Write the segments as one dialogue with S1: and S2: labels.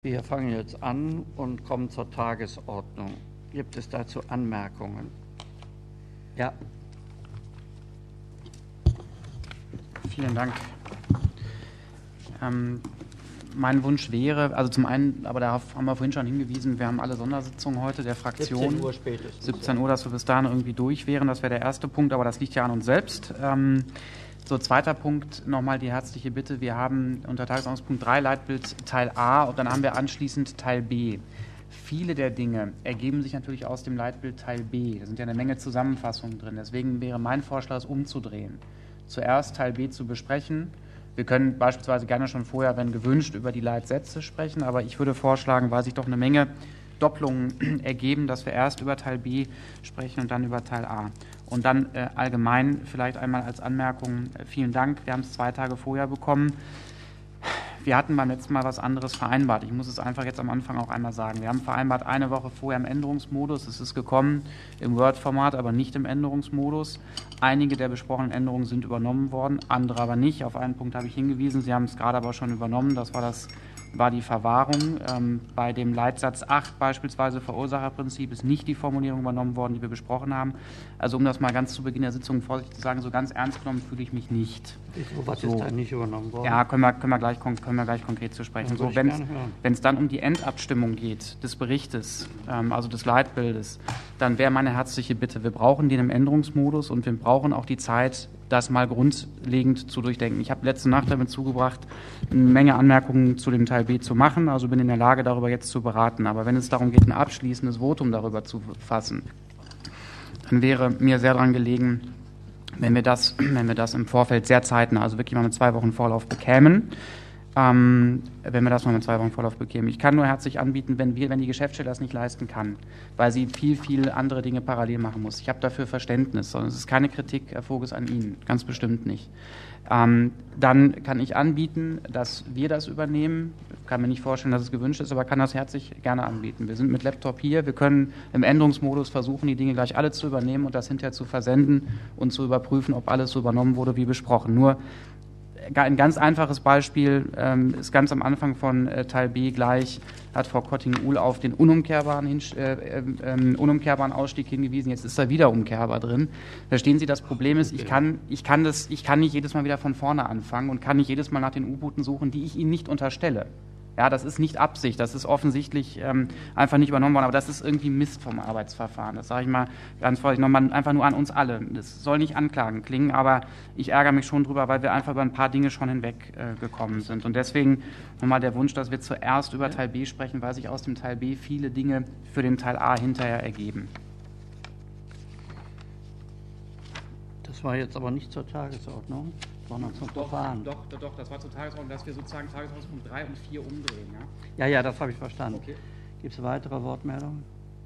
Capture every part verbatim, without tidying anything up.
S1: Wir fangen jetzt an und kommen zur Tagesordnung. Gibt es dazu Anmerkungen? Ja.
S2: Vielen Dank. Ähm, mein Wunsch wäre, also zum einen, aber darauf haben wir vorhin schon hingewiesen, wir haben alle Sondersitzungen heute der Fraktion.
S1: siebzehn Uhr spätestens.
S2: siebzehn Uhr, dass wir bis dahin irgendwie durch wären, das wäre der erste Punkt, aber das liegt ja an uns selbst. Ähm, so, zweiter Punkt, nochmal die herzliche Bitte, wir haben unter Tagesordnungspunkt drei Leitbild Teil A und dann haben wir anschließend Teil B. Viele der Dinge ergeben sich natürlich aus dem Leitbild Teil B. Da sind ja eine Menge Zusammenfassungen drin. Deswegen wäre mein Vorschlag, es umzudrehen. Zuerst Teil B zu besprechen. Wir können beispielsweise gerne schon vorher, wenn gewünscht, über die Leitsätze sprechen, aber ich würde vorschlagen, weil sich doch eine Menge Doppelungen ergeben, dass wir erst über Teil B sprechen und dann über Teil A. Und dann äh, allgemein vielleicht einmal als Anmerkung, äh, vielen Dank, wir haben es zwei Tage vorher bekommen. Wir hatten beim letzten Mal was anderes vereinbart. Ich muss es einfach jetzt am Anfang auch einmal sagen. Wir haben vereinbart eine Woche vorher im Änderungsmodus. Es ist gekommen im Word-Format, aber nicht im Änderungsmodus. Einige der besprochenen Änderungen sind übernommen worden, andere aber nicht. Auf einen Punkt habe ich hingewiesen. Sie haben es gerade aber schon übernommen. Das war, das, war die Verwahrung. Ähm, bei dem Leitsatz acht beispielsweise Verursacherprinzip ist nicht die Formulierung übernommen worden, die wir besprochen haben. Also um das mal ganz zu Beginn der Sitzung vorsichtig zu sagen, so ganz ernst genommen fühle ich mich nicht.
S1: Was
S2: so.
S1: ist da nicht übernommen worden?
S2: Ja, können wir, können wir, gleich, können wir gleich konkret zu sprechen. So, wenn es dann um die Endabstimmung geht, des Berichtes, ähm, also des Leitbildes, dann wäre meine herzliche Bitte, wir brauchen den im Änderungsmodus und wir brauchen auch die Zeit, das mal grundlegend zu durchdenken. Ich habe letzte Nacht damit zugebracht, eine Menge Anmerkungen zu dem Teil B zu machen, also bin in der Lage, darüber jetzt zu beraten. Aber wenn es darum geht, ein abschließendes Votum darüber zu fassen, dann wäre mir sehr daran gelegen, wenn wir das, wenn wir das im Vorfeld sehr zeitnah, also wirklich mal mit zwei Wochen Vorlauf bekämen, ähm, wenn wir das mal mit zwei Wochen Vorlauf bekämen. Ich kann nur herzlich anbieten, wenn wir, wenn die Geschäftsstelle das nicht leisten kann, weil sie viel, viel andere Dinge parallel machen muss. Ich habe dafür Verständnis, sondern es ist keine Kritik, Herr Voges, an Ihnen, ganz bestimmt nicht. Ähm, dann kann ich anbieten, dass wir das übernehmen. Ich kann mir nicht vorstellen, dass es gewünscht ist, aber kann das herzlich gerne anbieten. Wir sind mit Laptop hier, wir können im Änderungsmodus versuchen, die Dinge gleich alle zu übernehmen und das hinterher zu versenden und zu überprüfen, ob alles so übernommen wurde, wie besprochen. Nur ein ganz einfaches Beispiel ähm, ist ganz am Anfang von äh, Teil B gleich, hat Frau Kotting-Uhl auf den unumkehrbaren, hin, äh, äh, unumkehrbaren Ausstieg hingewiesen. Jetzt ist da wieder umkehrbar drin. Verstehen Sie, das Problem ist, ich kann, ich kann das, ich kann nicht jedes Mal wieder von vorne anfangen und kann nicht jedes Mal nach den U-Booten suchen, die ich Ihnen nicht unterstelle. Ja, das ist nicht Absicht, das ist offensichtlich ähm, einfach nicht übernommen worden, aber das ist irgendwie Mist vom Arbeitsverfahren. Das sage ich mal ganz vorsichtig nochmal einfach nur an uns alle. Das soll nicht anklagen klingen, aber ich ärgere mich schon drüber, weil wir einfach über ein paar Dinge schon hinweg äh, gekommen sind. Und deswegen nochmal der Wunsch, dass wir zuerst über Teil B sprechen, weil sich aus dem Teil B viele Dinge für den Teil A hinterher ergeben.
S1: Das war jetzt aber nicht zur Tagesordnung, sondern zum Verfahren.
S2: Doch, doch, doch, das war zur Tagesordnung, dass wir sozusagen Tagesordnungspunkt drei und vier umdrehen. Ja,
S1: ja, ja, das habe ich verstanden.
S2: Okay.
S1: Gibt es weitere Wortmeldungen?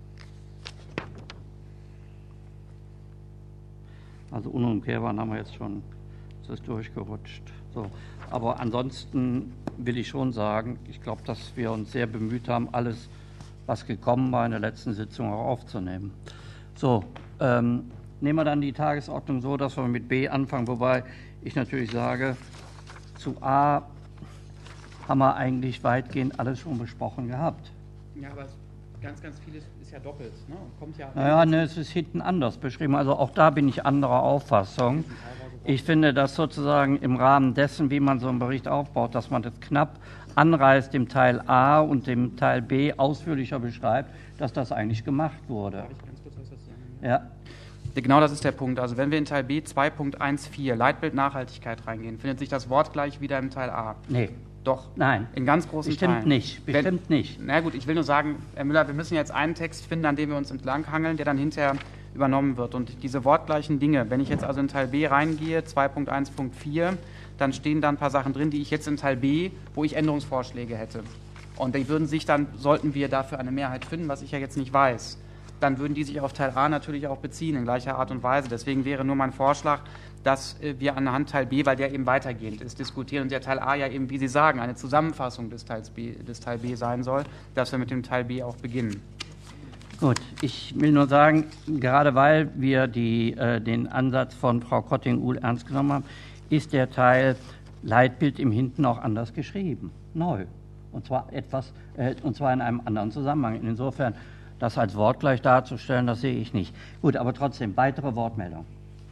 S1: Also unumkehrbar haben wir jetzt schon, es ist durchgerutscht. So. Aber ansonsten will ich schon sagen, ich glaube, dass wir uns sehr bemüht haben, alles, was gekommen war in der letzten Sitzung, auch aufzunehmen. So, ähm, nehmen wir dann die Tagesordnung so, dass wir mit B anfangen, wobei ich natürlich sage, zu A haben wir eigentlich weitgehend alles schon besprochen gehabt.
S2: Ja, aber ganz, ganz vieles ist ja doppelt. Ne? Kommt ja
S1: naja, ne, es ist hinten anders beschrieben. Also auch da bin ich anderer Auffassung. Ich finde, dass sozusagen im Rahmen dessen, wie man so einen Bericht aufbaut, dass man das knapp anreißt, dem Teil A und dem Teil B ausführlicher beschreibt, dass das eigentlich gemacht wurde.
S2: Darf ich ganz kurz was dazu sagen?
S1: Ja.
S2: Genau, das ist der Punkt. Also wenn wir in Teil B zwei Punkt eins vier Leitbild Nachhaltigkeit reingehen, findet sich das Wort gleich wieder im Teil A.
S1: Nee.
S2: Doch.
S1: Nein.
S2: In ganz großen
S1: Bestimmt
S2: Teilen.
S1: nicht. Bestimmt wenn, nicht.
S2: Na gut, ich will nur sagen, Herr Müller, wir müssen jetzt einen Text finden, an dem wir uns entlanghangeln, der dann hinterher übernommen wird. Und diese wortgleichen Dinge, wenn ich jetzt also in Teil B reingehe, zwei Punkt eins Punkt vier, dann stehen da ein paar Sachen drin, die ich jetzt in Teil B, wo ich Änderungsvorschläge hätte. Und die würden sich dann, sollten wir dafür eine Mehrheit finden, was ich ja jetzt nicht weiß, dann würden die sich auf Teil A natürlich auch beziehen, in gleicher Art und Weise. Deswegen wäre nur mein Vorschlag, dass wir anhand Teil B, weil der eben weitergehend ist, diskutieren und der Teil A ja eben, wie Sie sagen, eine Zusammenfassung des, Teils B, des Teil B sein soll, dass wir mit dem Teil B auch beginnen.
S1: Gut, ich will nur sagen, gerade weil wir die, äh, den Ansatz von Frau Kotting-Uhl ernst genommen haben, ist der Teil Leitbild im Hinten auch anders geschrieben, neu. Und zwar etwas, äh, und zwar in einem anderen Zusammenhang. Insofern, das als wortgleich darzustellen, das sehe ich nicht. Gut, aber trotzdem, weitere Wortmeldung.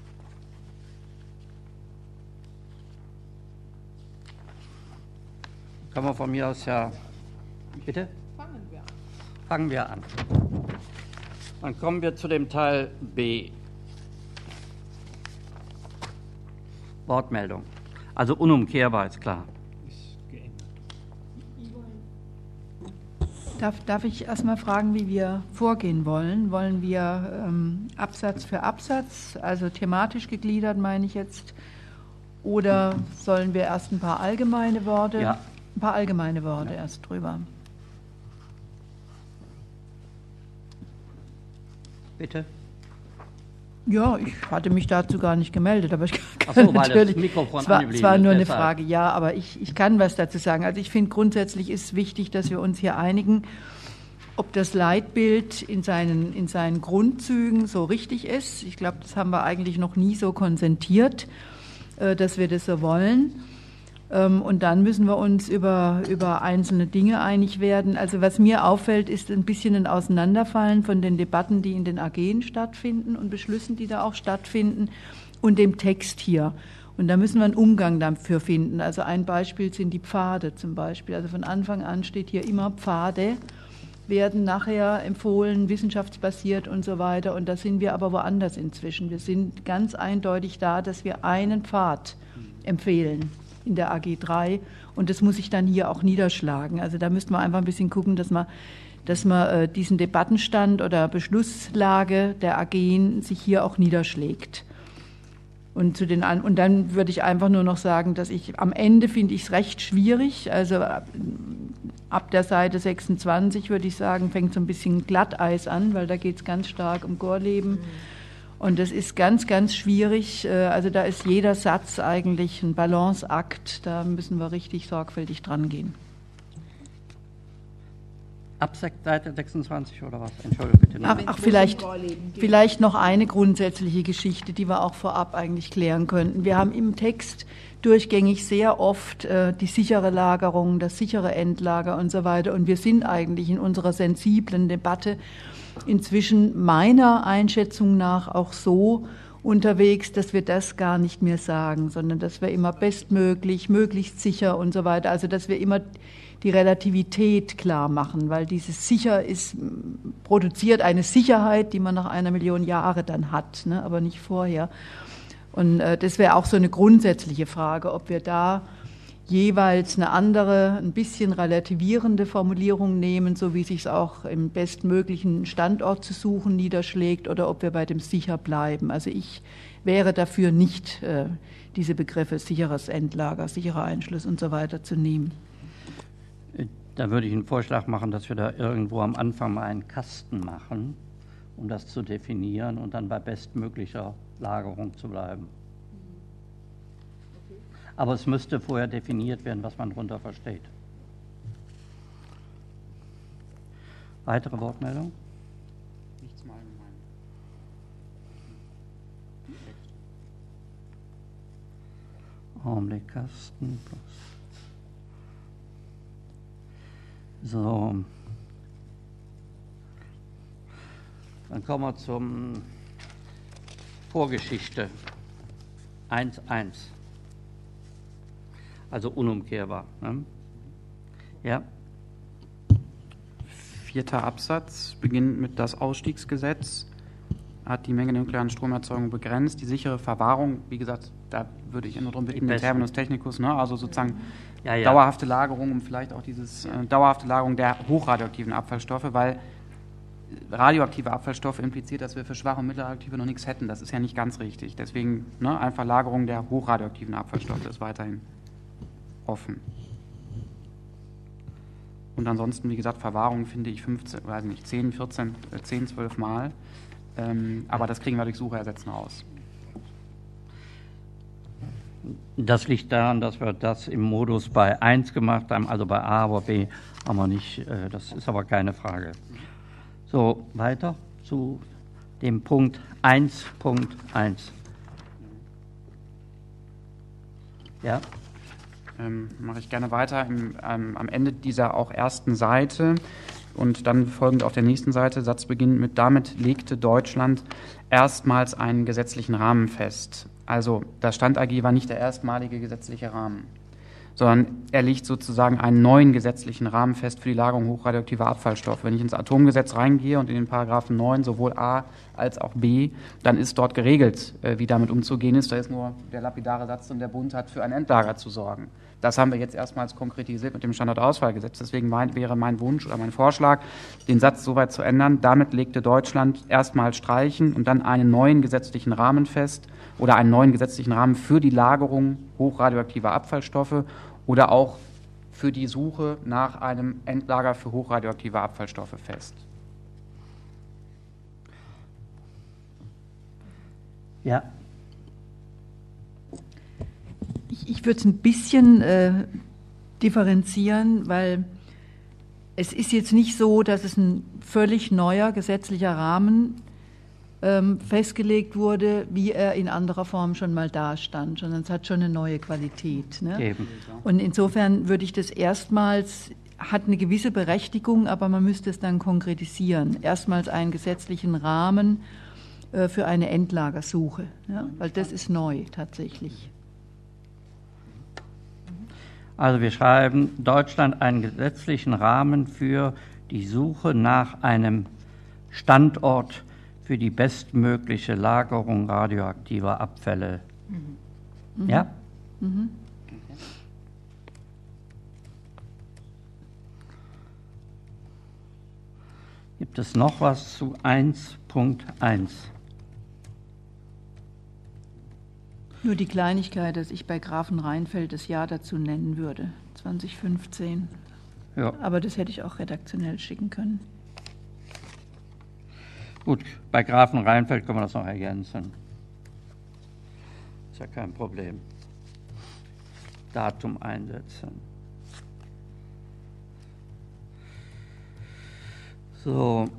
S1: Können wir von mir aus ja... Bitte?
S3: Fangen wir an.
S1: Fangen wir an. Dann kommen wir zu dem Teil B. Wortmeldung. Also unumkehrbar ist klar.
S3: Darf, darf ich erst mal fragen, wie wir vorgehen wollen? Wollen wir ähm, Absatz für Absatz, also thematisch gegliedert, meine ich jetzt, oder sollen wir erst ein paar allgemeine Worte,
S1: Ja.
S3: ein paar allgemeine Worte ja. erst drüber?
S1: Bitte?
S3: Ja, ich hatte mich dazu gar nicht gemeldet, aber ich kann
S1: Ach so, weil
S3: natürlich.
S1: das Mikrofon
S3: es war,
S1: angeblieben
S3: es war
S1: ist,
S3: nur eine
S1: deshalb.
S3: Frage, ja, aber ich, ich kann was dazu sagen. Also ich finde grundsätzlich ist wichtig, dass wir uns hier einigen, ob das Leitbild in seinen, in seinen Grundzügen so richtig ist. Ich glaube, das haben wir eigentlich noch nie so konsentiert, äh, dass wir das so wollen. Ähm, und dann müssen wir uns über, über einzelne Dinge einig werden. Also was mir auffällt, ist ein bisschen ein Auseinanderfallen von den Debatten, die in den A G stattfinden und Beschlüssen, die da auch stattfinden, und dem Text hier. Und da müssen wir einen Umgang dafür finden. Also ein Beispiel sind die Pfade zum Beispiel. Also von Anfang an steht hier immer Pfade, werden nachher empfohlen, wissenschaftsbasiert und so weiter. Und da sind wir aber woanders inzwischen. Wir sind ganz eindeutig da, dass wir einen Pfad empfehlen in der A G drei, und das muss sich dann hier auch niederschlagen. Also da müssten wir einfach ein bisschen gucken, dass man, dass man äh, diesen Debattenstand oder Beschlusslage der A G sich hier auch niederschlägt. Und, zu den An- und dann würde ich einfach nur noch sagen, dass ich am Ende finde ich es recht schwierig, also ab, ab der Seite sechsundzwanzig würde ich sagen, fängt so ein bisschen Glatteis an, weil da geht es ganz stark um Gorleben. Mhm. Und das ist ganz, ganz schwierig. Also da ist jeder Satz eigentlich ein Balanceakt. Da müssen wir richtig sorgfältig dran gehen.
S1: Ab Seite sechsundzwanzig oder was? Entschuldigung, bitte.
S3: Ach, ach vielleicht, vielleicht noch eine grundsätzliche Geschichte, die wir auch vorab eigentlich klären könnten. Wir haben im Text durchgängig sehr oft äh, die sichere Lagerung, das sichere Endlager und so weiter. Und wir sind eigentlich in unserer sensiblen Debatte inzwischen meiner Einschätzung nach auch so unterwegs, dass wir das gar nicht mehr sagen, sondern dass wir immer bestmöglich, möglichst sicher und so weiter, also dass wir immer die Relativität klar machen, weil dieses sicher ist, produziert eine Sicherheit, die man nach einer Million Jahre dann hat, ne, aber nicht vorher. Und äh, das wäre auch so eine grundsätzliche Frage, ob wir da jeweils eine andere, ein bisschen relativierende Formulierung nehmen, so wie sich es auch im bestmöglichen Standort zu suchen niederschlägt, oder ob wir bei dem sicher bleiben. Also ich wäre dafür nicht, äh, diese Begriffe sicheres Endlager, sicherer Einschluss und so weiter zu nehmen.
S1: Da würde ich einen Vorschlag machen, dass wir da irgendwo am Anfang mal einen Kasten machen, um das zu definieren und dann bei bestmöglicher Lagerung zu bleiben. Aber es müsste vorher definiert werden, was man darunter versteht. Weitere Wortmeldung?
S2: Nichts im Allgemeinen.
S1: Augenblick, Kasten plus. So. Dann kommen wir zum Vorgeschichte eins Punkt eins. Also unumkehrbar. Ne? Ja.
S2: Vierter Absatz beginnt mit: Das Ausstiegsgesetz hat die Menge der nuklearen Stromerzeugung begrenzt. Die sichere Verwahrung, wie gesagt, da würde ich nur darum bitten, den Terminus technicus, ne? Also sozusagen ja, ja. dauerhafte Lagerung, um vielleicht auch dieses äh, dauerhafte Lagerung der hochradioaktiven Abfallstoffe, weil radioaktive Abfallstoffe impliziert, dass wir für schwache und mittelradioaktive noch nichts hätten. Das ist ja nicht ganz richtig. Deswegen ne, einfach Lagerung der hochradioaktiven Abfallstoffe ist weiterhin offen. Und ansonsten, wie gesagt, Verwahrung finde ich fünfzehn, weiß nicht, zehn, vierzehn, zehn, zwölf Mal. Ähm, aber das kriegen wir durch Suche ersetzen raus.
S1: Das liegt daran, dass wir das im Modus bei eins gemacht haben, also bei A, aber B haben wir nicht. Das ist aber keine Frage. So, weiter zu dem Punkt eins Punkt eins. Ja?
S2: ähm, mache ich gerne weiter. Im, ähm, am Ende dieser auch ersten Seite und dann folgend auf der nächsten Seite, Satz beginnt mit: Damit legte Deutschland erstmals einen gesetzlichen Rahmen fest. Also das Stand-A G war nicht der erstmalige gesetzliche Rahmen, sondern er legt sozusagen einen neuen gesetzlichen Rahmen fest für die Lagerung hochradioaktiver Abfallstoffe. Wenn ich ins Atomgesetz reingehe und in den Paragraphen neun sowohl A als auch B, dann ist dort geregelt, wie damit umzugehen ist. Da ist nur der lapidare Satz, und der Bund hat für ein Endlager zu sorgen. Das haben wir jetzt erstmals konkretisiert mit dem Standortausfallgesetz. Deswegen mein, wäre mein Wunsch oder mein Vorschlag, den Satz soweit zu ändern: Damit legte Deutschland erstmal streichen und dann einen neuen gesetzlichen Rahmen fest oder einen neuen gesetzlichen Rahmen für die Lagerung hochradioaktiver Abfallstoffe oder auch für die Suche nach einem Endlager für hochradioaktive Abfallstoffe fest.
S1: Ja.
S3: Ich, ich würde es ein bisschen äh, differenzieren, weil es ist jetzt nicht so, dass es ein völlig neuer gesetzlicher Rahmen ähm, festgelegt wurde, wie er in anderer Form schon mal dastand, sondern es hat schon eine neue Qualität. Ne?
S1: Eben.
S3: Und insofern würde ich das erstmals, hat eine gewisse Berechtigung, aber man müsste es dann konkretisieren. Erstmals einen gesetzlichen Rahmen äh, für eine Endlagersuche, ja? Weil das ist neu tatsächlich.
S1: Also wir schreiben: Deutschland einen gesetzlichen Rahmen für die Suche nach einem Standort für die bestmögliche Lagerung radioaktiver Abfälle. Mhm. Ja? Mhm. Gibt es noch was zu eins Punkt eins?
S3: Nur die Kleinigkeit, dass ich bei Grafenrheinfeld das Jahr dazu nennen würde, zwanzig fünfzehn.
S1: Ja.
S3: Aber das hätte ich auch redaktionell schicken können.
S1: Gut, bei Grafenrheinfeld können wir das noch ergänzen. Ist ja kein Problem. Datum einsetzen. So,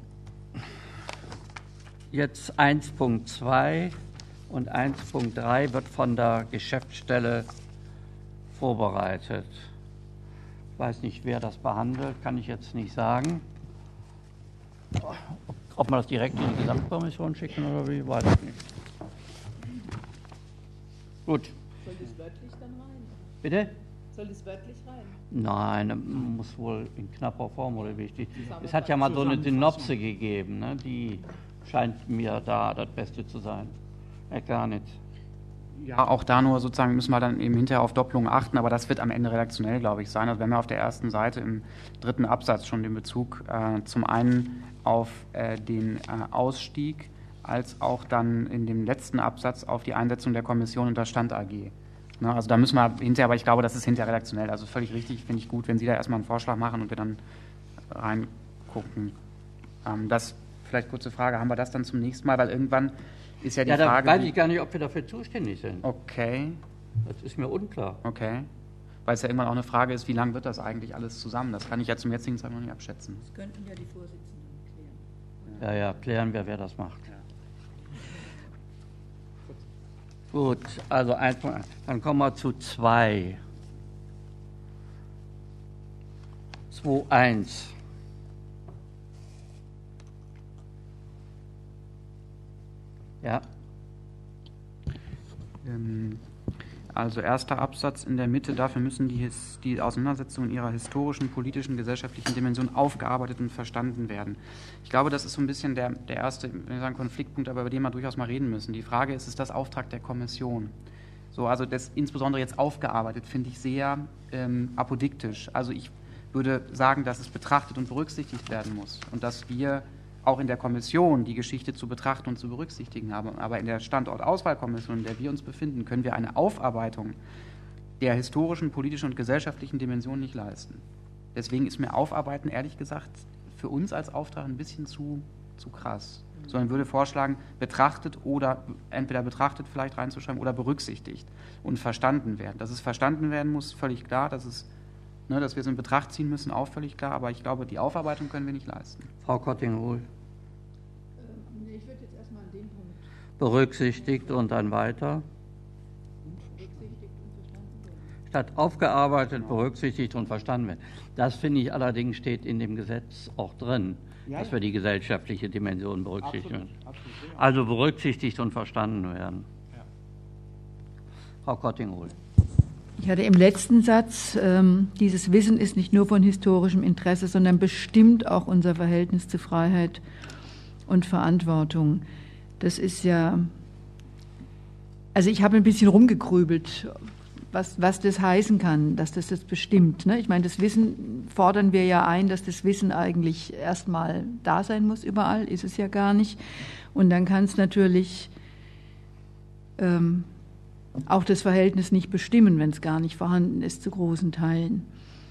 S1: jetzt eins Punkt zwei und eins Punkt drei wird von der Geschäftsstelle vorbereitet. Ich weiß nicht, wer das behandelt, kann ich jetzt nicht sagen. Ob man das direkt in die Gesamtkommission schicken oder wie, weiß ich nicht. Gut.
S4: Soll das wörtlich dann rein?
S1: Bitte?
S4: Soll das wörtlich rein?
S1: Nein, muss wohl in knapper Form oder wichtig. Es hat ja mal so eine Synopse gegeben, ne? Die scheint mir da das Beste zu sein. Äh, gar nicht.
S2: Ja, auch da nur sozusagen müssen wir dann eben hinterher auf Doppelungen achten, aber das wird am Ende redaktionell, glaube ich, sein. Also wenn wir auf der ersten Seite im dritten Absatz schon den Bezug äh, zum einen auf äh, den äh, Ausstieg als auch dann in dem letzten Absatz auf die Einsetzung der Kommission und das Stand-A G. Ne, also da müssen wir hinterher, aber ich glaube, das ist hinterher redaktionell. Also völlig richtig, finde ich gut, wenn Sie da erstmal einen Vorschlag machen und wir dann reingucken. Ähm, das, vielleicht kurze Frage, haben wir das dann zum nächsten Mal, weil irgendwann ist ja die
S1: ja, da
S2: Frage...
S1: weiß ich gar nicht, ob wir dafür zuständig sind.
S2: Okay.
S1: Das ist mir unklar.
S2: Okay. Weil es ja irgendwann auch eine Frage ist, wie lange wird das eigentlich alles zusammen? Das kann ich ja zum jetzigen Zeitpunkt noch nicht abschätzen.
S3: Das könnten ja die Vorsitzenden klären.
S1: Ja, ja, klären wir, wer das macht. Ja. Gut, also ein, dann kommen wir zu zwei. zwei Punkt eins. Ja.
S2: Also erster Absatz in der Mitte, dafür müssen die, die Auseinandersetzungen in ihrer historischen, politischen, gesellschaftlichen Dimension aufgearbeitet und verstanden werden. Ich glaube, das ist so ein bisschen der, der erste wenn ich sagen, Konfliktpunkt, aber über den wir durchaus mal reden müssen. Die Frage ist, ist das Auftrag der Kommission? So, also das insbesondere jetzt aufgearbeitet, finde ich sehr ähm, apodiktisch. Also ich würde sagen, dass es betrachtet und berücksichtigt werden muss und dass wir auch in der Kommission die Geschichte zu betrachten und zu berücksichtigen haben. Aber in der Standortauswahlkommission, in der wir uns befinden, können wir eine Aufarbeitung der historischen, politischen und gesellschaftlichen Dimension nicht leisten. Deswegen ist mir Aufarbeiten, ehrlich gesagt, für uns als Auftrag ein bisschen zu, zu krass. Sondern würde vorschlagen, betrachtet oder entweder betrachtet vielleicht reinzuschreiben oder berücksichtigt und verstanden werden. Dass es verstanden werden muss, völlig klar. Dass, es, ne, dass wir es in Betracht ziehen müssen, auch völlig klar. Aber ich glaube, die Aufarbeitung können wir nicht leisten.
S1: Frau Kotting-Ruhl.
S4: Nee, ich würde jetzt erstmal an den Punkt.
S1: Berücksichtigt und dann weiter.
S4: Berücksichtigt und verstanden werden.
S1: statt aufgearbeitet, berücksichtigt und verstanden werden. Das, finde ich, allerdings steht in dem Gesetz auch drin, ja, dass ja. wir die gesellschaftliche Dimension berücksichtigen. Absolut, absolut, ja. Also berücksichtigt und verstanden werden. Ja. Frau Kotting-Hohl.
S3: Ich hatte im letzten Satz, ähm, dieses Wissen ist nicht nur von historischem Interesse, sondern bestimmt auch unser Verhältnis zu Freiheit und Verantwortung. Das ist ja, also ich habe ein bisschen rumgegrübelt, was, was das heißen kann, dass das das bestimmt. Ne? Ich meine, das Wissen fordern wir ja ein, dass das Wissen eigentlich erstmal da sein muss überall, ist es ja gar nicht. Und dann kann es natürlich ähm, auch das Verhältnis nicht bestimmen, wenn es gar nicht vorhanden ist, zu großen Teilen.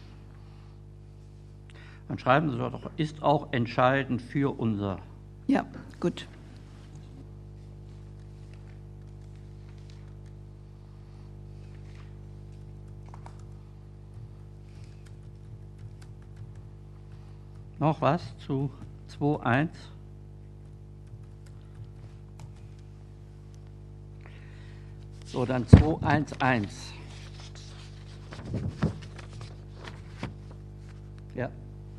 S1: Dann schreiben Sie doch, ist auch entscheidend für unser.
S3: Ja, gut.
S1: Noch was zu zwei Punkt eins? So, dann zwei Punkt eins Punkt eins. Ja.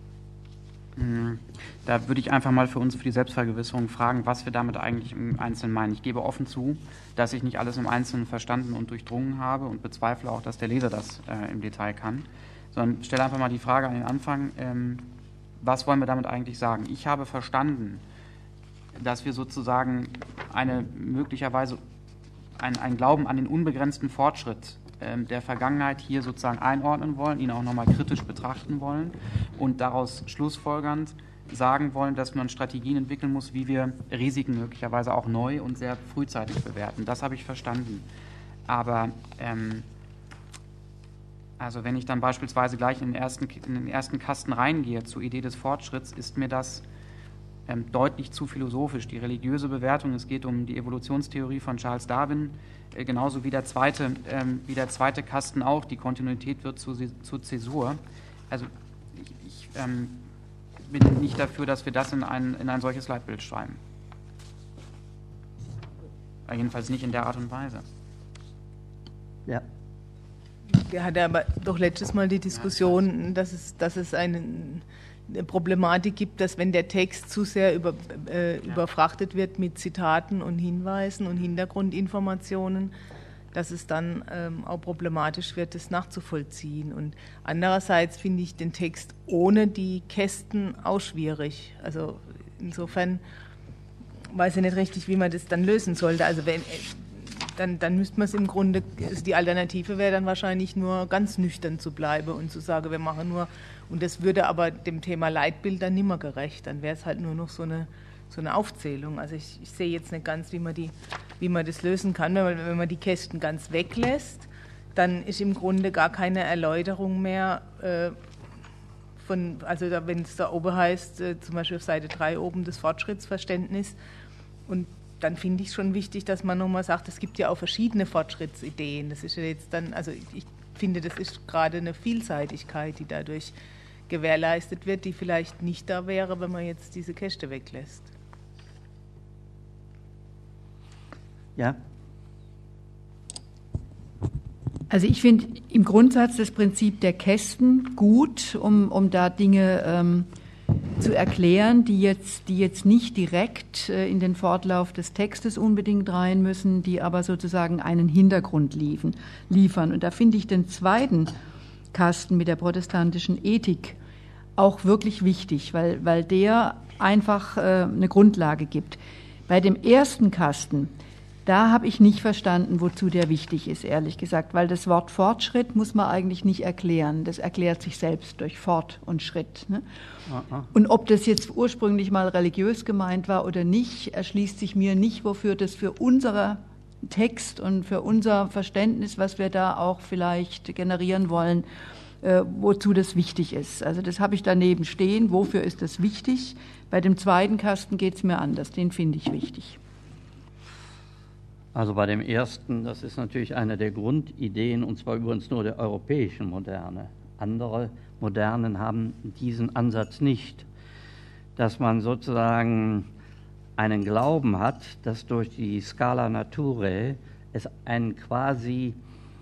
S2: Da würde ich einfach mal für uns, für die Selbstvergewisserung fragen, was wir damit eigentlich im Einzelnen meinen. Ich gebe offen zu, dass ich nicht alles im Einzelnen verstanden und durchdrungen habe und bezweifle auch, dass der Leser das äh, im Detail kann, sondern stelle einfach mal die Frage an den Anfang, ähm, was wollen wir damit eigentlich sagen? Ich habe verstanden, dass wir sozusagen eine möglicherweise ein, ein Glauben an den unbegrenzten Fortschritt ähm, der Vergangenheit hier sozusagen einordnen wollen, ihn auch nochmal kritisch betrachten wollen und daraus schlussfolgernd sagen wollen, dass man Strategien entwickeln muss, wie wir Risiken möglicherweise auch neu und sehr frühzeitig bewerten. Das habe ich verstanden. Aber ähm, also wenn ich dann beispielsweise gleich in den ersten, in den ersten Kasten reingehe zur Idee des Fortschritts, ist mir das ähm, deutlich zu philosophisch. Die religiöse Bewertung, es geht um die Evolutionstheorie von Charles Darwin, äh, genauso wie der, zweite, ähm, wie der zweite Kasten auch, die Kontinuität wird zu, zu Zäsur. Also ich, ich ähm, bin nicht dafür, dass wir das in ein, in ein solches Leitbild schreiben. Aber jedenfalls nicht in der Art und Weise.
S1: Ja.
S4: Wir hatten aber doch letztes Mal die Diskussion, dass es, dass es eine, eine Problematik gibt, dass wenn der Text zu sehr über, äh, ja. überfrachtet wird mit Zitaten und Hinweisen und Hintergrundinformationen, dass es dann ähm, auch problematisch wird, das nachzuvollziehen. Und andererseits finde ich den Text ohne die Kästen auch schwierig. Also insofern weiß ich nicht richtig, wie man das dann lösen sollte. Also wenn Dann, dann müsste man es im Grunde, also die Alternative wäre dann wahrscheinlich nur ganz nüchtern zu bleiben und zu sagen, wir machen nur, und das würde aber dem Thema Leitbild dann nicht mehr gerecht, dann wäre es halt nur noch so eine, so eine Aufzählung. Also ich, ich sehe jetzt nicht ganz, wie man, die, wie man das lösen kann. Wenn man, wenn man die Kästen ganz weglässt, dann ist im Grunde gar keine Erläuterung mehr äh, von, also da, wenn es da oben heißt, äh, zum Beispiel auf Seite drei oben das Fortschrittsverständnis, und dann finde ich schon wichtig, dass man nochmal sagt, es gibt ja auch verschiedene Fortschrittsideen. Das ist ja jetzt dann, also ich finde, das ist gerade eine Vielseitigkeit, die dadurch gewährleistet wird, die vielleicht nicht da wäre, wenn man jetzt diese Käste weglässt.
S1: Ja.
S3: Also ich finde im Grundsatz das Prinzip der Kästen gut, um, um da Dinge ähm, zu erklären, die jetzt, die jetzt nicht direkt äh, in den Fortlauf des Textes unbedingt rein müssen, die aber sozusagen einen Hintergrund liefen, liefern. Und da finde ich den zweiten Kasten mit der protestantischen Ethik auch wirklich wichtig, weil, weil der einfach äh, eine Grundlage gibt. Bei dem ersten Kasten, da habe ich nicht verstanden, wozu der wichtig ist, ehrlich gesagt, weil das Wort Fortschritt muss man eigentlich nicht erklären. Das erklärt sich selbst durch Fort und Schritt. Ne? Und ob das jetzt ursprünglich mal religiös gemeint war oder nicht, erschließt sich mir nicht, wofür das für unseren Text und für unser Verständnis, was wir da auch vielleicht generieren wollen, äh, wozu das wichtig ist. Also das habe ich daneben stehen. Wofür ist das wichtig? Bei dem zweiten Kasten geht es mir anders. Den finde ich wichtig.
S1: Also bei dem ersten, das ist natürlich eine der Grundideen, und zwar übrigens nur der europäischen Moderne. Andere Modernen haben diesen Ansatz nicht, dass man sozusagen einen Glauben hat, dass durch die Scala Naturae es einen quasi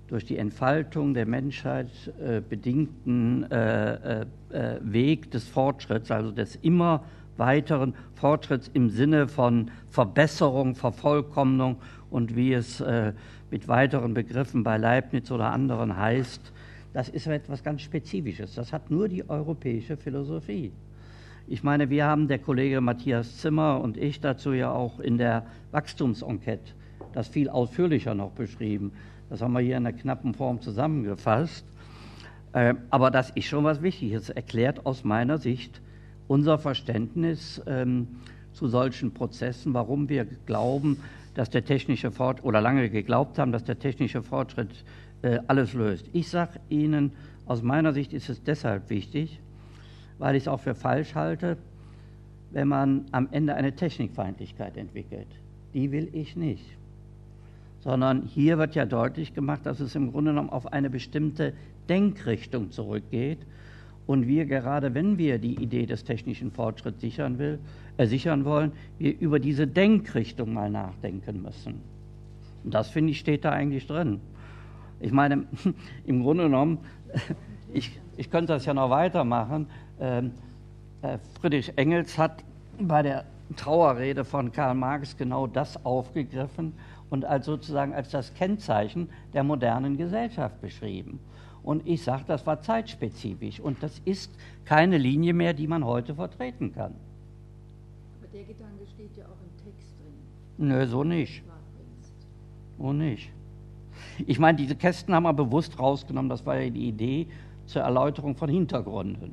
S1: durch die Entfaltung der Menschheit äh, bedingten äh, äh, Weg des Fortschritts, also des immer weiteren Fortschritts im Sinne von Verbesserung, Vervollkommnung und wie es äh, mit weiteren Begriffen bei Leibniz oder anderen heißt, das ist etwas ganz Spezifisches. Das hat nur die europäische Philosophie. Ich meine, wir haben, der Kollege Matthias Zimmer und ich dazu ja auch in der Wachstumsenquete das viel ausführlicher noch beschrieben. Das haben wir hier in der knappen Form zusammengefasst. Äh, aber das ist schon was Wichtiges. Erklärt aus meiner Sicht unser Verständnis ähm, zu solchen Prozessen, warum wir glauben, dass der technische Fortschritt, oder lange geglaubt haben, dass der technische Fortschritt äh, alles löst. Ich sage Ihnen, aus meiner Sicht ist es deshalb wichtig, weil ich es auch für falsch halte, wenn man am Ende eine Technikfeindlichkeit entwickelt. Die will ich nicht. Sondern hier wird ja deutlich gemacht, dass es im Grunde genommen auf eine bestimmte Denkrichtung zurückgeht und wir gerade, wenn wir die Idee des technischen Fortschritts sichern, will, äh, sichern wollen, wir über diese Denkrichtung mal nachdenken müssen. Und das, finde ich, steht da eigentlich drin. Ich meine, im Grunde genommen, ich, ich könnte das ja noch weitermachen, ähm, äh, Friedrich Engels hat bei der Trauerrede von Karl Marx genau das aufgegriffen und als sozusagen als das Kennzeichen der modernen Gesellschaft beschrieben. Und ich sage, das war zeitspezifisch und das ist keine Linie mehr, die man heute vertreten kann.
S3: Aber der Gedanke steht ja auch im Text drin.
S1: Nö, so nicht. So nicht. Ich meine, diese Kästen haben wir bewusst rausgenommen, das war ja die Idee zur Erläuterung von Hintergründen.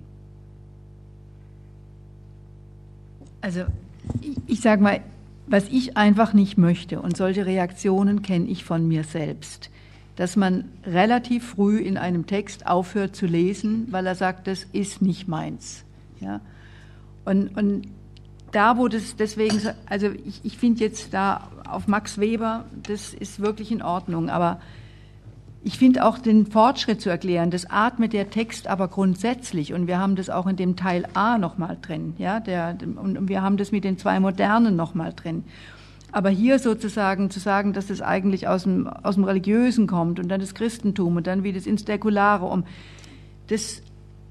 S3: Also ich, ich sage mal, was ich einfach nicht möchte, und solche Reaktionen kenne ich von mir selbst, dass man relativ früh in einem Text aufhört zu lesen, weil er sagt, das ist nicht meins. Ja? Und, und da, wo das deswegen, also ich, ich finde jetzt da auf Max Weber, das ist wirklich in Ordnung, aber ich finde auch den Fortschritt zu erklären, das atmet der Text aber grundsätzlich und wir haben das auch in dem Teil A nochmal drin, ja, der, und wir haben das mit den zwei Modernen nochmal drin. Aber hier sozusagen zu sagen, dass das eigentlich aus dem, aus dem Religiösen kommt und dann das Christentum und dann wie das ins Säkulare um, das,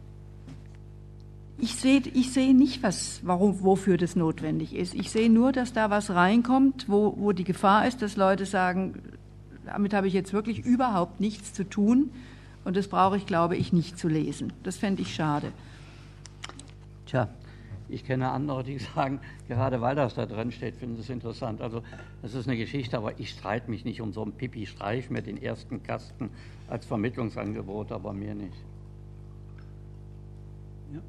S3: ich sehe ich sehe nicht, was, warum, wofür das notwendig ist. Ich sehe nur, dass da was reinkommt, wo, wo die Gefahr ist, dass Leute sagen, damit habe ich jetzt wirklich überhaupt nichts zu tun und das brauche ich, glaube ich, nicht zu lesen. Das fände ich schade.
S1: Tja, ich kenne andere, die sagen, gerade weil das da drin steht, finden sie es interessant. Also das ist eine Geschichte, aber ich streite mich nicht um so einen Pipi-Streich mit den ersten Kasten als Vermittlungsangebot, aber mir nicht. Ja.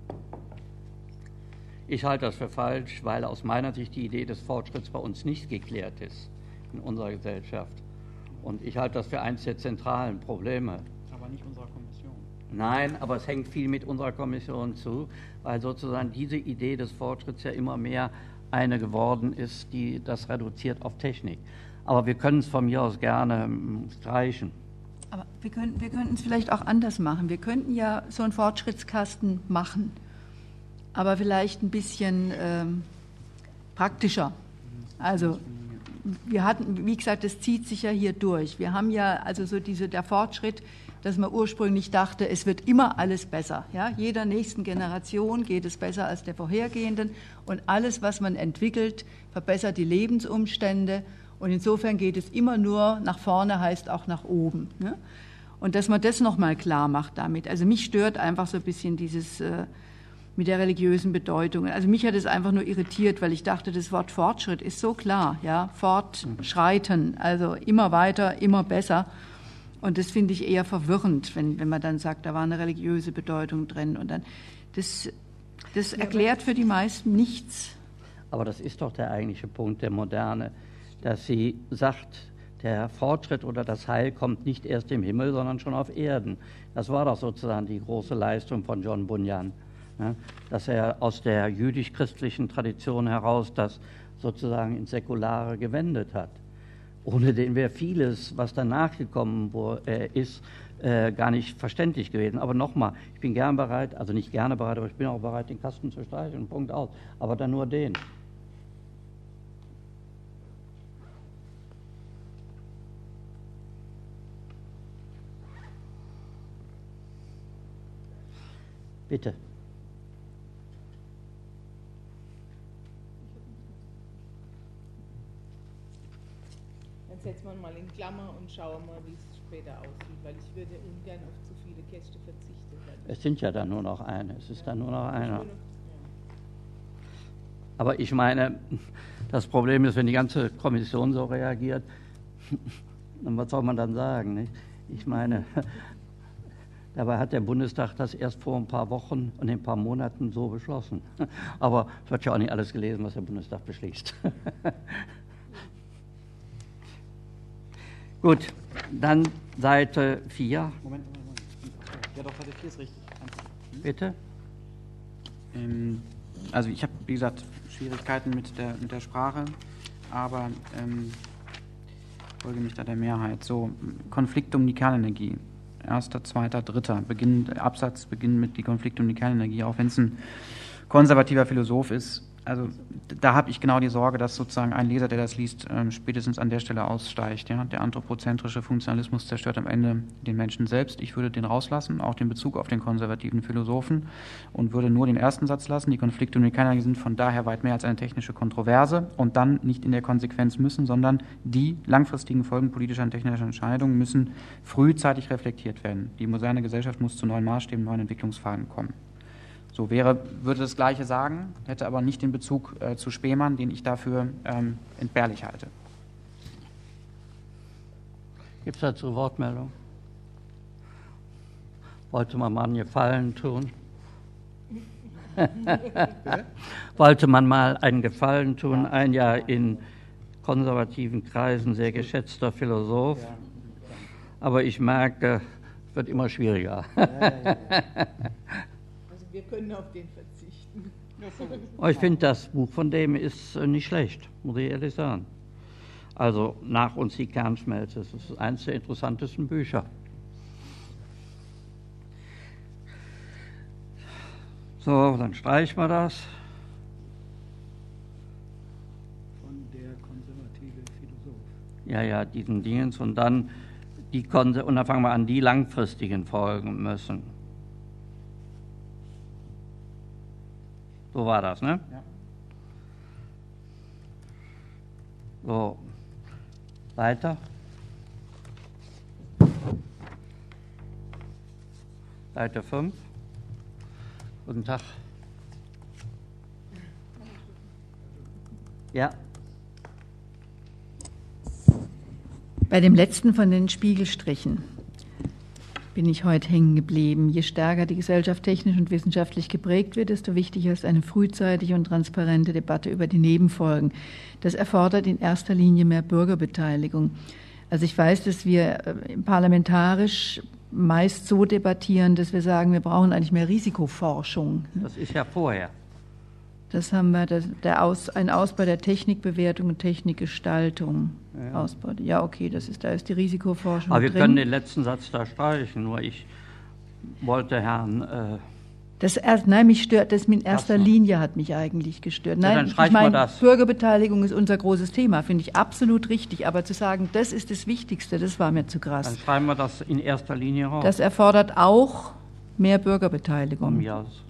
S1: Ich halte das für falsch, weil aus meiner Sicht die Idee des Fortschritts bei uns nicht geklärt ist in unserer Gesellschaft. Und ich halte das für eines der zentralen Probleme.
S2: Aber nicht unserer Kommission.
S1: Nein, aber es hängt viel mit unserer Kommission zu, weil sozusagen diese Idee des Fortschritts ja immer mehr eine geworden ist, die das reduziert auf Technik. Aber wir können es von mir aus gerne streichen.
S3: Aber wir könnten wir könnten es vielleicht auch anders machen. Wir könnten ja so einen Fortschrittskasten machen, aber vielleicht ein bisschen ähm, praktischer. Also wir hatten, wie gesagt, das zieht sich ja hier durch. Wir haben ja also so diese, der Fortschritt, dass man ursprünglich dachte, es wird immer alles besser. Ja? Jeder nächsten Generation geht es besser als der vorhergehenden und alles, was man entwickelt, verbessert die Lebensumstände und insofern geht es immer nur nach vorne, heißt auch nach oben. Ne? Und dass man das nochmal klar macht damit. Also mich stört einfach so ein bisschen dieses äh, mit der religiösen Bedeutung. Also mich hat es einfach nur irritiert, weil ich dachte, das Wort Fortschritt ist so klar, ja, fortschreiten, also immer weiter, immer besser. Und das finde ich eher verwirrend, wenn, wenn man dann sagt, da war eine religiöse Bedeutung drin. Und dann, das, das erklärt für die meisten nichts.
S1: Aber das ist doch der eigentliche Punkt der Moderne, dass sie sagt, der Fortschritt oder das Heil kommt nicht erst im Himmel, sondern schon auf Erden. Das war doch sozusagen die große Leistung von John Bunyan. Ja, dass er aus der jüdisch-christlichen Tradition heraus das sozusagen ins Säkulare gewendet hat, ohne den wäre vieles, was danach gekommen ist, äh, gar nicht verständlich gewesen. Aber nochmal, ich bin gern bereit, also nicht gerne bereit, aber ich bin auch bereit, den Kasten zu streichen, Punkt aus, aber dann nur den. Bitte.
S4: Dann setzt man mal in Klammer und schauen mal, wie es später aussieht, weil ich würde ungern auf zu viele Käste verzichten.
S1: Es sind ja dann nur noch eine, es ist dann nur noch einer. Aber ich meine, das Problem ist, wenn die ganze Kommission so reagiert, was soll man dann sagen? Nicht? Ich meine, dabei hat der Bundestag das erst vor ein paar Wochen und ein paar Monaten so beschlossen. Aber es wird ja auch nicht alles gelesen, was der Bundestag beschließt. Gut, dann Seite vier. Moment, Moment, Moment.
S2: Ja, doch, Seite vier ist richtig.
S1: Bitte?
S2: Ähm, also ich habe, wie gesagt, Schwierigkeiten mit der, mit der Sprache, aber ähm, folge mich da der Mehrheit. So, Konflikt um die Kernenergie. Erster, zweiter, dritter. Beginn, Absatz beginnt mit die Konflikte um die Kernenergie, auch wenn es ein konservativer Philosoph ist. Also da habe ich genau die Sorge, dass sozusagen ein Leser, der das liest, ähm, spätestens an der Stelle aussteigt. Ja? Der anthropozentrische Funktionalismus zerstört am Ende den Menschen selbst. Ich würde den rauslassen, auch den Bezug auf den konservativen Philosophen, und würde nur den ersten Satz lassen. Die Konflikte um die Kernenergie sind von daher weit mehr als eine technische Kontroverse und dann nicht in der Konsequenz müssen, sondern die langfristigen Folgen politischer und technischer Entscheidungen müssen frühzeitig reflektiert werden. Die moderne Gesellschaft muss zu neuen Maßstäben, neuen Entwicklungspfaden kommen. So wäre, würde das Gleiche sagen, hätte aber nicht den Bezug äh, zu Spemann, den ich dafür ähm, entbehrlich halte.
S1: Gibt es dazu Wortmeldung? Wollte man mal einen Gefallen tun? Wollte man mal einen Gefallen tun? Ein ja in konservativen Kreisen sehr geschätzter Philosoph. Aber ich merke, es wird immer schwieriger.
S4: Wir können auf den verzichten.
S1: Ich finde, das Buch von dem ist nicht schlecht, muss ich ehrlich sagen. Also Nach uns die Kernschmelze, das ist eines der interessantesten Bücher. So, dann streichen wir das.
S5: Von der konservative Philosoph.
S1: Ja, ja, diesen Dingens. Und dann, die Konse- und dann fangen wir an, die langfristigen folgen müssen. So war das, ne?
S2: Ja.
S1: So, weiter. Seite fünf. Guten Tag. Ja.
S3: Bei dem letzten von den Spiegelstrichen bin ich heute hängen geblieben. Je stärker die Gesellschaft technisch und wissenschaftlich geprägt wird, desto wichtiger ist eine frühzeitige und transparente Debatte über die Nebenfolgen. Das erfordert in erster Linie mehr Bürgerbeteiligung. Also ich weiß, dass wir parlamentarisch meist so debattieren, dass wir sagen, wir brauchen eigentlich mehr Risikoforschung.
S1: Das ist ja vorher.
S3: Das haben wir, das, der Aus, ein Ausbau der Technikbewertung und Technikgestaltung.
S1: Ja.
S3: Ausbau, ja, okay, das ist, da ist die Risikoforschung
S1: Aber wir
S3: drin.
S1: können den letzten Satz da streichen, nur ich wollte Herrn... Äh,
S3: das erst, nein, mich stört, das in erster Linie hat mich eigentlich gestört. Nein,
S1: ja, dann streichen
S3: ich meine,
S1: wir das.
S3: Bürgerbeteiligung ist unser großes Thema, finde ich absolut richtig. Aber zu sagen, das ist das Wichtigste, das war mir zu krass.
S1: Dann schreiben wir das in erster Linie raus.
S3: Das erfordert auch mehr Bürgerbeteiligung.
S1: Von mir aus.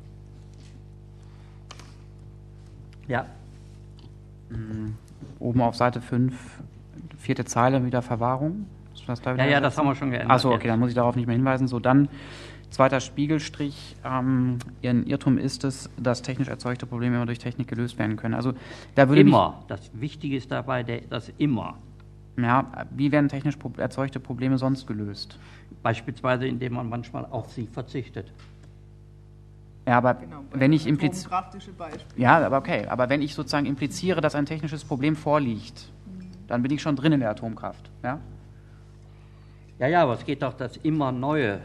S1: Ja.
S2: Mhm. Oben auf Seite fünf, vierte Zeile, wieder Verwahrung. Das da wieder
S1: ja, ja, das haben wir schon geändert.
S2: Achso, okay, dann muss ich darauf nicht mehr hinweisen. So, dann zweiter Spiegelstrich. Ähm, Ihren Irrtum ist es, dass technisch erzeugte Probleme immer durch Technik gelöst werden können. Also, da würde
S1: immer. Mich, das Wichtige ist dabei, der, das immer.
S2: Ja, wie werden technisch erzeugte Probleme sonst gelöst?
S1: Beispielsweise, indem man manchmal auf sie verzichtet.
S2: Ja, aber
S4: genau,
S2: wenn ich impliziere,
S4: Beispiel.
S2: ja, aber okay, aber wenn ich sozusagen impliziere, dass ein technisches Problem vorliegt, dann bin ich schon drin in der Atomkraft, ja?
S1: Ja, ja, aber es geht doch das immer Neue.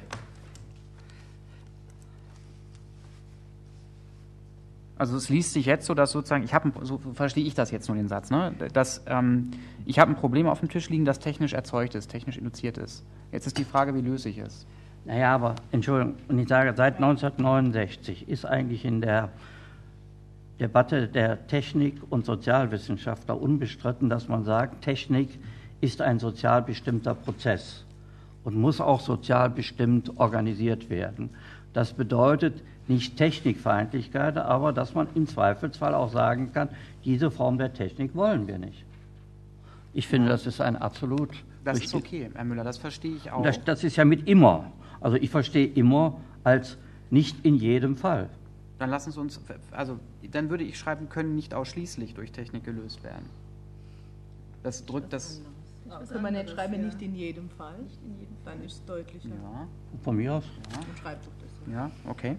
S2: Also es liest sich jetzt so, dass sozusagen, ich habe, so verstehe ich das jetzt nur den Satz, ne? Dass ähm, ich habe ein Problem auf dem Tisch liegen, das technisch erzeugt ist, technisch induziert ist. Jetzt ist die Frage, wie löse ich es?
S1: Naja, aber, Entschuldigung, und ich sage, seit neunzehnhundertneunundsechzig ist eigentlich in der Debatte der Technik- und Sozialwissenschaftler unbestritten, dass man sagt, Technik ist ein sozial bestimmter Prozess und muss auch sozial bestimmt organisiert werden. Das bedeutet, nicht Technikfeindlichkeit, aber dass man im Zweifelsfall auch sagen kann, diese Form der Technik wollen wir nicht. Ich finde, das ist ein absolut...
S2: Das ist okay, Herr Müller, das verstehe ich auch.
S1: Das, das ist ja mit immer. Also ich verstehe immer als nicht in jedem Fall.
S2: Dann lassen Sie uns, also dann würde ich schreiben, können nicht ausschließlich durch Technik gelöst werden. Das drückt das...
S4: Können wir nicht schreiben, nicht in jedem Fall? Dann ist es deutlicher.
S2: Ja.
S1: Von mir aus?
S2: Ja.
S4: Und schreibt doch das so.
S2: Ja, okay.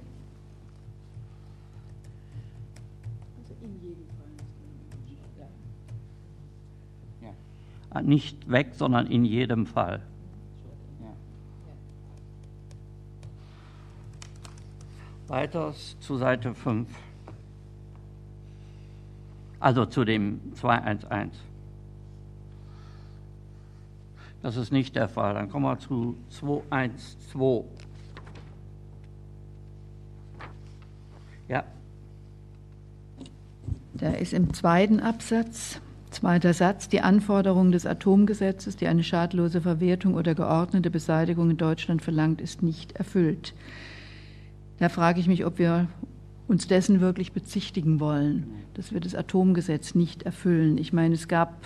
S3: Also in jedem Fall.
S2: Ja.
S1: Nicht weg, sondern in jedem Fall.
S2: Ja.
S1: Weiter zu Seite fünf. Also zu dem zweihundertzehn. Das ist nicht der Fall. Dann kommen wir zu zweihundertzwölf. Ja.
S3: Da ist im zweiten Absatz, zweiter Satz, die Anforderung des Atomgesetzes, die eine schadlose Verwertung oder geordnete Beseitigung in Deutschland verlangt, ist nicht erfüllt. Da frage ich mich, ob wir uns dessen wirklich bezichtigen wollen, dass wir das Atomgesetz nicht erfüllen. Ich meine, es gab,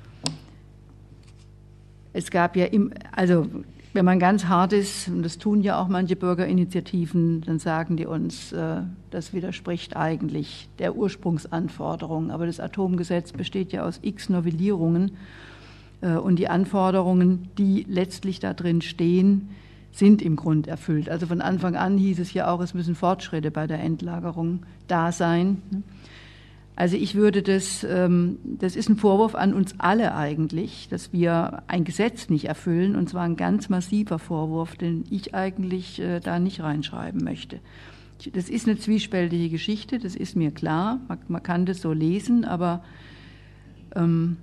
S3: es gab ja, im, also wenn man ganz hart ist, und das tun ja auch manche Bürgerinitiativen, dann sagen die uns, äh, das widerspricht eigentlich der Ursprungsanforderung. Aber das Atomgesetz besteht ja aus x Novellierungen äh, und die Anforderungen, die letztlich da drin stehen, sind im Grund erfüllt. Also von Anfang an hieß es ja auch, es müssen Fortschritte bei der Endlagerung da sein. Also ich würde das, das ist ein Vorwurf an uns alle eigentlich, dass wir ein Gesetz nicht erfüllen, und zwar ein ganz massiver Vorwurf, den ich eigentlich da nicht reinschreiben möchte. Das ist eine zwiespältige Geschichte, das ist mir klar, man, man kann das so lesen, aber ähm,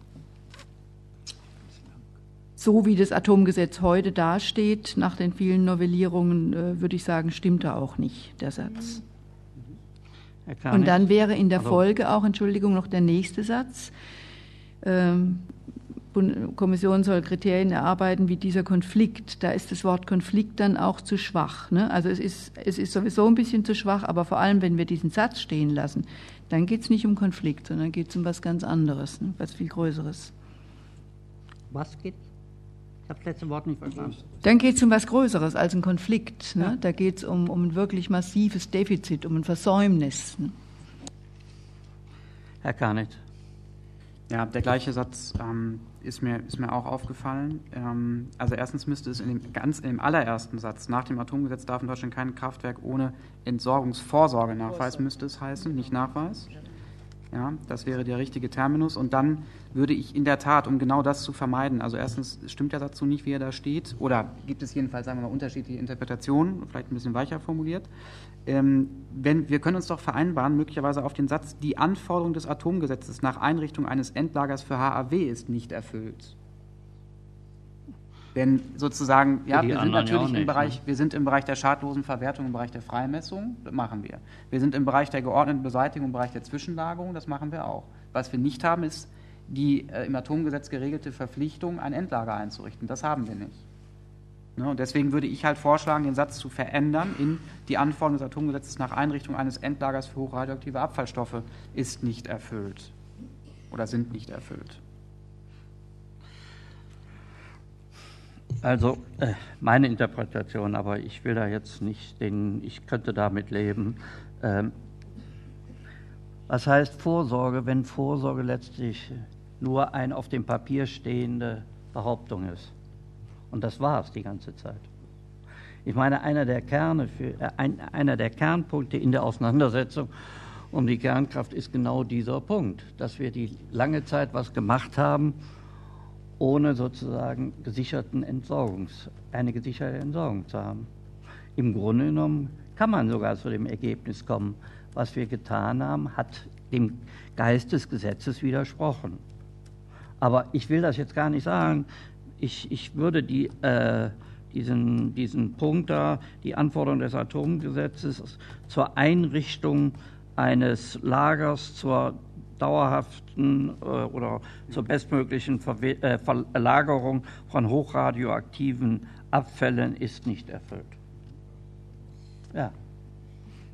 S3: so wie das Atomgesetz heute dasteht, nach den vielen Novellierungen, äh, würde ich sagen, stimmt da auch nicht, der Satz. Und dann wäre in der Folge auch, Entschuldigung, noch der nächste Satz. Ähm, die Kommission soll Kriterien erarbeiten, wie dieser Konflikt, da ist das Wort Konflikt dann auch zu schwach. Ne? Also es ist, es ist sowieso ein bisschen zu schwach, aber vor allem, wenn wir diesen Satz stehen lassen, dann geht es nicht um Konflikt, sondern geht es um was ganz anderes, ne? Was viel Größeres.
S1: Was geht? Ich habe das letzte Wort nicht verstanden.
S3: Dann geht es um was Größeres als ein Konflikt. Ne? Ja. Da geht es um, um ein wirklich massives Defizit, um ein Versäumnis. Ne?
S1: Herr Karnitz.
S2: Ja, der gleiche Satz ähm, ist, mir, ist mir auch aufgefallen. Ähm, also erstens müsste es in dem, ganz im allerersten Satz, nach dem Atomgesetz darf in Deutschland kein Kraftwerk ohne Entsorgungsvorsorgenachweis, müsste es heißen, nicht Nachweis. Ja, das wäre der richtige Terminus. Und dann würde ich in der Tat, um genau das zu vermeiden, also erstens stimmt der Satz so nicht, wie er da steht, oder gibt es jedenfalls, sagen wir mal, unterschiedliche Interpretationen, vielleicht ein bisschen weicher formuliert. Ähm, wenn, wir können uns doch vereinbaren, möglicherweise auf den Satz, die Anforderung des Atomgesetzes nach Einrichtung eines Endlagers für H A W ist nicht erfüllt. Wenn sozusagen, ja, wir sind natürlich ja nicht, im Bereich, ne? wir sind im Bereich der schadlosen Verwertung, im Bereich der Freimessung, das machen wir. Wir sind im Bereich der geordneten Beseitigung, im Bereich der Zwischenlagerung, das machen wir auch. Was wir nicht haben, ist die äh, im Atomgesetz geregelte Verpflichtung, ein Endlager einzurichten. Das haben wir nicht. Ne? Und deswegen würde ich halt vorschlagen, den Satz zu verändern in die Anforderung des Atomgesetzes nach Einrichtung eines Endlagers für hochradioaktive Abfallstoffe ist nicht erfüllt oder sind nicht erfüllt.
S1: Also äh, meine Interpretation, aber ich will da jetzt nicht, den, ich könnte damit leben. Ähm, was heißt Vorsorge, wenn Vorsorge letztlich nur ein auf dem Papier stehende Behauptung ist? Und das war es die ganze Zeit. Ich meine, einer der Kerne für, äh, ein, einer der Kernpunkte in der Auseinandersetzung um die Kernkraft ist genau dieser Punkt, dass wir die lange Zeit was gemacht haben, ohne sozusagen gesicherten Entsorgungs, eine gesicherte Entsorgung zu haben. Im Grunde genommen kann man sogar zu dem Ergebnis kommen, was wir getan haben, hat dem Geist des Gesetzes widersprochen. Aber ich will das jetzt gar nicht sagen. Ich, ich würde die, äh, diesen, diesen Punkt da, die Anforderung des Atomgesetzes zur Einrichtung eines Lagers zur dauerhaften äh, oder zur bestmöglichen Verwe äh, Verlagerung von hochradioaktiven Abfällen ist nicht erfüllt. Ja.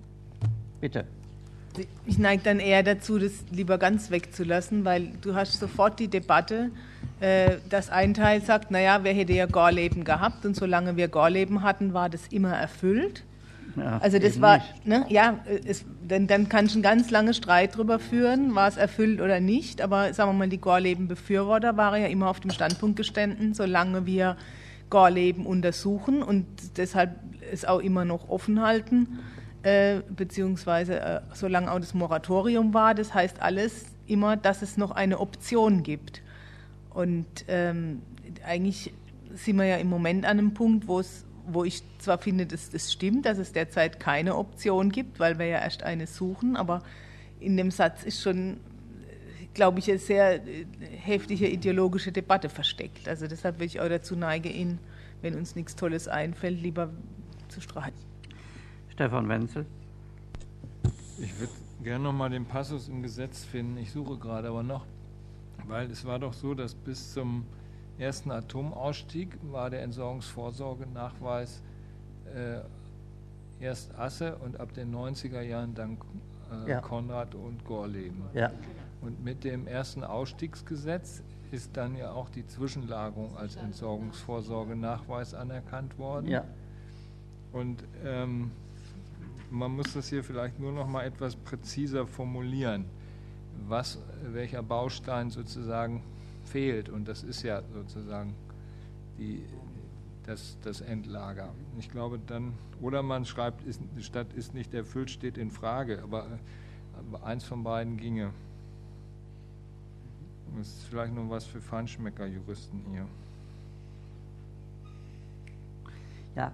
S1: Bitte.
S4: Ich neige dann eher dazu, das lieber ganz wegzulassen, weil du hast sofort die Debatte, äh, dass ein Teil sagt, naja, wer hätte ja Gorleben gehabt und solange wir Gorleben hatten, war das immer erfüllt.
S1: Ja,
S4: also das war, ne, ja, es, dann, dann kannst du einen ganz langen Streit darüber führen, war es erfüllt oder nicht, aber sagen wir mal, die Gorleben-Befürworter waren ja immer auf dem Standpunkt gestanden, solange wir Gorleben untersuchen und deshalb es auch immer noch offen halten, äh, beziehungsweise äh, solange auch das Moratorium war, das heißt alles immer, dass es noch eine Option gibt. Und ähm, eigentlich sind wir ja im Moment an einem Punkt, wo es wo ich zwar finde, dass das stimmt, dass es derzeit keine Option gibt, weil wir ja erst eine suchen, aber in dem Satz ist schon, glaube ich, eine sehr heftige ideologische Debatte versteckt. Also deshalb will ich auch dazu neigen, ihn, wenn uns nichts Tolles einfällt, lieber zu streichen.
S1: Stefan Wenzel.
S6: Ich würde gerne noch mal den Passus im Gesetz finden. Ich suche gerade aber noch, weil es war doch so, dass bis zum ersten Atomausstieg war der Entsorgungsvorsorgenachweis äh, erst Asse und ab den neunziger Jahren dann äh, ja. Konrad und Gorleben.
S1: Ja.
S6: Und mit dem ersten Ausstiegsgesetz ist dann ja auch die Zwischenlagerung als Entsorgungsvorsorgenachweis anerkannt worden.
S1: Ja.
S6: Und ähm, man muss das hier vielleicht nur noch mal etwas präziser formulieren, was, welcher Baustein sozusagen fehlt, und das ist ja sozusagen die, das, das Endlager. Ich glaube dann, oder man schreibt, ist, statt ist nicht erfüllt, steht in Frage, aber, aber eins von beiden ginge. Das ist vielleicht noch was für Feinschmecker-Juristen hier.
S1: Ja.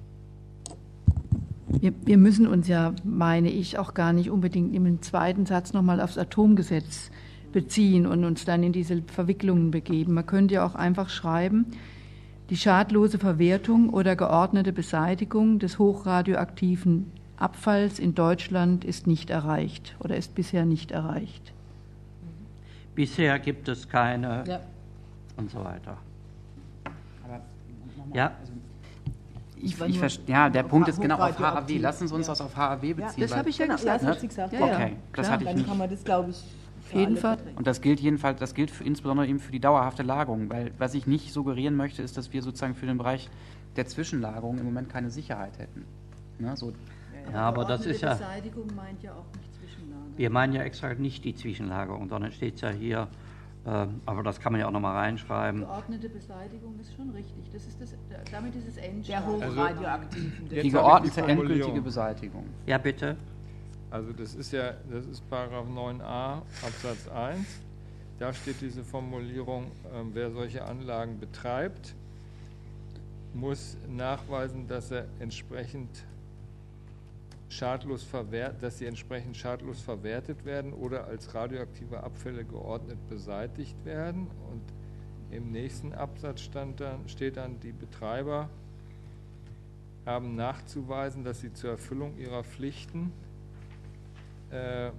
S3: Wir, wir müssen uns ja, meine ich, auch gar nicht unbedingt im zweiten Satz nochmal aufs Atomgesetz beziehen und uns dann in diese Verwicklungen begeben. Man könnte ja auch einfach schreiben, die schadlose Verwertung oder geordnete Beseitigung des hochradioaktiven Abfalls in Deutschland ist nicht erreicht oder ist bisher nicht erreicht.
S1: Bisher gibt es keine ja. und so weiter.
S2: Aber
S1: ja.
S2: Also Ich, ich ja, der Punkt ist genau auf H A W. Lassen Sie uns
S4: ja.
S2: das auf H A W beziehen.
S3: Ja, das habe ich ja
S4: genau,
S3: gesagt.
S4: Ja, das hat sie gesagt.
S3: Ja,
S2: okay,
S3: ja,
S2: das
S3: klar.
S2: hatte ich
S4: Dann
S2: nicht.
S4: kann man das, glaube ich,
S3: auf jeden Fall.
S2: Und das gilt jedenfalls, das gilt für, insbesondere eben für die dauerhafte Lagerung, weil was ich nicht suggerieren möchte, ist, dass wir sozusagen für den Bereich der Zwischenlagerung im Moment keine Sicherheit hätten. Ne, so.
S1: Ja, aber das ist ja.
S3: Beseitigung meint ja auch nicht Zwischenlagerung.
S1: Wir meinen ja extra nicht die Zwischenlagerung, sondern steht es ja hier. Aber das kann man ja auch nochmal reinschreiben.
S3: Geordnete Beseitigung ist schon richtig. Das ist das, damit ist es
S4: der hochradioaktiven.
S2: Also, die geordnete, die endgültige Beseitigung.
S1: Ja, bitte.
S6: Also das ist ja, das ist Paragraph neun a Absatz eins. Da steht diese Formulierung, äh, wer solche Anlagen betreibt, muss nachweisen, dass er entsprechend schadlos verwehrt, dass sie entsprechend schadlos verwertet werden oder als radioaktive Abfälle geordnet beseitigt werden. Und im nächsten Absatz stand dann, steht dann, die Betreiber haben nachzuweisen, dass sie zur Erfüllung ihrer Pflichten äh,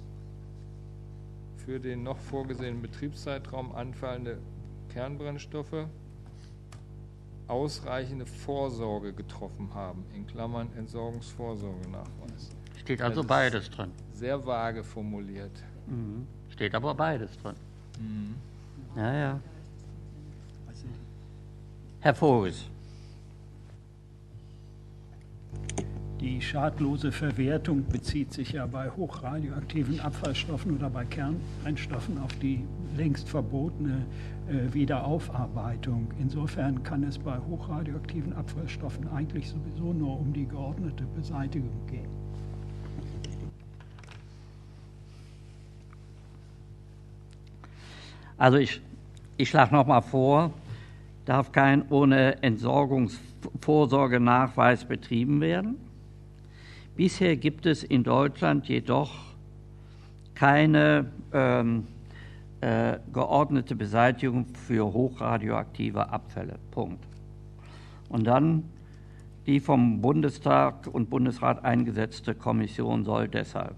S6: für den noch vorgesehenen Betriebszeitraum anfallende Kernbrennstoffe ausreichende Vorsorge getroffen haben, in Klammern Entsorgungsvorsorgenachweis.
S1: Steht also beides drin.
S6: Sehr vage formuliert.
S1: Mhm. Steht aber beides drin.
S6: Mhm.
S1: Ja, ja. Herr Vogels.
S5: Die schadlose Verwertung bezieht sich ja bei hochradioaktiven Abfallstoffen oder bei Kernbrennstoffen auf die längst verbotene äh, Wiederaufarbeitung. Insofern kann es bei hochradioaktiven Abfallstoffen eigentlich sowieso nur um die geordnete Beseitigung gehen.
S1: Also ich, ich schlage nochmal vor, darf kein ohne Entsorgungsvorsorgenachweis betrieben werden. Bisher gibt es in Deutschland jedoch keine ähm, äh, geordnete Beseitigung für hochradioaktive Abfälle. Punkt. Und dann die vom Bundestag und Bundesrat eingesetzte Kommission soll deshalb.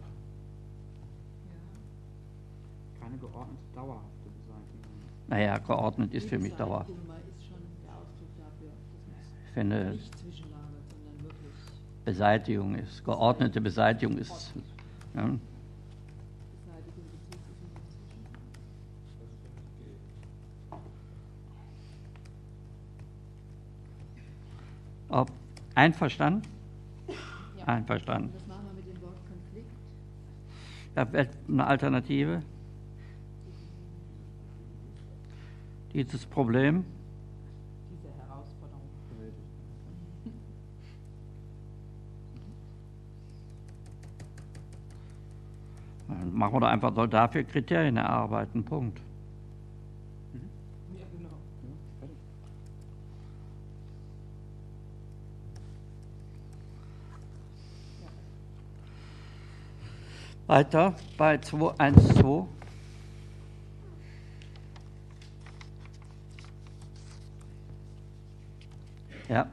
S2: Keine geordnete, dauerhafte Beseitigung.
S1: Naja, geordnet ist für mich dauerhaft. Ich finde, Beseitigung ist, geordnete Beseitigung ist. Ja. Ob einverstanden? Ja. Einverstanden. Was machen wir mit dem Wort Konflikt? Ja, wäre eine Alternative. Dieses Problem.
S3: Diese Herausforderung.
S1: Dann machen wir doch einfach, soll dafür Kriterien erarbeiten. Punkt.
S2: Ja, genau.
S1: Weiter bei zwei eins zwei. Ja.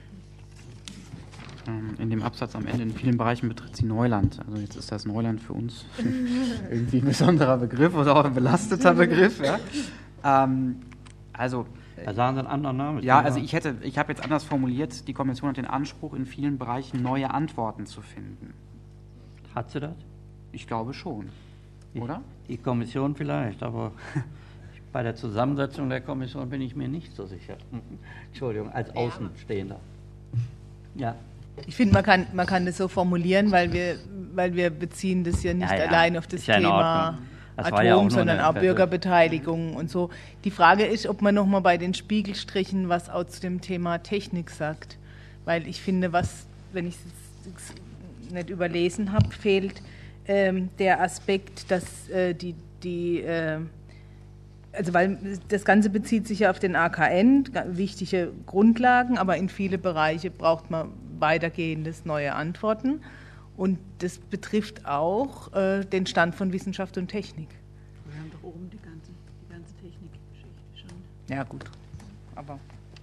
S2: In dem Absatz am Ende, in vielen Bereichen betritt sie Neuland. Also jetzt ist das Neuland für uns irgendwie ein besonderer Begriff oder auch ein belasteter Begriff. Ja. Ähm, also
S1: Da sagen Sie einen anderen Namen.
S2: Ja, also ich hätte, ich habe jetzt anders formuliert, die Kommission hat den Anspruch, in vielen Bereichen neue Antworten zu finden.
S1: Hat sie das?
S2: Ich glaube schon, oder?
S1: Die Kommission vielleicht, aber bei der Zusammensetzung der Kommission bin ich mir nicht so sicher. Entschuldigung, als Außenstehender. Ja.
S4: Ich finde, man kann, man kann das so formulieren, weil wir, weil wir beziehen das ja nicht
S1: Ja, ja.
S4: allein auf das
S1: Ist ja in
S4: Thema
S1: Ordnung. Das war
S4: Atom,
S1: ja auch nur
S4: sondern
S1: eine
S4: auch Bürgerbeteiligung und so. Die Frage ist, ob man nochmal bei den Spiegelstrichen was auch zu dem Thema Technik sagt. Weil ich finde, was, wenn ich es nicht überlesen habe, fehlt ähm, der Aspekt, dass äh, die, die äh, also weil das Ganze bezieht sich ja auf den A K N, wichtige Grundlagen, aber in viele Bereiche braucht man weitergehendes neue Antworten. Und das betrifft auch äh, den Stand von Wissenschaft und Technik.
S3: Wir haben doch oben die ganze, die ganze Technikgeschichte schon.
S4: Ja gut, aber...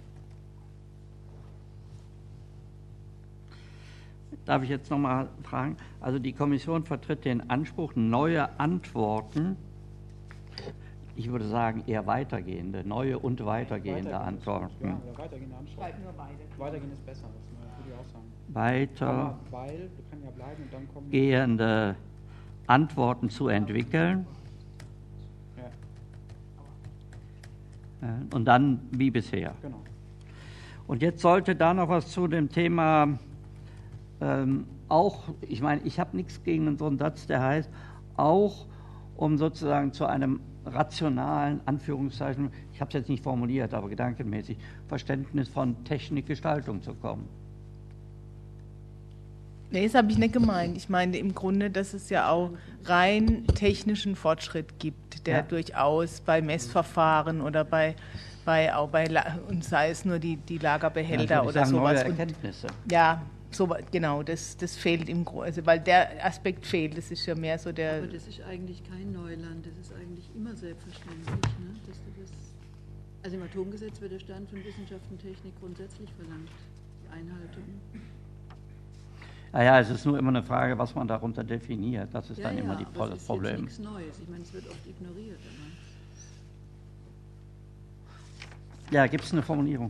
S1: Darf ich jetzt noch mal fragen? Also die Kommission vertritt den Anspruch, neue Antworten, ich würde sagen eher weitergehende, neue und weitergehende
S2: Weitergehend
S1: Antworten.
S2: Ja, oder weitergehende Antworten. Nur weitergehen. Weitergehen ist besser, das würde ich auch sagen.
S1: Weiter
S2: Weil, wir können ja bleiben und dann kommen...
S1: gehende Antworten zu entwickeln.
S2: Ja.
S1: Und dann wie bisher.
S2: Genau.
S1: Und jetzt sollte da noch was zu dem Thema ähm, auch, ich meine, ich habe nichts gegen so einen Satz, der heißt, auch um sozusagen zu einem rationalen, Anführungszeichen, ich habe es jetzt nicht formuliert, aber gedankenmäßig, Verständnis von Technikgestaltung zu kommen.
S4: Nee, das habe ich nicht gemeint. Ich meine im Grunde, dass es ja auch rein technischen Fortschritt gibt, der
S1: Ja.
S4: durchaus bei Messverfahren oder bei, bei auch bei La- und sei es nur die, die Lagerbehälter
S1: Ja,
S4: oder
S1: sagen,
S4: sowas.
S1: neue
S4: Und,
S1: Erkenntnisse.
S4: ja, so, genau, das, das fehlt im Grunde, also weil der Aspekt fehlt. Das ist ja mehr so der.
S7: Aber das ist eigentlich kein Neuland, das ist eigentlich immer selbstverständlich. Ne? Dass du das, also im Atomgesetz wird der Stand von Wissenschaft und Technik grundsätzlich verlangt, die Einhaltung.
S1: Naja, es ist nur immer eine Frage, was man darunter definiert. Das ist
S7: Ja,
S1: dann
S7: ja,
S1: immer die,
S7: aber
S1: das
S7: es ist
S1: Problem.
S7: jetzt nichts Neues. Ich meine, es wird oft ignoriert. Aber
S1: Ja, gibt es eine Formulierung?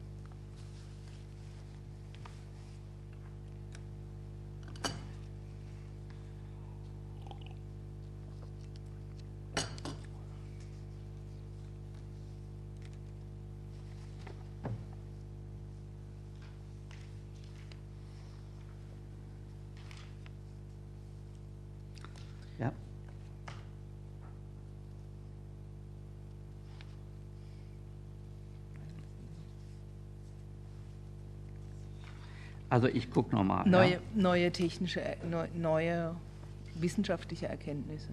S1: Ja. Also ich gucke nochmal.
S4: Neue,
S1: Ja.
S4: neue technische, neu, neue wissenschaftliche Erkenntnisse.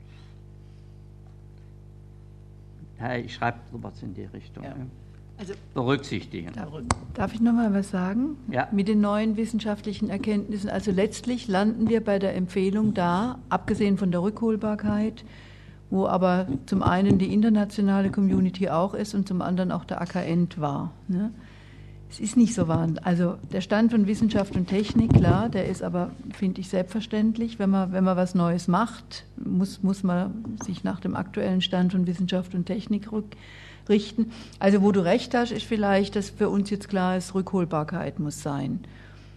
S1: Ja, ich schreibe sowas in die Richtung.
S4: Ja.
S1: Ja.
S3: Also
S1: Berücksichtigen.
S3: Darf, darf ich noch mal was sagen?
S1: Ja.
S3: Mit den neuen wissenschaftlichen Erkenntnissen. Also letztlich landen wir bei der Empfehlung da, abgesehen von der Rückholbarkeit, wo aber zum einen die internationale Community auch ist und zum anderen auch der A K N war. Ne? Es ist nicht so wahnsinnig. Also der Stand von Wissenschaft und Technik, klar, der ist aber, finde ich, selbstverständlich. Wenn man, wenn man was Neues macht, muss, muss man sich nach dem aktuellen Stand von Wissenschaft und Technik rückrichten. Also wo du recht hast, ist vielleicht, dass für uns jetzt klar ist, Rückholbarkeit muss sein.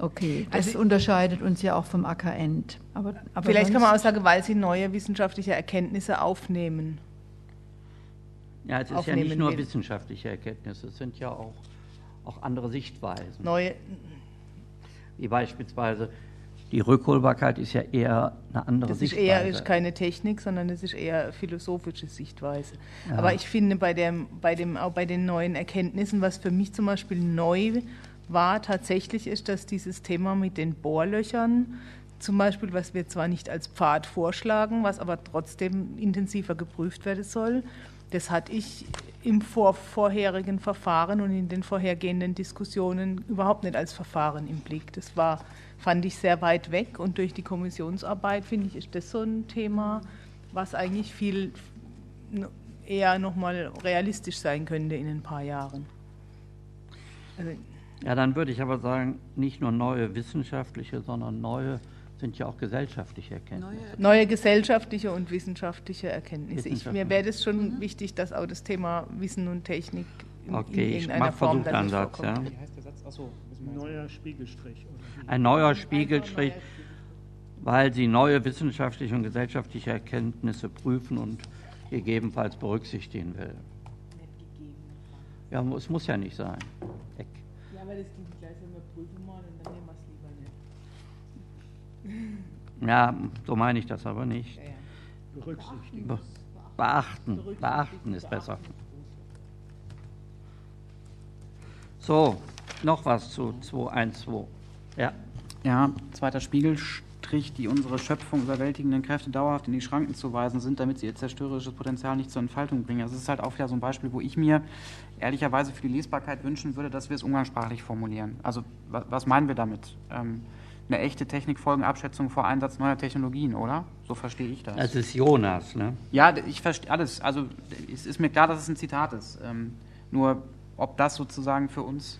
S3: Okay, das
S4: also,
S3: unterscheidet uns ja auch vom A K E N T. Aber, aber
S4: vielleicht kann man auch sagen, weil sie neue wissenschaftliche Erkenntnisse aufnehmen.
S1: Ja, es ist ja nicht nur will. wissenschaftliche Erkenntnisse, es sind ja auch, auch andere Sichtweisen.
S4: Neue.
S1: Wie beispielsweise die Rückholbarkeit ist ja eher eine andere
S4: das
S1: Sichtweise.
S4: Das ist eher ist keine Technik, sondern das ist eher philosophische Sichtweise. Ja. Aber ich finde, bei, der, bei, dem, auch bei den neuen Erkenntnissen, was für mich zum Beispiel neu war, tatsächlich ist, dass dieses Thema mit den Bohrlöchern, zum Beispiel, was wir zwar nicht als Pfad vorschlagen, was aber trotzdem intensiver geprüft werden soll, das hatte ich im vor, vorherigen Verfahren und in den vorhergehenden Diskussionen überhaupt nicht als Verfahren im Blick. Das war, fand ich sehr weit weg und durch die Kommissionsarbeit, finde ich, ist das so ein Thema, was eigentlich viel eher nochmal realistisch sein könnte in ein paar Jahren.
S1: Also, ja, dann würde ich aber sagen, nicht nur neue wissenschaftliche, sondern neue sind ja auch gesellschaftliche Erkenntnisse.
S4: Neue, neue gesellschaftliche und wissenschaftliche Erkenntnisse. Ich, mir wäre das schon mhm. wichtig, dass auch das Thema Wissen und Technik in,
S1: okay,
S4: in irgendeiner Form dann nicht
S1: vorkommt. Ja.
S5: Wie heißt der Satz? Achso, ein neuer Spiegelstrich. Oder?
S1: Ein neuer Spiegelstrich, weil sie neue wissenschaftliche und gesellschaftliche Erkenntnisse prüfen und gegebenenfalls berücksichtigen will. Ja, es muss ja nicht sein. Eck.
S4: Ja, aber das klingt gleich, wenn wir prüfen mal und dann nehmen wir es lieber nicht.
S1: Ja, so meine ich das aber nicht.
S4: Ja, ja.
S5: Berücksichtigen.
S1: Be beachten. Beachten ist besser. So, noch was zu zwei eins zwei. Ja.
S2: Ja, zweiter Spiegelstrich, die unsere Schöpfung überwältigenden Kräfte dauerhaft in die Schranken zu weisen sind, damit sie ihr zerstörerisches Potenzial nicht zur Entfaltung bringen. Also es ist halt auch wieder so ein Beispiel, wo ich mir ehrlicherweise für die Lesbarkeit wünschen würde, dass wir es umgangssprachlich formulieren. Also was meinen wir damit? Ähm, eine echte Technikfolgenabschätzung vor Einsatz neuer Technologien, oder? So verstehe ich das.
S1: Es ist Jonas, ne?
S2: Ja, ich verstehe alles. Also es ist mir klar, dass es ein Zitat ist. Ähm, nur ob das sozusagen für uns...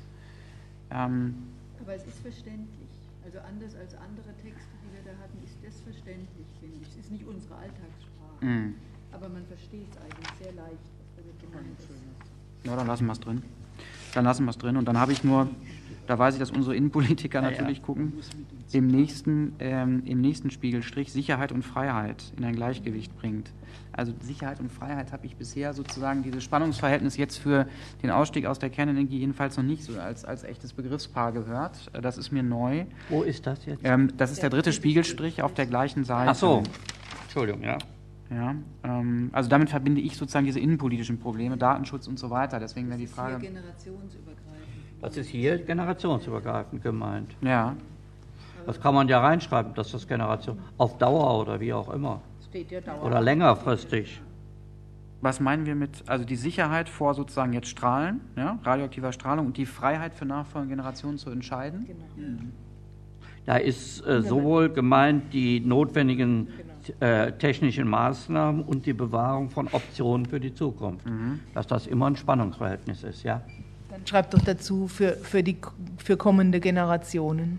S2: Ähm,
S7: Aber es ist verständlich. Also anders als andere Texte, die wir da hatten, ist das verständlich, finde ich. Es ist nicht unsere Alltagssprache. Mm. Aber man versteht es eigentlich sehr leicht, was damit gemeint ist.
S2: Ja, dann lassen wir es drin. Dann lassen wir es drin. Und dann habe ich nur... Da weiß ich, dass unsere Innenpolitiker ja, natürlich ja. gucken, im nächsten, ähm, im nächsten Spiegelstrich Sicherheit und Freiheit in ein Gleichgewicht bringt. Also Sicherheit und Freiheit habe ich bisher sozusagen dieses Spannungsverhältnis jetzt für den Ausstieg aus der Kernenergie jedenfalls noch nicht so als, als echtes Begriffspaar gehört. Das ist mir neu.
S1: Wo ist das jetzt?
S2: Ähm, das ist der dritte Spiegelstrich auf der gleichen Seite.
S1: Ach so, Entschuldigung, ja.
S2: Ja, ähm, also damit verbinde ich sozusagen diese innenpolitischen Probleme, Datenschutz und so weiter. Deswegen wäre die Frage...
S7: Das ist hier generationsübergreifend.
S1: Das ist hier generationsübergreifend gemeint.
S2: Ja.
S1: Das kann man ja reinschreiben, dass das Generation auf Dauer oder wie auch immer.
S4: Steht ja Dauer.
S1: Oder längerfristig.
S2: Was meinen wir mit, also die Sicherheit vor sozusagen jetzt Strahlen, ja, radioaktiver Strahlung und die Freiheit für nachfolgende Generationen zu entscheiden?
S4: Genau.
S2: Mhm.
S1: Da ist äh, sowohl gemeint die notwendigen äh, technischen Maßnahmen und die Bewahrung von Optionen für die Zukunft. Mhm. Dass das immer ein Spannungsverhältnis ist, ja.
S4: Dann schreibt doch dazu für, für, die, für kommende Generationen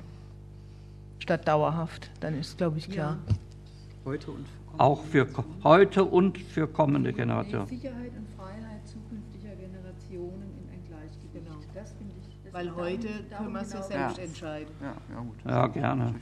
S4: statt dauerhaft. Dann ist, glaube ich, klar.
S7: Ja.
S2: Heute und für
S1: auch für heute und für kommende Generationen.
S7: Sicherheit und Freiheit zukünftiger Generationen in ein Gleichgewicht. Genau. Das finde ich. Das
S4: Weil heute
S7: darum,
S4: können wir es ja
S7: genau
S4: selbst
S2: ja.
S4: entscheiden.
S2: Ja, ja, gut.
S1: Ja, gerne.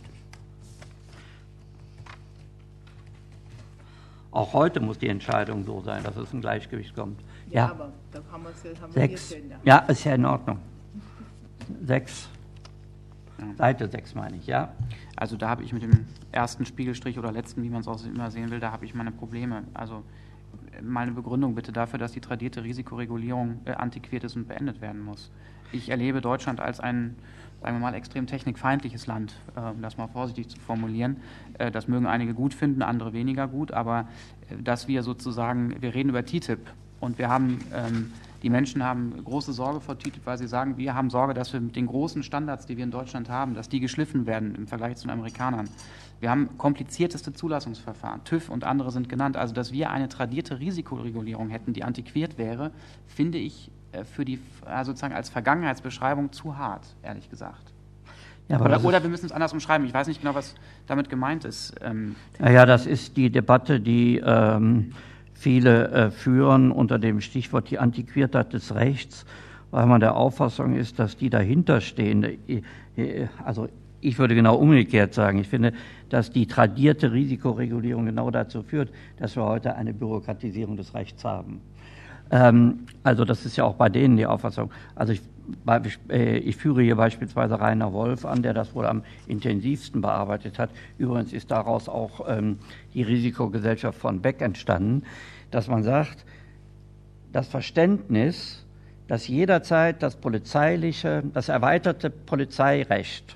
S1: Auch heute muss die Entscheidung so sein, dass es ein Gleichgewicht kommt.
S4: Ja,
S1: ja.
S4: aber da haben wir es ja, haben
S1: sechs.
S4: wir jetzt ja.
S1: Ja, ist ja in Ordnung. Sechs. Ja. Seite sechs meine ich, ja.
S2: Also da habe ich mit dem ersten Spiegelstrich oder letzten, wie man es auch immer sehen will, da habe ich meine Probleme. Also meine Begründung bitte dafür, dass die tradierte Risikoregulierung äh, antiquiert ist und beendet werden muss. Ich erlebe Deutschland als ein, sagen wir mal, extrem technikfeindliches Land, äh, um das mal vorsichtig zu formulieren. Äh, das mögen einige gut finden, andere weniger gut, aber äh, dass wir sozusagen, wir reden über T T I P und wir haben, ähm, die Menschen haben große Sorge vor T T I P, weil sie sagen, wir haben Sorge, dass wir mit den großen Standards, die wir in Deutschland haben, dass die geschliffen werden im Vergleich zu den Amerikanern. Wir haben komplizierteste Zulassungsverfahren, TÜV und andere sind genannt. Also, dass wir eine tradierte Risikoregulierung hätten, die antiquiert wäre, finde ich für die, sozusagen als Vergangenheitsbeschreibung zu hart, ehrlich gesagt. Ja, aber oder, oder wir müssen es anders umschreiben. Ich weiß nicht genau, was damit gemeint ist. Ähm,
S1: naja, das ist die Debatte, die ähm, viele äh, führen unter dem Stichwort die Antiquiertheit des Rechts, weil man der Auffassung ist, dass die dahinterstehende, also ich würde genau umgekehrt sagen. Ich finde, dass die tradierte Risikoregulierung genau dazu führt, dass wir heute eine Bürokratisierung des Rechts haben. Ähm, also das ist ja auch bei denen die Auffassung. Also ich, äh, ich führe hier beispielsweise Rainer Wolf an, der das wohl am intensivsten bearbeitet hat. Übrigens ist daraus auch ähm, die Risikogesellschaft von Beck entstanden, dass man sagt, das Verständnis, dass jederzeit das polizeiliche, das erweiterte Polizeirecht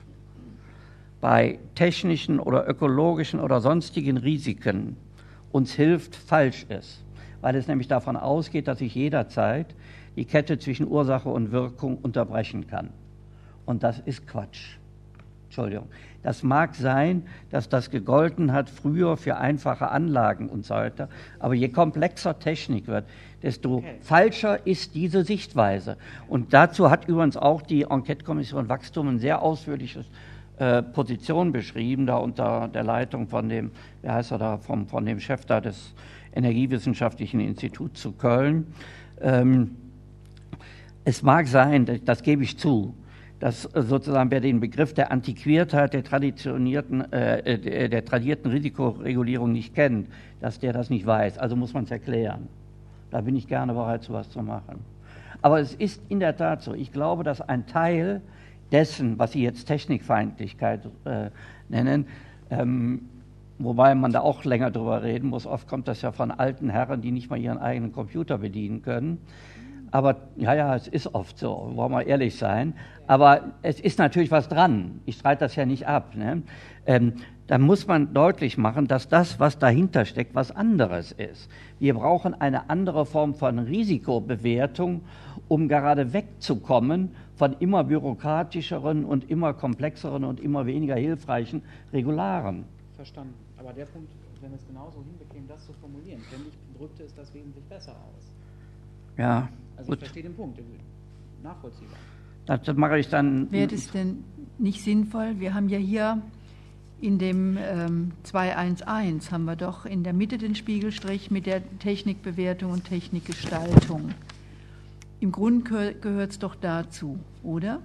S1: bei technischen oder ökologischen oder sonstigen Risiken uns hilft, falsch ist. Weil es nämlich davon ausgeht, dass ich jederzeit die Kette zwischen Ursache und Wirkung unterbrechen kann. Und das ist Quatsch. Entschuldigung. Das mag sein, dass das gegolten hat früher für einfache Anlagen und so weiter, aber je komplexer Technik wird, desto okay. falscher ist diese Sichtweise. Und dazu hat übrigens auch die Enquete-Kommission Wachstum ein sehr ausführliches äh, Position beschrieben, da unter der Leitung von dem, wie heißt er da, vom, von dem Chef da des Energiewissenschaftlichen Instituts zu Köln. Ähm, es mag sein, das gebe ich zu, dass sozusagen wer den Begriff der Antiquiertheit der traditionierten, äh, der, der tradierten Risikoregulierung nicht kennt, dass der das nicht weiß. Also muss man es erklären. Da bin ich gerne bereit, so was zu machen. Aber es ist in der Tat so. Ich glaube, dass ein Teil dessen, was Sie jetzt Technikfeindlichkeit äh, nennen, ähm, wobei man da auch länger drüber reden muss, oft kommt das ja von alten Herren, die nicht mal ihren eigenen Computer bedienen können. Aber ja, ja, es ist oft so, wollen wir ehrlich sein. Aber es ist natürlich was dran. Ich streite das ja nicht ab. Ne? Ähm, da muss man deutlich machen, dass das, was dahinter steckt, was anderes ist. Wir brauchen eine andere Form von Risikobewertung, um gerade wegzukommen von immer bürokratischeren und immer komplexeren und immer weniger hilfreichen Regularen.
S2: Verstanden. Aber der Punkt, wenn wir es genauso hinbekämen, das zu formulieren, finde ich, drückte es das wesentlich besser aus.
S1: Ja.
S2: Also ich verstehe den Punkt, nachvollziehbar.
S1: Das, das mache ich dann.
S3: Wäre das denn nicht sinnvoll? Wir haben ja hier in dem ähm, zweihundertzehn haben wir doch in der Mitte den Spiegelstrich mit der Technikbewertung und Technikgestaltung. Im Grunde gehört es doch dazu, oder?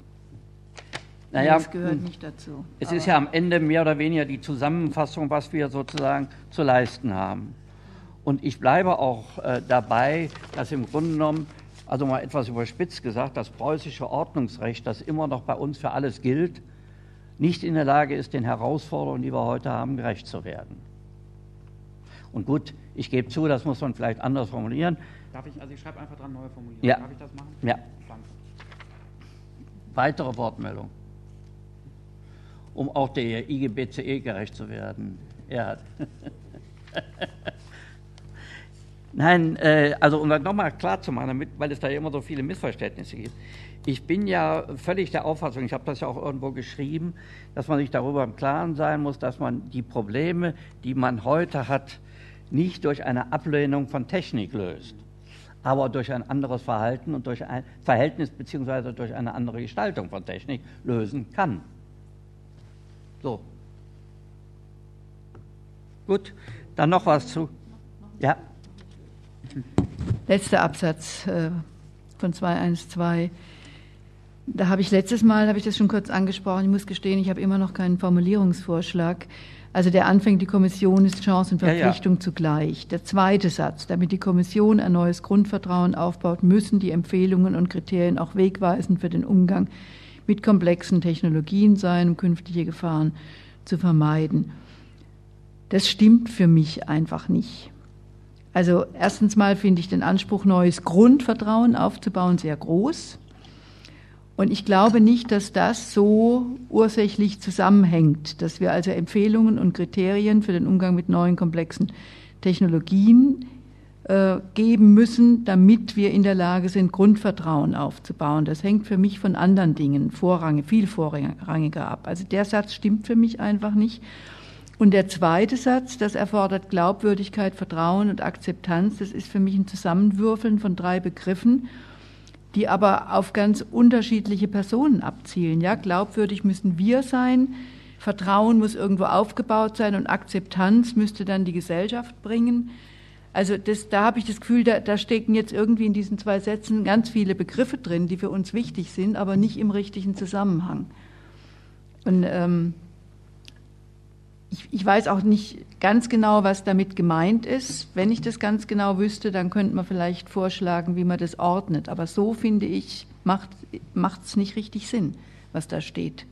S1: Naja,
S3: das gehört nicht dazu.
S1: Es Aber ist ja am Ende mehr oder weniger die Zusammenfassung, was wir sozusagen zu leisten haben. Und ich bleibe auch äh, dabei, dass im Grunde genommen, also mal etwas überspitzt gesagt, das preußische Ordnungsrecht, das immer noch bei uns für alles gilt, nicht in der Lage ist, den Herausforderungen, die wir heute haben, gerecht zu werden. Und gut, ich gebe zu, das muss man vielleicht anders formulieren.
S2: Darf ich, also ich schreibe einfach dran, neue Formulierungen.
S1: Ja.
S2: Darf ich das machen?
S1: Ja.
S2: Danke.
S1: Weitere Wortmeldung, um auch der I G B C E gerecht zu werden. Erhard. Nein, äh, also um das nochmal klar zu machen, damit, weil es da ja immer so viele Missverständnisse gibt. Ich bin ja völlig der Auffassung, ich habe das ja auch irgendwo geschrieben, dass man sich darüber im Klaren sein muss, dass man die Probleme, die man heute hat, nicht durch eine Ablehnung von Technik löst, aber durch ein anderes Verhalten und durch ein Verhältnis beziehungsweise durch eine andere Gestaltung von Technik lösen kann. So. Gut, dann noch was zu. Ja.
S3: Letzter Absatz äh, von zweihundertzwölf. Da habe ich letztes Mal, habe ich das schon kurz angesprochen, ich muss gestehen, ich habe immer noch keinen Formulierungsvorschlag. Also der anfängt, die Kommission ist Chance und Verpflichtung ja, ja. zugleich. Der zweite Satz, damit die Kommission ein neues Grundvertrauen aufbaut, müssen die Empfehlungen und Kriterien auch wegweisend für den Umgang mit komplexen Technologien sein, um künftige Gefahren zu vermeiden. Das stimmt für mich einfach nicht. Also erstens mal finde ich den Anspruch, neues Grundvertrauen aufzubauen, sehr groß. Und ich glaube nicht, dass das so ursächlich zusammenhängt, dass wir also Empfehlungen und Kriterien für den Umgang mit neuen komplexen Technologien äh, geben müssen, damit wir in der Lage sind, Grundvertrauen aufzubauen. Das hängt für mich von anderen Dingen vorrangig, viel vorrangiger ab. Also der Satz stimmt für mich einfach nicht. Und der zweite Satz, das erfordert Glaubwürdigkeit, Vertrauen und Akzeptanz, das ist für mich ein Zusammenwürfeln von drei Begriffen, die aber auf ganz unterschiedliche Personen abzielen. Ja, glaubwürdig müssen wir sein, Vertrauen muss irgendwo aufgebaut sein und Akzeptanz müsste dann die Gesellschaft bringen. Also das, da habe ich das Gefühl, da, da stecken jetzt irgendwie in diesen zwei Sätzen ganz viele Begriffe drin, die für uns wichtig sind, aber nicht im richtigen Zusammenhang. Und ähm, ich, ich weiß auch nicht ganz genau, was damit gemeint ist. Wenn ich das ganz genau wüsste, dann könnte man vielleicht vorschlagen, wie man das ordnet. Aber so, finde ich, macht es nicht richtig Sinn, was da steht.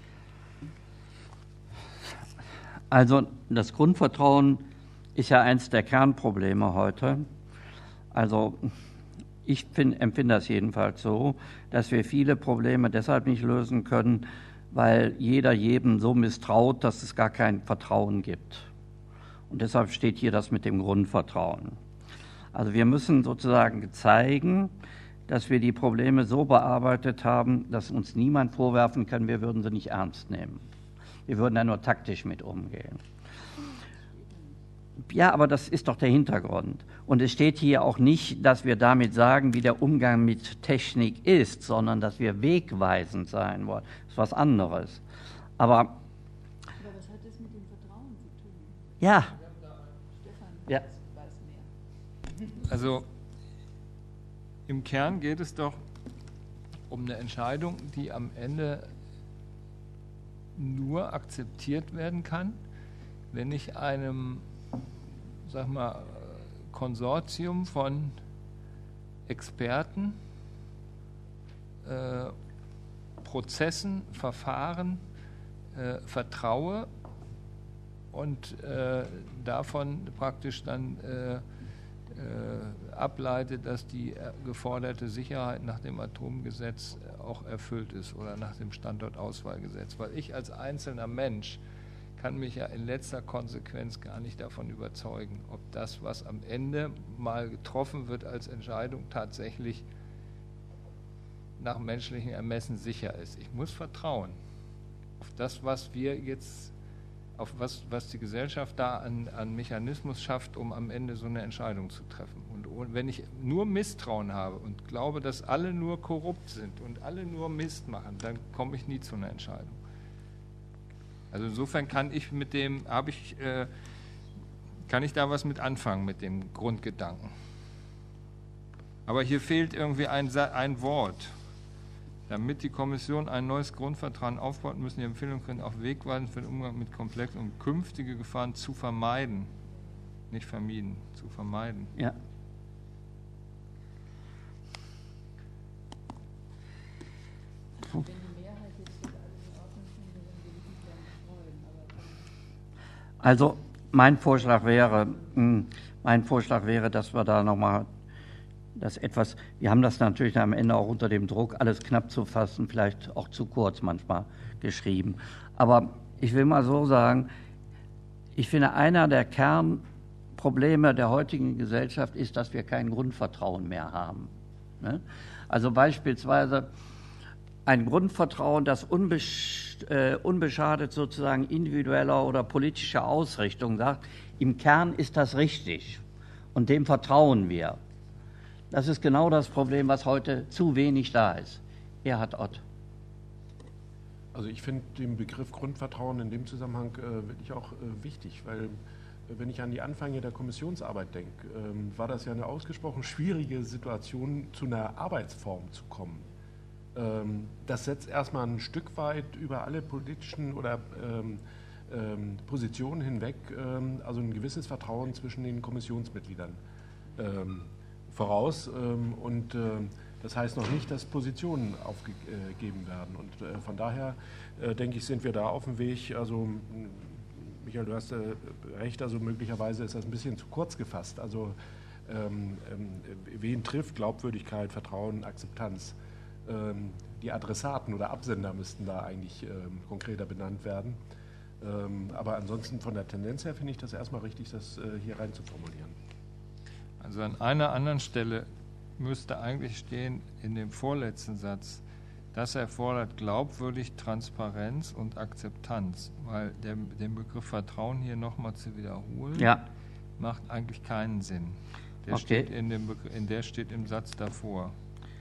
S1: Also das Grundvertrauen ist ja eins der Kernprobleme heute. Also ich find, empfinde das jedenfalls so, dass wir viele Probleme deshalb nicht lösen können, weil jeder jedem so misstraut, dass es gar kein Vertrauen gibt. Und deshalb steht hier das mit dem Grundvertrauen. Also wir müssen sozusagen zeigen, dass wir die Probleme so bearbeitet haben, dass uns niemand vorwerfen kann, wir würden sie nicht ernst nehmen. Wir würden da nur taktisch mit umgehen. Ja, aber das ist doch der Hintergrund. Und es steht hier auch nicht, dass wir damit sagen, wie der Umgang mit Technik ist, sondern dass wir wegweisend sein wollen. Das ist was anderes. Aber,
S7: aber was hat das mit dem Vertrauen zu tun?
S1: Ja.
S7: Stefan
S1: Ja.
S7: weiß mehr.
S6: Also im Kern geht es doch um eine Entscheidung, die am Ende nur akzeptiert werden kann, wenn ich einem, sag mal, Konsortium von Experten, äh, Prozessen, Verfahren äh, vertraue und äh, davon praktisch dann äh, äh, ableite, dass die geforderte Sicherheit nach dem Atomgesetz auch erfüllt ist oder nach dem Standortauswahlgesetz. Weil ich als einzelner Mensch kann mich ja in letzter Konsequenz gar nicht davon überzeugen, ob das, was am Ende mal getroffen wird als Entscheidung, tatsächlich nach menschlichem Ermessen sicher ist. Ich muss vertrauen auf das, was wir jetzt, auf was, was die Gesellschaft da an, an Mechanismus schafft, um am Ende so eine Entscheidung zu treffen. Und, und wenn ich nur Misstrauen habe und glaube, dass alle nur korrupt sind und alle nur Mist machen, dann komme ich nie zu einer Entscheidung. Also insofern kann ich mit dem, habe ich, äh, kann ich da was mit anfangen mit dem Grundgedanken. Aber hier fehlt irgendwie ein, ein Wort. Damit die Kommission ein neues Grundvertrauen aufbaut, müssen die Empfehlungen auch wegweisend für den Umgang mit komplexen und künftige Gefahren zu vermeiden. Nicht vermieden, zu vermeiden.
S1: Ja.
S7: Wenn die Mehrheit jetzt das alles in Ordnung findet, dann würde ich mich gerne freuen. Aber
S1: Also mein Vorschlag wäre, mein Vorschlag wäre, dass wir da nochmal das etwas, wir haben das natürlich am Ende auch unter dem Druck, alles knapp zu fassen, vielleicht auch zu kurz manchmal geschrieben. Aber ich will mal so sagen, ich finde, einer der Kernprobleme der heutigen Gesellschaft ist, dass wir kein Grundvertrauen mehr haben. Also beispielsweise ein Grundvertrauen, das unbesch äh, unbeschadet sozusagen individueller oder politischer Ausrichtung sagt, im Kern ist das richtig und dem vertrauen wir. Das ist genau das Problem, was heute zu wenig da ist. Erhard Ott.
S8: Also ich finde den Begriff Grundvertrauen in dem Zusammenhang äh, wirklich auch äh, wichtig, weil äh, wenn ich an die Anfänge der Kommissionsarbeit denke, äh, war das ja eine ausgesprochen schwierige Situation, zu einer Arbeitsform zu kommen. Ähm, das setzt erstmal ein Stück weit über alle politischen oder ähm, ähm, Positionen hinweg, ähm, also ein gewisses Vertrauen zwischen den Kommissionsmitgliedern ähm, voraus ähm, und äh, das heißt noch nicht, dass Positionen aufgegeben werden und äh, von daher äh, denke ich, sind wir da auf dem Weg. Also Michael, du hast äh, recht, also möglicherweise ist das ein bisschen zu kurz gefasst. Also ähm, ähm, wen trifft Glaubwürdigkeit, Vertrauen, Akzeptanz? Ähm, die Adressaten oder Absender müssten da eigentlich ähm, konkreter benannt werden. Ähm, aber ansonsten von der Tendenz her finde ich das erstmal richtig, das äh, hier rein zu formulieren.
S6: Also an einer anderen Stelle müsste eigentlich stehen in dem vorletzten Satz, das erfordert glaubwürdig Transparenz und Akzeptanz, weil der, den Begriff Vertrauen hier nochmal zu wiederholen,
S1: ja.
S6: macht eigentlich keinen Sinn. Der,
S1: okay.
S6: steht in dem Begr- in der steht im Satz davor.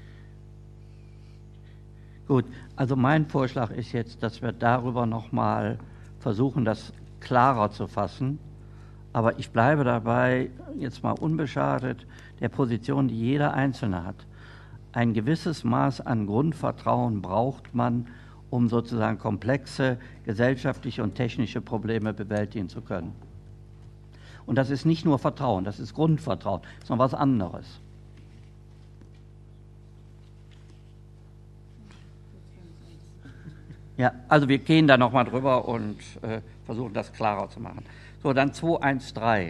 S1: Gut, also mein Vorschlag ist jetzt, dass wir darüber nochmal versuchen, das klarer zu fassen. Aber ich bleibe dabei, jetzt mal unbeschadet der Position, die jeder Einzelne hat. Ein gewisses Maß an Grundvertrauen braucht man, um sozusagen komplexe gesellschaftliche und technische Probleme bewältigen zu können. Und das ist nicht nur Vertrauen, das ist Grundvertrauen, das ist noch was anderes. Ja, also wir gehen da nochmal drüber und äh, versuchen das klarer zu machen. So, dann zwei eins drei.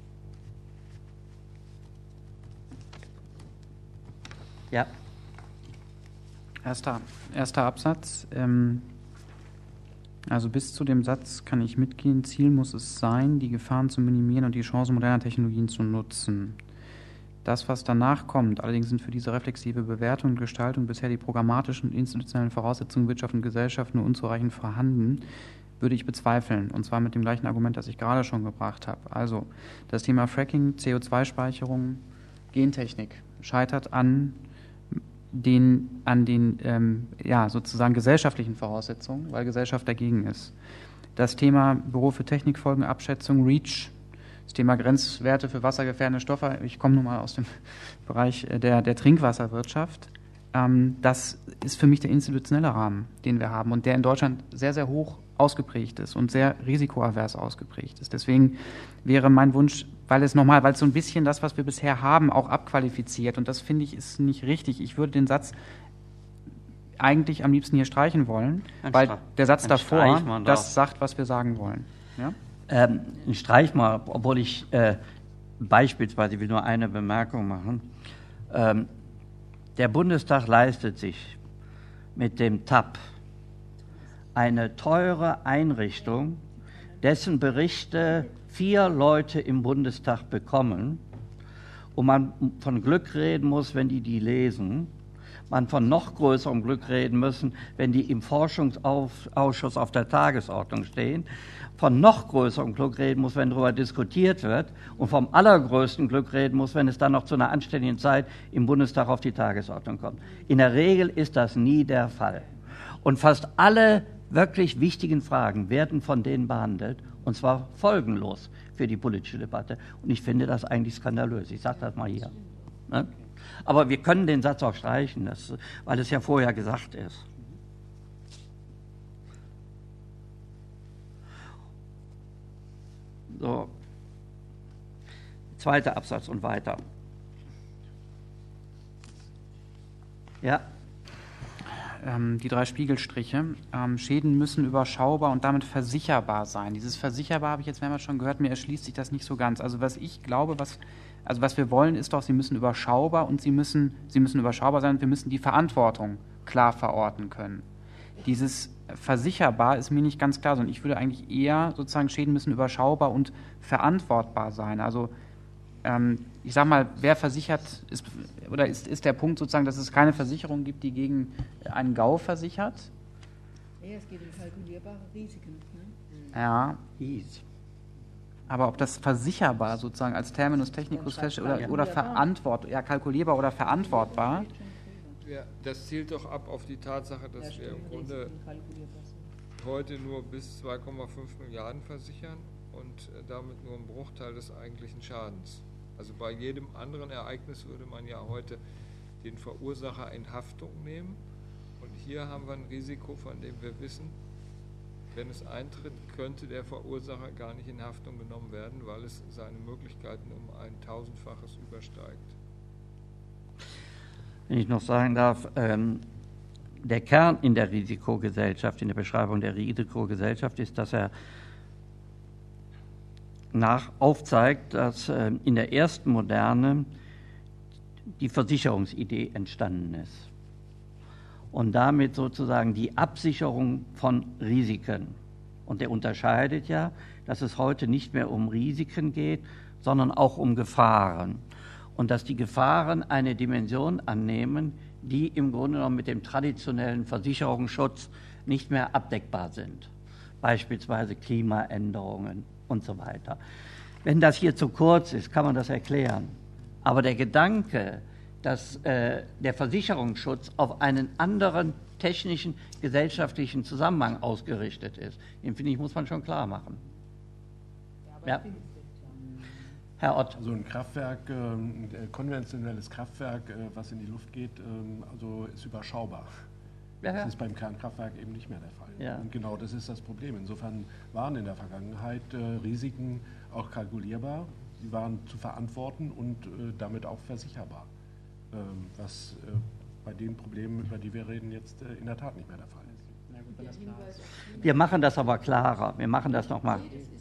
S1: Ja.
S2: Erster, erster Absatz. Ähm, also bis zu dem Satz kann ich mitgehen. Ziel muss es sein, die Gefahren zu minimieren und die Chancen moderner Technologien zu nutzen. Das, was danach kommt, allerdings sind für diese reflexive Bewertung und Gestaltung bisher die programmatischen und institutionellen Voraussetzungen Wirtschaft und Gesellschaft nur unzureichend vorhanden, würde ich bezweifeln. Und zwar mit dem gleichen Argument, das ich gerade schon gebracht habe. Also das Thema Fracking, C O zwei Speicherung, Gentechnik scheitert an den, an den ähm, ja, sozusagen gesellschaftlichen Voraussetzungen, weil Gesellschaft dagegen ist. Das Thema Büro für Technikfolgenabschätzung, REACH, das Thema Grenzwerte für wassergefährdende Stoffe, ich komme nun mal aus dem Bereich der, der Trinkwasserwirtschaft, ähm, das ist für mich der institutionelle Rahmen, den wir haben und der in Deutschland sehr, sehr hoch ausgeprägt ist und sehr risikoavers ausgeprägt ist. Deswegen wäre mein Wunsch, weil es nochmal, weil es so ein bisschen das, was wir bisher haben, auch abqualifiziert und das finde ich ist nicht richtig. Ich würde den Satz eigentlich am liebsten hier streichen wollen, ein weil Stra- der Satz davor das sagt, was wir sagen wollen. Ja?
S1: Ähm, ich streich mal, obwohl ich äh, beispielsweise, ich will nur eine Bemerkung machen. Ähm, der Bundestag leistet sich mit dem T A P eine teure Einrichtung, dessen Berichte vier Leute im Bundestag bekommen und man von Glück reden muss, wenn die die lesen, man von noch größerem Glück reden müssen, wenn die im Forschungsausschuss auf der Tagesordnung stehen, von noch größerem Glück reden muss, wenn darüber diskutiert wird und vom allergrößten Glück reden muss, wenn es dann noch zu einer anständigen Zeit im Bundestag auf die Tagesordnung kommt. In der Regel ist das nie der Fall. Und fast alle wirklich wichtigen Fragen werden von denen behandelt, und zwar folgenlos für die politische Debatte. Und ich finde das eigentlich skandalös. Ich sage das mal hier. Ne? Aber wir können den Satz auch streichen, das, weil es ja vorher gesagt ist. So. Zweiter Absatz und weiter. Ja.
S2: Ähm, die drei Spiegelstriche. Ähm, Schäden müssen überschaubar und damit versicherbar sein. Dieses versicherbar habe ich jetzt mehrmals schon gehört, mir erschließt sich das nicht so ganz. Also was ich glaube, was, also was wir wollen, ist doch, sie müssen überschaubar und sie müssen, sie müssen überschaubar sein und wir müssen die Verantwortung klar verorten können. Dieses versicherbar ist mir nicht ganz klar, sondern ich würde eigentlich eher sozusagen Schäden müssen überschaubar und verantwortbar sein. Also ähm, ich sage mal, wer versichert ist, oder ist, ist der Punkt sozusagen, dass es keine Versicherung gibt, die gegen einen GAU versichert?
S7: Ja, es geht um kalkulierbare Risiken. Ne?
S2: Ja. Aber ob das versicherbar sozusagen als Terminus technicus feststeht oder, oder verantwort, ja, kalkulierbar oder verantwortbar?
S6: Ja, das zielt doch ab auf die Tatsache, dass wir im Grunde heute nur bis zwei Komma fünf Milliarden versichern und damit nur einen Bruchteil des eigentlichen Schadens. Also bei jedem anderen Ereignis würde man ja heute den Verursacher in Haftung nehmen. Und hier haben wir ein Risiko, von dem wir wissen, wenn es eintritt, könnte der Verursacher gar nicht in Haftung genommen werden, weil es seine Möglichkeiten um ein Tausendfaches übersteigt.
S1: Wenn ich noch sagen darf, ähm, der Kern in der Risikogesellschaft, in der Beschreibung der Risikogesellschaft ist, dass er nach aufzeigt, dass äh, in der ersten Moderne die Versicherungsidee entstanden ist und damit sozusagen die Absicherung von Risiken. Und er unterscheidet ja, dass es heute nicht mehr um Risiken geht, sondern auch um Gefahren. Und dass die Gefahren eine Dimension annehmen, die im Grunde genommen mit dem traditionellen Versicherungsschutz nicht mehr abdeckbar sind. Beispielsweise Klimaänderungen und so weiter. Wenn das hier zu kurz ist, kann man das erklären. Aber der Gedanke, dass äh, der Versicherungsschutz auf einen anderen technischen, gesellschaftlichen Zusammenhang ausgerichtet ist, den finde ich, muss man schon klar machen. Ja. Herr Ott.
S8: Also ein Kraftwerk, ein konventionelles Kraftwerk, was in die Luft geht, also ist überschaubar. Ja, ja. Das ist beim Kernkraftwerk eben nicht mehr der Fall.
S1: Ja.
S8: Und genau das ist das Problem. Insofern waren in der Vergangenheit äh, Risiken auch kalkulierbar, sie waren zu verantworten und äh, damit auch versicherbar. Ähm, was äh, bei den Problemen, über die wir reden, jetzt äh, in der Tat nicht mehr der Fall ist.
S1: Wir machen das aber klarer. Wir machen das nochmal.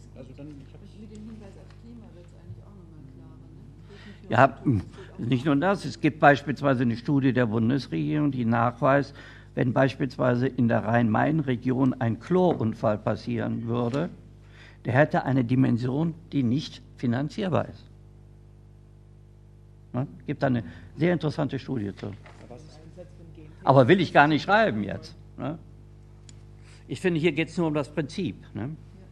S1: Ja, nicht nur das. Es gibt beispielsweise eine Studie der Bundesregierung, die nachweist, wenn beispielsweise in der Rhein-Main-Region ein Chlorunfall passieren würde, der hätte eine Dimension, die nicht finanzierbar ist. Es gibt eine sehr interessante Studie zu. Aber will ich gar nicht schreiben jetzt. Ne? Ich finde, hier geht es nur um das Prinzip. Ne?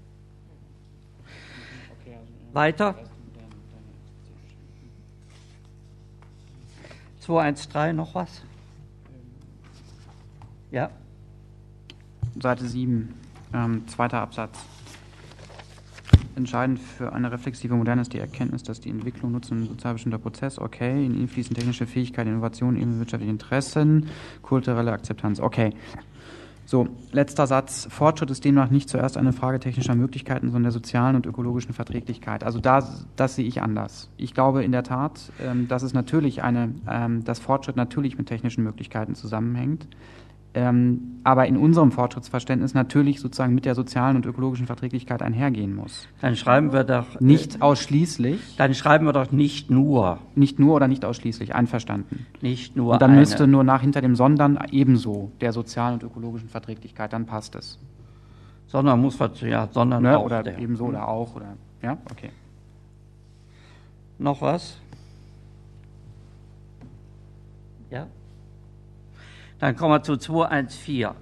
S1: Weiter. zweihundertzdreizehn noch was? Ja.
S2: Seite sieben, ähm, zweiter Absatz. Entscheidend für eine reflexive Moderne ist die Erkenntnis, dass die Entwicklung, Nutzen und sozial bestimmter Prozess, okay, in ihn fließen technische Fähigkeit, Innovation, wirtschaftliche Interessen, kulturelle Akzeptanz, okay. So, letzter Satz. Fortschritt ist demnach nicht zuerst eine Frage technischer Möglichkeiten, sondern der sozialen und ökologischen Verträglichkeit. Also da, das sehe ich anders. Ich glaube in der Tat, ähm, dass es natürlich eine, ähm, dass Fortschritt natürlich mit technischen Möglichkeiten zusammenhängt. Ähm, aber in unserem Fortschrittsverständnis natürlich sozusagen mit der sozialen und ökologischen Verträglichkeit einhergehen muss.
S1: Dann schreiben wir doch...
S2: Nicht ausschließlich.
S1: Dann schreiben wir doch nicht nur.
S2: Nicht nur oder nicht ausschließlich, einverstanden.
S1: Nicht nur
S2: Und dann
S1: eine.
S2: müsste nur nach hinter dem Sondern ebenso der sozialen und ökologischen Verträglichkeit, dann passt es.
S1: Sondern muss man, ja, sondern
S2: ne?
S1: auch.
S2: Oder
S1: der.
S2: ebenso oder auch, oder, ja, okay.
S1: Noch was? Ja? Dann kommen wir zu zweihundertvierzehn.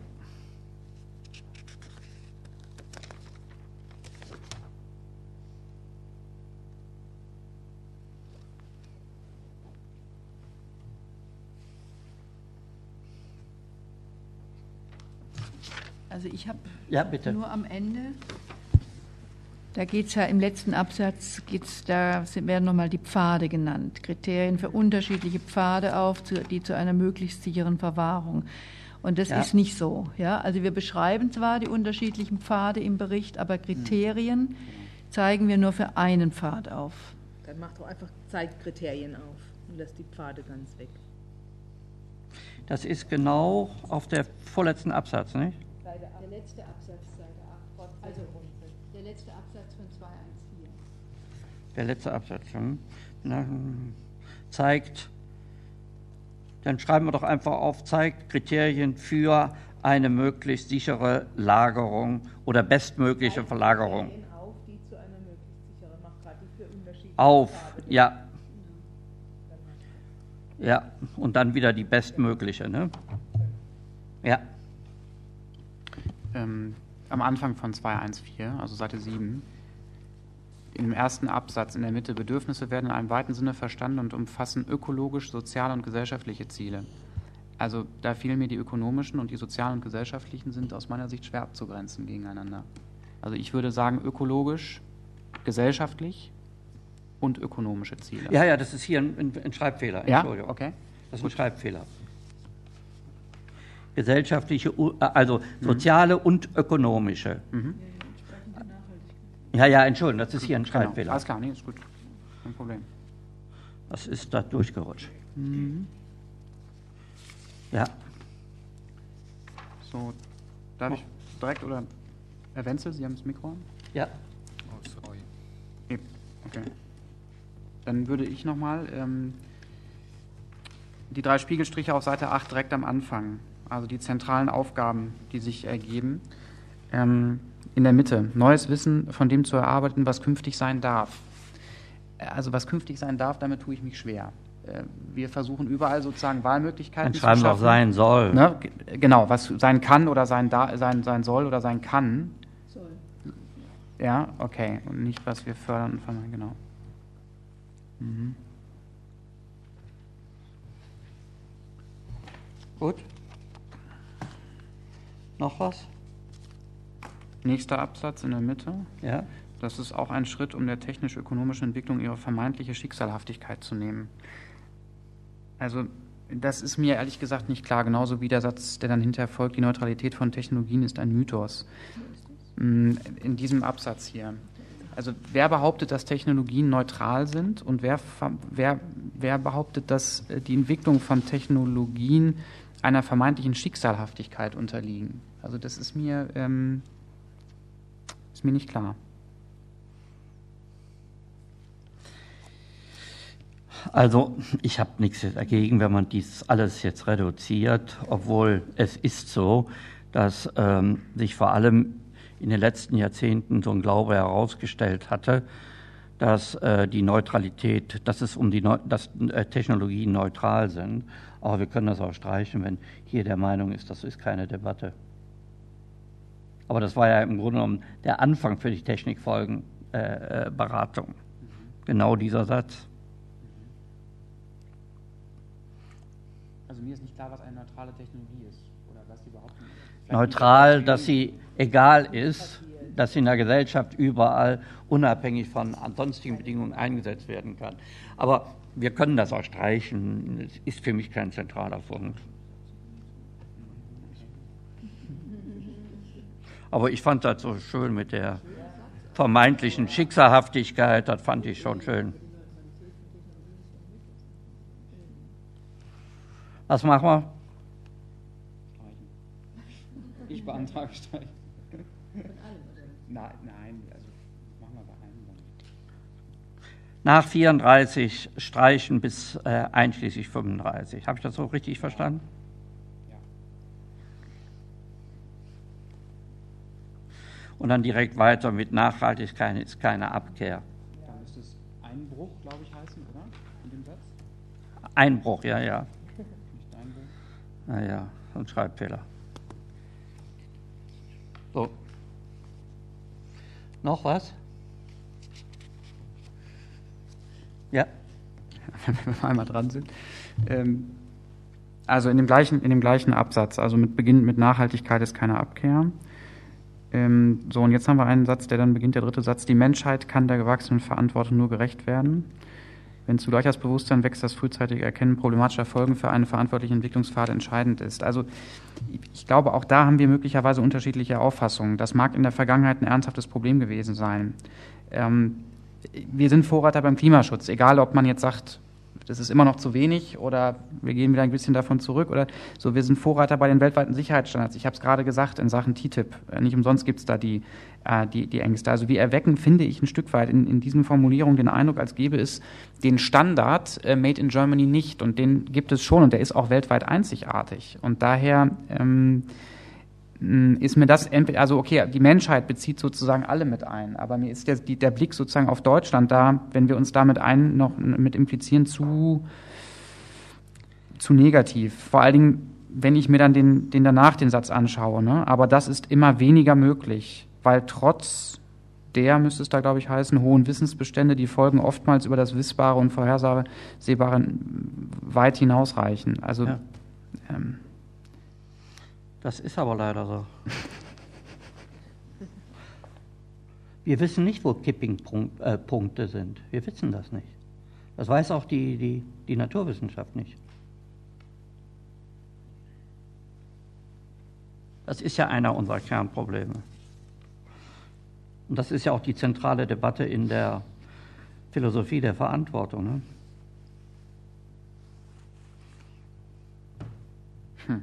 S3: Also ich habe
S1: Ja, bitte.
S3: nur am Ende, da geht es ja im letzten Absatz, geht's, da werden nochmal die Pfade genannt, Kriterien für unterschiedliche Pfade auf, die zu einer möglichst sicheren Verwahrung. Und das
S1: Ja.
S3: ist nicht so. Ja? Also wir beschreiben zwar die unterschiedlichen Pfade im Bericht, aber Kriterien zeigen wir nur für einen Pfad auf.
S4: Dann mach doch einfach Zeitkriterien auf und lass die Pfade ganz weg.
S1: Das ist genau auf der vorletzten Absatz, nicht?
S7: Der letzte Absatz, Seite acht. Also der letzte Absatz von zweihundertvierzehn.
S1: Der letzte Absatz. Hm? Na, zeigt, dann schreiben wir doch einfach auf, zeigt Kriterien für eine möglichst sichere Lagerung oder bestmögliche Verlagerung.
S4: Auf, die zu einer möglichst sicheren, macht gerade die für unterschiedliche
S1: Auf,
S4: Pfade.
S1: ja. Ja, und dann wieder die bestmögliche, ne? Ja.
S2: Ähm, am Anfang von zweihundertvierzehn, also Seite sieben, im ersten Absatz in der Mitte, Bedürfnisse werden in einem weiten Sinne verstanden und umfassen ökologisch, soziale und gesellschaftliche Ziele. Also da fielen mir die ökonomischen und die sozialen und gesellschaftlichen sind aus meiner Sicht schwer abzugrenzen gegeneinander. Also ich würde sagen ökologisch, gesellschaftlich und ökonomische Ziele.
S1: Ja, ja, das ist hier ein, ein Schreibfehler.
S2: Ja,
S1: Entschuldigung.
S2: okay.
S1: Das ist ein Schreibfehler. Gesellschaftliche, also soziale mhm. und ökonomische.
S2: Mhm.
S1: Ja, ja, Entschuldigung, das ist hier ein Schreibfehler.
S2: Genau. Alles klar, nee, ist gut. Kein Problem.
S1: Das ist da durchgerutscht.
S2: Mhm.
S1: Ja.
S2: So, darf ich direkt, oder Herr Wenzel, Sie haben das Mikro an?
S1: Ja.
S6: Oh, sorry.
S2: Nee. Okay. Dann würde ich nochmal ähm, die drei Spiegelstriche auf Seite acht direkt am Anfang, also die zentralen Aufgaben, die sich ergeben, ähm, in der Mitte. Neues Wissen von dem zu erarbeiten, was künftig sein darf. Also was künftig sein darf, damit tue ich mich schwer. Äh, wir versuchen überall sozusagen Wahlmöglichkeiten
S1: zu schaffen. Dann schreiben wir auch sein soll.
S2: Ne? G- genau, was sein kann oder sein, da, sein, sein soll oder sein kann.
S7: Soll.
S2: Ja, okay. Und nicht, was wir fördern und vermeiden, genau. Mhm.
S1: Gut. Noch was?
S2: Nächster Absatz in der Mitte.
S1: Ja.
S2: Das ist auch ein Schritt, um der technisch-ökonomischen Entwicklung ihre vermeintliche Schicksalhaftigkeit zu nehmen. Also Das ist mir ehrlich gesagt nicht klar, genauso wie der Satz, der dann hinterher folgt, die Neutralität von Technologien ist ein Mythos. In diesem Absatz hier. Also wer behauptet, dass Technologien neutral sind und wer, wer, wer behauptet, dass die Entwicklung von Technologien einer vermeintlichen Schicksalhaftigkeit unterliegen? Also das ist mir, ähm, ist mir nicht klar.
S1: Also ich habe nichts dagegen, wenn man dies alles jetzt reduziert, obwohl es ist so, dass ähm, sich vor allem in den letzten Jahrzehnten so ein Glaube herausgestellt hatte, dass äh, die Neutralität, dass es um die Neu dass äh, Technologien neutral sind. Aber wir können das auch streichen, wenn hier der Meinung ist, das ist keine Debatte. Aber das war ja im Grunde genommen der Anfang für die Technikfolgenberatung. Äh, genau dieser Satz.
S2: Also mir ist nicht klar, was eine neutrale Technologie ist oder was sie überhaupt nicht.
S1: Neutral, dass sie egal ist, dass sie in der Gesellschaft überall unabhängig von sonstigen Bedingungen eingesetzt werden kann. Aber wir können das auch streichen. Es ist für mich kein zentraler Punkt. Aber ich fand das so schön mit der vermeintlichen Schicksalhaftigkeit, das fand ich schon schön. Was machen wir?
S2: Ich beantrage streichen. Nein, nein, also machen wir bei einem dann.
S1: Nach vierunddreißig streichen bis äh, einschließlich fünfunddreißig. Habe ich das so richtig verstanden?
S2: Ja.
S1: Und dann direkt weiter mit Nachhaltigkeit ist keine Abkehr.
S2: Da müsste es Einbruch, glaube ich, heißen, oder? In dem Satz?
S1: Einbruch, ja, ja.
S2: Nicht Einbruch?
S1: Naja, ein Schreibfehler. So. Noch was? Ja.
S2: Wenn wir einmal dran sind. Ähm, also in dem gleichen, in dem gleichen Absatz, also mit Beginn mit Nachhaltigkeit ist keine Abkehr. Ähm, so, und jetzt haben wir einen Satz, der dann beginnt, der dritte Satz. Die Menschheit kann der gewachsenen Verantwortung nur gerecht werden. Wenn zugleich das Bewusstsein wächst, dass frühzeitige Erkennen problematischer Folgen für einen verantwortlichen Entwicklungspfad entscheidend ist. Also ich glaube, auch da haben wir möglicherweise unterschiedliche Auffassungen. Das mag in der Vergangenheit ein ernsthaftes Problem gewesen sein. Ähm, wir sind Vorreiter beim Klimaschutz, egal ob man jetzt sagt, das ist immer noch zu wenig oder wir gehen wieder ein bisschen davon zurück oder so. Wir sind Vorreiter bei den weltweiten Sicherheitsstandards. Ich habe es gerade gesagt in Sachen T T I P. Nicht umsonst gibt es da die, äh, die, die Ängste. Also wir erwecken, finde ich, ein Stück weit in, in diesen Formulierungen den Eindruck, als gäbe es den Standard äh, Made in Germany nicht. Und den gibt es schon und der ist auch weltweit einzigartig. Und daher ähm, ist mir das, also okay, die Menschheit bezieht sozusagen alle mit ein, aber mir ist der, die, der Blick sozusagen auf Deutschland da, wenn wir uns damit ein, noch mit implizieren, zu, zu negativ. Vor allen Dingen, wenn ich mir dann den, den danach den Satz anschaue, ne? Aber das ist immer weniger möglich, weil trotz der, müsste es da glaube ich heißen, hohen Wissensbestände, die Folgen oftmals über das Wissbare und Vorhersehbare weit hinausreichen. Also ja. ähm,
S1: Das ist aber leider so. Wir wissen nicht, wo Kipping-Punkte sind. Wir wissen das nicht. Das weiß auch die, die, die Naturwissenschaft nicht. Das ist ja einer unserer Kernprobleme. Und das ist ja auch die zentrale Debatte in der Philosophie der Verantwortung. Ne?
S2: Hm.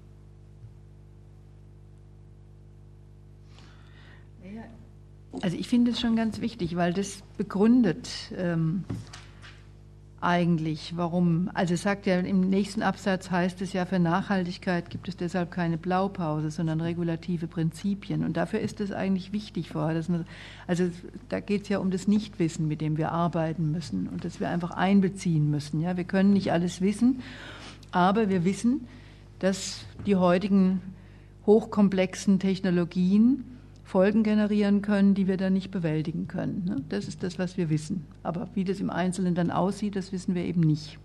S3: Also ich finde es schon ganz wichtig, weil das begründet ähm, eigentlich, warum, also es sagt ja im nächsten Absatz heißt es ja, für Nachhaltigkeit gibt es deshalb keine Blaupause, sondern regulative Prinzipien. Und dafür ist es eigentlich wichtig vorher. Dass man, also da geht es ja um das Nichtwissen, mit dem wir arbeiten müssen und das wir einfach einbeziehen müssen. Ja? Wir können nicht alles wissen, aber wir wissen, dass die heutigen hochkomplexen Technologien Folgen generieren können, die wir dann nicht bewältigen können. Das ist das, was wir wissen. Aber wie das im Einzelnen dann aussieht, das wissen wir eben nicht.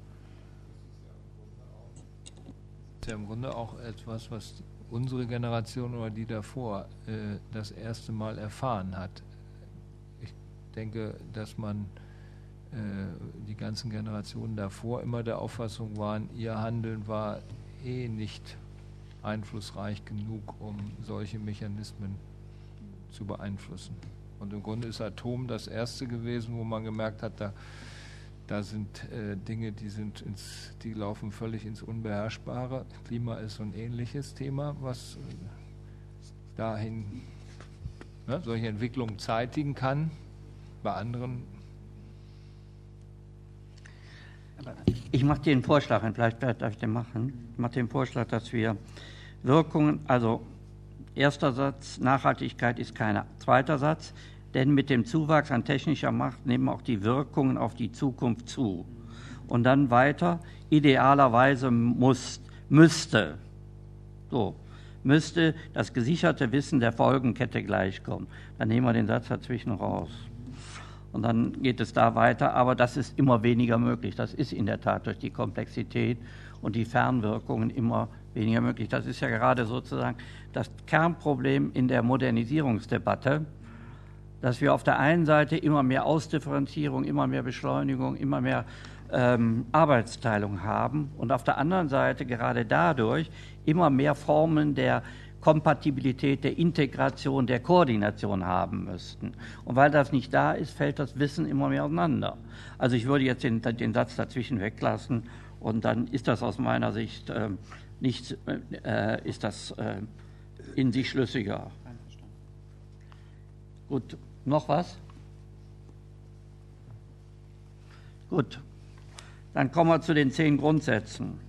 S6: Das ist ja im Grunde auch etwas, was unsere Generation oder die davor äh, das erste Mal erfahren hat. Ich denke, dass man äh, die ganzen Generationen davor immer der Auffassung waren, ihr Handeln war eh nicht einflussreich genug, um solche Mechanismen zu beeinflussen. Und im Grunde ist Atom das erste gewesen, wo man gemerkt hat, da, da sind äh, Dinge, die, sind ins, die laufen völlig ins Unbeherrschbare. Klima ist so ein ähnliches Thema, was äh, dahin ne, solche Entwicklungen zeitigen kann. Bei anderen.
S1: Ich mache dir einen Vorschlag, vielleicht darf ich den machen. Ich mache den Vorschlag, dass wir Wirkungen, also erster Satz, Nachhaltigkeit ist keiner. Zweiter Satz, denn mit dem Zuwachs an technischer Macht nehmen auch die Wirkungen auf die Zukunft zu. Und dann weiter, idealerweise muss, müsste, so, müsste das gesicherte Wissen der Folgenkette gleichkommen. Dann nehmen wir den Satz dazwischen raus. Und dann geht es da weiter, aber das ist immer weniger möglich. Das ist in der Tat durch die Komplexität und die Fernwirkungen immer weniger möglich. Das ist ja gerade sozusagen das Kernproblem in der Modernisierungsdebatte, dass wir auf der einen Seite immer mehr Ausdifferenzierung, immer mehr Beschleunigung, immer mehr ähm, Arbeitsteilung haben und auf der anderen Seite gerade dadurch immer mehr Formen der Kompatibilität, der Integration, der Koordination haben müssten. Und weil das nicht da ist, fällt das Wissen immer mehr auseinander. Also ich würde jetzt den, den Satz dazwischen weglassen und dann ist das aus meiner Sicht äh, nicht, äh, ist das äh, in sich schlüssiger. Gut, noch was? Gut, dann kommen wir zu den zehn Grundsätzen.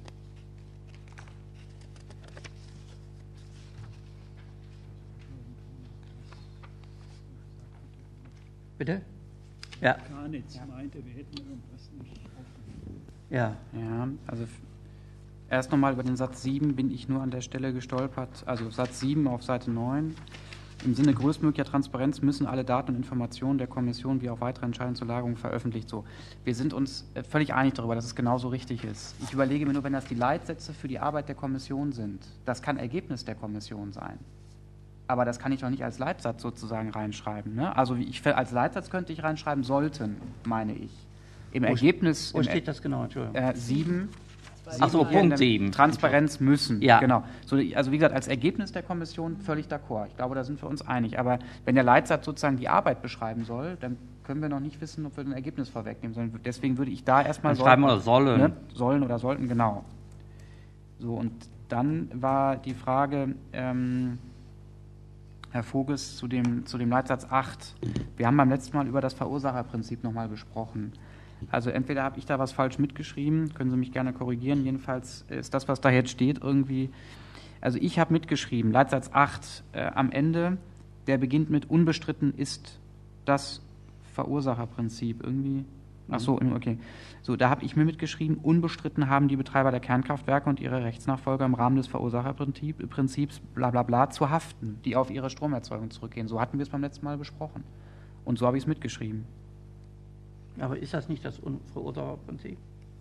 S1: Bitte? Ja.
S5: Karnitz meinte, wir hätten irgendwas nicht offen.
S1: Ja.
S2: Ja, also erst nochmal über den Satz sieben bin ich nur an der Stelle gestolpert. Also Satz sieben auf Seite neun. Im Sinne größtmöglicher Transparenz müssen alle Daten und Informationen der Kommission wie auch weitere Entscheidungen zur Lagerung veröffentlicht. So, wir sind uns völlig einig darüber, dass es genauso richtig ist. Ich überlege mir nur, wenn das die Leitsätze für die Arbeit der Kommission sind, das kann Ergebnis der Kommission sein. Aber das kann ich doch nicht als Leitsatz sozusagen reinschreiben. Ne? Also wie ich, als Leitsatz könnte ich reinschreiben, sollten, meine ich. Im
S1: wo
S2: Ergebnis...
S1: Wo
S2: im
S1: steht das genau? Entschuldigung.
S2: Äh, sieben.
S1: Ach so, Punkt sieben.
S2: Transparenz müssen.
S1: Ja.
S2: Genau. So, also wie gesagt, als Ergebnis der Kommission völlig d'accord. Ich glaube, da sind wir uns einig. Aber wenn der Leitsatz sozusagen die Arbeit beschreiben soll, dann können wir noch nicht wissen, ob wir ein Ergebnis vorwegnehmen sollen. Deswegen würde ich da erstmal...
S1: Dann schreiben wir sollen.
S2: Ne? Sollen oder sollten, genau. So, und dann war die Frage... Ähm, Herr Voges, zu dem, zu dem Leitsatz acht. Wir haben beim letzten Mal über das Verursacherprinzip nochmal gesprochen. Also entweder habe ich da was falsch mitgeschrieben, können Sie mich gerne korrigieren, jedenfalls ist das, was da jetzt steht, irgendwie... Also ich habe mitgeschrieben, Leitsatz acht äh, am Ende, der beginnt mit unbestritten ist das Verursacherprinzip. Irgendwie... Ach so, okay. So, da habe ich mir mitgeschrieben, unbestritten haben die Betreiber der Kernkraftwerke und ihre Rechtsnachfolger im Rahmen des Verursacherprinzips bla bla bla zu haften, die auf ihre Stromerzeugung zurückgehen. So hatten wir es beim letzten Mal besprochen. Und so habe ich es mitgeschrieben.
S1: Aber ist das nicht das Verursacherprinzip?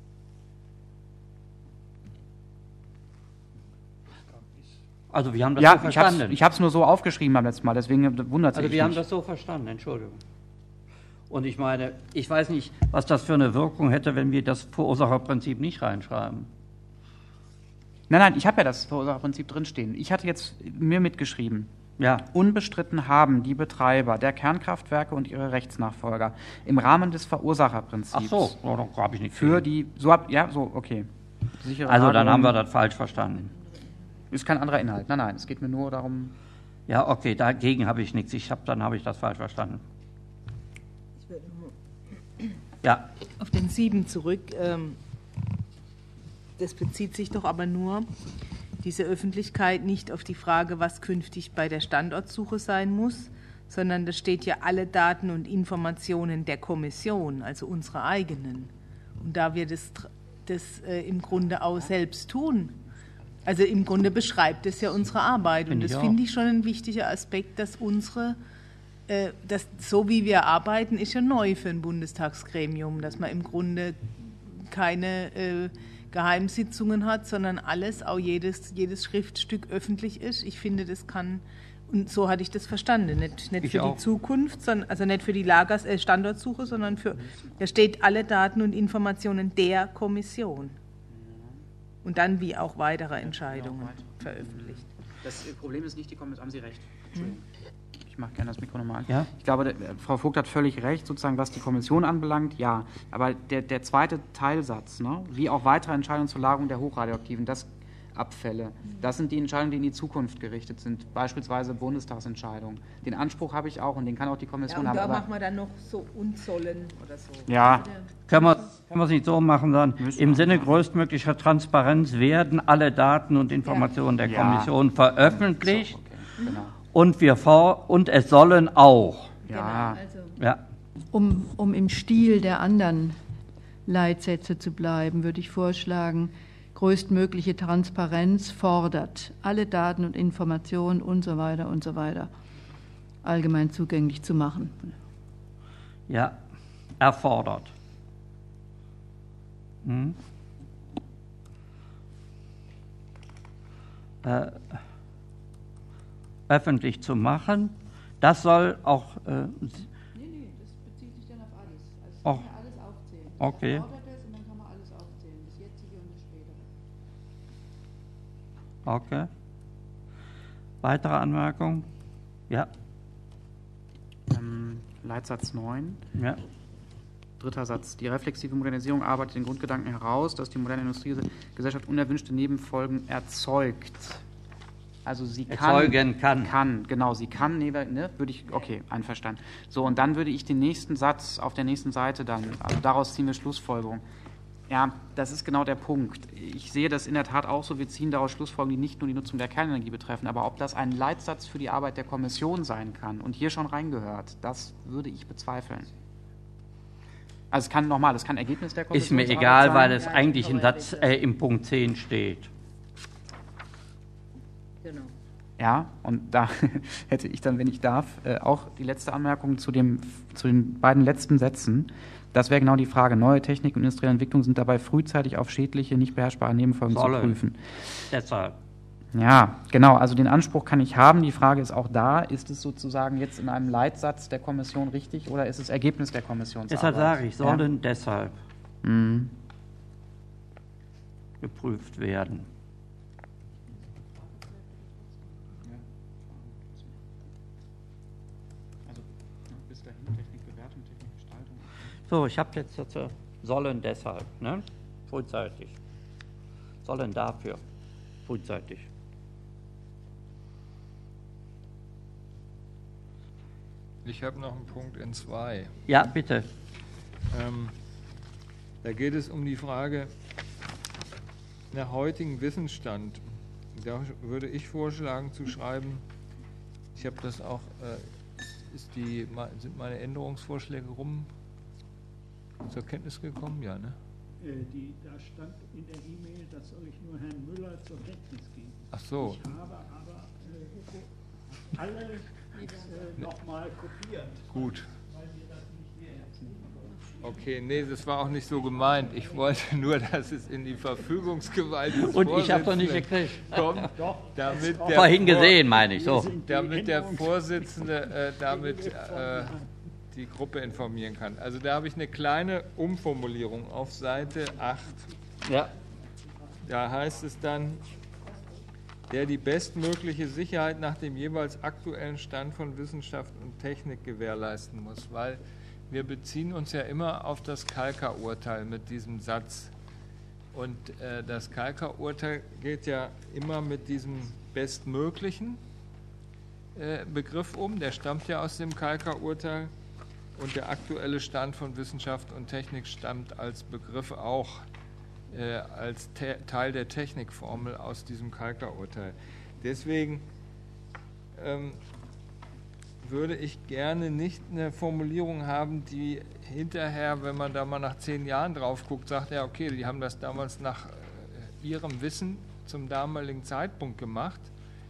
S1: Also wir haben das
S2: ja,
S1: so verstanden.
S2: Ich habe es nur so aufgeschrieben beim letzten Mal, deswegen wundert es mich.
S1: Also wir
S2: nicht.
S1: haben das so verstanden, Entschuldigung. Und ich meine, ich weiß nicht, was das für eine Wirkung hätte, wenn wir das Verursacherprinzip nicht reinschreiben.
S2: Nein, nein, ich habe ja das Verursacherprinzip drinstehen. Ich hatte jetzt mir mitgeschrieben. Ja. Unbestritten haben die Betreiber der Kernkraftwerke und ihre Rechtsnachfolger im Rahmen des Verursacherprinzips.
S1: Ach so, oh, da habe ich nicht
S2: für die, so hab, ja, so, okay.
S1: Sichere also dann haben wir das falsch verstanden.
S2: Ist kein anderer Inhalt. Nein, nein, es geht mir nur darum.
S1: Ja, okay, dagegen habe ich nichts. Ich hab, dann habe ich das falsch verstanden. Ja.
S4: Auf den sieben zurück. Das bezieht sich doch aber nur, diese Öffentlichkeit, nicht auf die Frage, was künftig bei der Standortsuche sein muss, sondern da steht ja alle Daten und Informationen der Kommission, also unsere eigenen. Und da wir das, das äh, im Grunde auch selbst tun, also im Grunde beschreibt es ja unsere Arbeit. Und das finde ich schon ein wichtiger Aspekt, dass unsere Das, so wie wir arbeiten, ist ja neu für ein Bundestagsgremium, dass man im Grunde keine äh, Geheimsitzungen hat, sondern alles, auch jedes, jedes Schriftstück öffentlich ist. Ich finde, das kann Und so hatte ich das verstanden, nicht, nicht für
S1: auch.
S4: die Zukunft, sondern, also nicht für die Lagers, äh, Standortsuche, sondern für, da steht alle Daten und Informationen der Kommission. Und dann wie auch weitere Entscheidungen veröffentlicht.
S2: Das Problem ist nicht die Kommission, haben Sie recht. Entschuldigung. Ich mache gerne das Mikro nochmal an.
S1: Ja?
S2: Ich glaube, der, Frau Vogt hat völlig recht, sozusagen, was die Kommission anbelangt, ja. Aber der, der zweite Teilsatz, ne, wie auch weitere Entscheidungen zur Lagerung der hochradioaktiven das Abfälle, das sind die Entscheidungen, die in die Zukunft gerichtet sind, beispielsweise Bundestagsentscheidungen. Den Anspruch habe ich auch und den kann auch die Kommission
S4: Ja, und
S2: haben.
S4: da machen wir dann noch so Unzollen oder so.
S2: Ja.
S1: Können wir, können wir es nicht so machen, sondern im Sinne größtmöglicher Transparenz werden alle Daten und Informationen der
S2: Ja.
S1: Kommission veröffentlicht.
S2: So, okay. Genau.
S1: Und wir vor, und es sollen auch.
S2: Ja.
S7: Genau, also
S1: Ja.
S3: Um, um im Stil der anderen Leitsätze zu bleiben, würde ich vorschlagen, größtmögliche Transparenz fordert, alle Daten und Informationen und so weiter und so weiter allgemein zugänglich zu machen.
S1: Ja, erfordert. Hm? Äh, öffentlich zu machen, das soll auch. Äh,
S7: nee, nee, das bezieht sich dann auf alles. Also es
S1: Oh.
S7: kann ja alles aufzählen.
S1: Okay.
S7: Das erfordert es und dann kann man alles aufzählen, das jetzige und das spätere.
S1: okay. Weitere Anmerkung? Ja.
S2: Ähm, Leitsatz neun.
S1: Ja.
S2: Dritter Satz. Die reflexive Modernisierung arbeitet den Grundgedanken heraus, dass die moderne Industriegesellschaft unerwünschte Nebenfolgen erzeugt. Also sie kann,
S1: Erzeugen kann.
S2: kann, genau, sie kann, nee, ne, würde ich, okay, einverstanden. So, und dann würde ich den nächsten Satz auf der nächsten Seite dann, also daraus ziehen wir Schlussfolgerung. Ja, das ist genau der Punkt. Ich sehe das in der Tat auch so, wir ziehen daraus Schlussfolgerungen, die nicht nur die Nutzung der Kernenergie betreffen, aber ob das ein Leitsatz für die Arbeit der Kommission sein kann und hier schon reingehört, das würde ich bezweifeln. Also es kann nochmal, es kann Ergebnis der Kommission
S1: Ist mir egal, weil es eigentlich im Satz, äh, im Punkt zehn steht.
S7: Genau.
S2: Ja, und da hätte ich dann, wenn ich darf, äh, auch die letzte Anmerkung zu, dem, zu den beiden letzten Sätzen. Das wäre genau die Frage. Neue Technik und industrielle Entwicklung sind dabei frühzeitig auf schädliche, nicht beherrschbare Nebenfolgen
S1: Sollen.
S2: zu prüfen.
S1: Deshalb.
S2: Ja, genau. Also den Anspruch kann ich haben. Die Frage ist auch da, ist es sozusagen jetzt in einem Leitsatz der Kommission richtig oder ist es Ergebnis der Kommissionsarbeit?
S1: Deshalb sage ich, sollen
S2: Ja.
S1: deshalb
S2: Mhm.
S1: geprüft werden.
S2: Also bis dahin Technikbewertung, Technikgestaltung.
S1: So, ich habe jetzt, jetzt äh, sollen deshalb, ne? Frühzeitig. Sollen dafür, frühzeitig.
S6: Ich habe noch einen Punkt in zwei.
S1: Ja, bitte.
S6: Ähm, da geht es um die Frage nach heutigem Wissensstand. Da würde ich vorschlagen zu schreiben, ich habe das auch, äh, ist die, sind meine Änderungsvorschläge rum zur Kenntnis gekommen? Ja, ne?
S5: Äh, die, da stand in der E-Mail, das soll ich nur Herrn Müller zur Kenntnis geben.
S6: Ach so.
S5: Ich habe aber äh, alle äh, nochmal kopiert.
S6: Gut.
S5: Weil wir das nicht mehr
S6: Okay, nee, das war auch nicht so gemeint. Ich wollte nur, dass es in die Verfügungsgewalt des
S1: Und ich habe doch nicht
S6: Vorsitzenden
S1: gekriegt.
S6: kommt, damit der,
S1: Vorhin
S6: Vor-
S1: gesehen, meine ich. So.
S6: damit der Vorsitzende äh, damit äh, die Gruppe informieren kann. Also da habe ich eine kleine Umformulierung auf Seite acht.
S1: Ja.
S6: Da heißt es dann, der die bestmögliche Sicherheit nach dem jeweils aktuellen Stand von Wissenschaft und Technik gewährleisten muss, weil wir beziehen uns ja immer auf das Kalka-Urteil mit diesem Satz. Und äh, das Kalka-Urteil geht ja immer mit diesem bestmöglichen äh, Begriff um. Der stammt ja aus dem Kalka-Urteil. Und der aktuelle Stand von Wissenschaft und Technik stammt als Begriff auch äh, als Te- Teil der Technikformel aus diesem Kalka-Urteil. Deswegen ähm, würde ich gerne nicht eine Formulierung haben, die hinterher, wenn man da mal nach zehn Jahren drauf guckt, sagt, ja okay, die haben das damals nach äh, ihrem Wissen zum damaligen Zeitpunkt gemacht,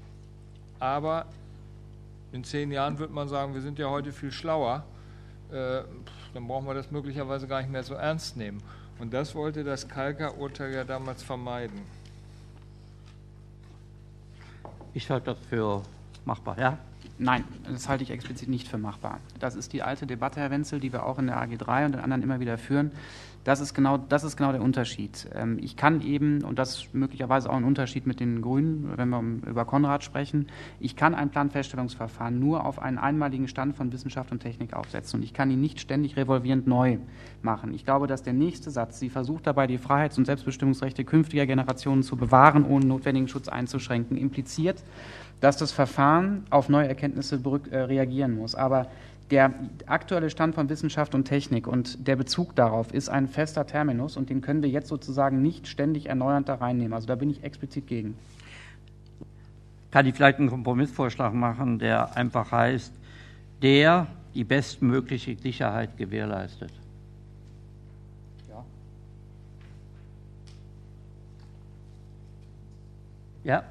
S6: aber in zehn Jahren wird man sagen, wir sind ja heute viel schlauer, äh, dann brauchen wir das möglicherweise gar nicht mehr so ernst nehmen. Und das wollte das Kalka-Urteil ja damals vermeiden.
S1: Ich halte das für machbar, ja?
S2: Nein, das halte ich explizit nicht für machbar. Das ist die alte Debatte, Herr Wenzel, die wir auch in der A G drei und den anderen immer wieder führen. Das ist genau, das ist genau der Unterschied. Ich kann eben, und das ist möglicherweise auch ein Unterschied mit den Grünen, wenn wir über Konrad sprechen, ich kann ein Planfeststellungsverfahren nur auf einen einmaligen Stand von Wissenschaft und Technik aufsetzen und ich kann ihn nicht ständig revolvierend neu machen. Ich glaube, dass der nächste Satz, sie versucht dabei, die Freiheits- und Selbstbestimmungsrechte künftiger Generationen zu bewahren, ohne notwendigen Schutz einzuschränken, impliziert, dass das Verfahren auf neue Erkenntnisse reagieren muss. Aber der aktuelle Stand von Wissenschaft und Technik und der Bezug darauf ist ein fester Terminus und den können wir jetzt sozusagen nicht ständig erneuernd da reinnehmen. Also da bin ich explizit gegen.
S1: Kann ich vielleicht einen Kompromissvorschlag machen, der einfach heißt, der die bestmögliche Sicherheit gewährleistet?
S2: Ja.
S1: Ja.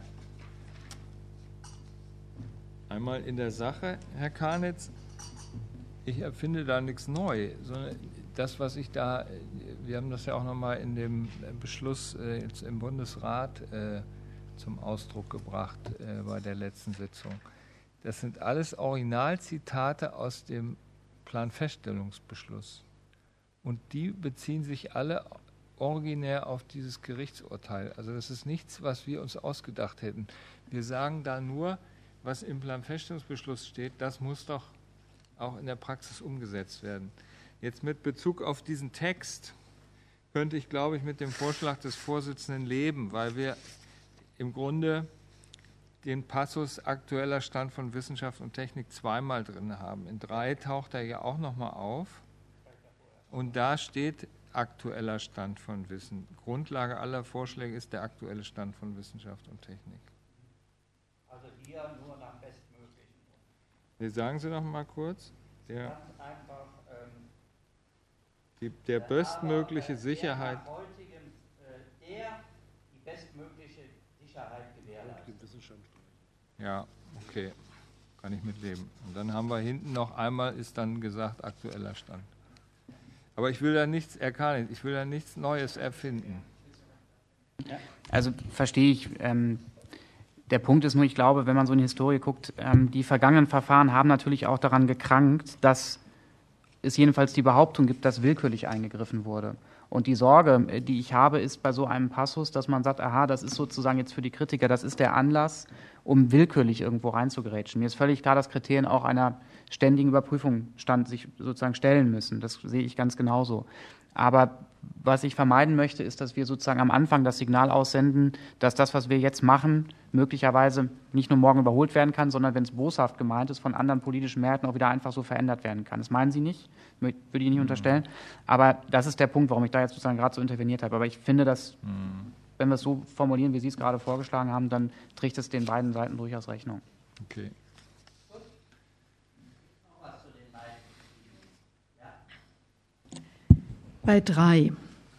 S6: Einmal in der Sache, Herr Karnitz, ich erfinde da nichts neu, sondern das, was ich da, wir haben das ja auch nochmal in dem Beschluss äh, jetzt im Bundesrat äh, zum Ausdruck gebracht äh, bei der letzten Sitzung. Das sind alles Originalzitate aus dem Planfeststellungsbeschluss. Und die beziehen sich alle originär auf dieses Gerichtsurteil. Also das ist nichts, was wir uns ausgedacht hätten. Wir sagen da nur, was im Planfeststellungsbeschluss steht, das muss doch auch in der Praxis umgesetzt werden. Jetzt mit Bezug auf diesen Text könnte ich, glaube ich, mit dem Vorschlag des Vorsitzenden leben, weil wir im Grunde den Passus aktueller Stand von Wissenschaft und Technik zweimal drin haben. In drei taucht er ja auch nochmal auf und da steht aktueller Stand von Wissen. Grundlage aller Vorschläge ist der aktuelle Stand von Wissenschaft und Technik.
S1: Also hier nur nach bestmöglichen.
S6: Nee, sagen Sie noch mal kurz. Der,
S1: Ganz einfach, ähm,
S6: die, der bestmögliche
S1: aber,
S6: Sicherheit.
S1: Der, heutigem, äh, der die bestmögliche Sicherheit gewährleistet.
S6: Ja, okay. Kann ich mitleben. Und dann haben wir hinten noch einmal, ist dann gesagt, aktueller Stand. Aber ich will da nichts erkennen, ich will da nichts Neues erfinden.
S2: Also verstehe ich. Ähm Der Punkt ist nur, ich glaube, wenn man so in die Historie guckt, ähm, die vergangenen Verfahren haben natürlich auch daran gekrankt, dass es jedenfalls die Behauptung gibt, dass willkürlich eingegriffen wurde. Und die Sorge, die ich habe, ist bei so einem Passus, dass man sagt, aha, das ist sozusagen jetzt für die Kritiker, das ist der Anlass, um willkürlich irgendwo reinzugerätschen. Mir ist völlig klar, dass Kriterien auch einer ständigen Überprüfung stand, sich sozusagen stellen müssen. Das sehe ich ganz genauso. Aber was ich vermeiden möchte, ist, dass wir sozusagen am Anfang das Signal aussenden, dass das, was wir jetzt machen, möglicherweise nicht nur morgen überholt werden kann, sondern, wenn es boshaft gemeint ist, von anderen politischen Mehrheiten auch wieder einfach so verändert werden kann. Das meinen Sie nicht, würde ich nicht unterstellen. Aber das ist der Punkt, warum ich da jetzt sozusagen gerade so interveniert habe. Aber ich finde, dass, wenn wir es so formulieren, wie Sie es gerade vorgeschlagen haben, dann trägt es den beiden Seiten durchaus Rechnung.
S6: Okay.
S3: Bei drei.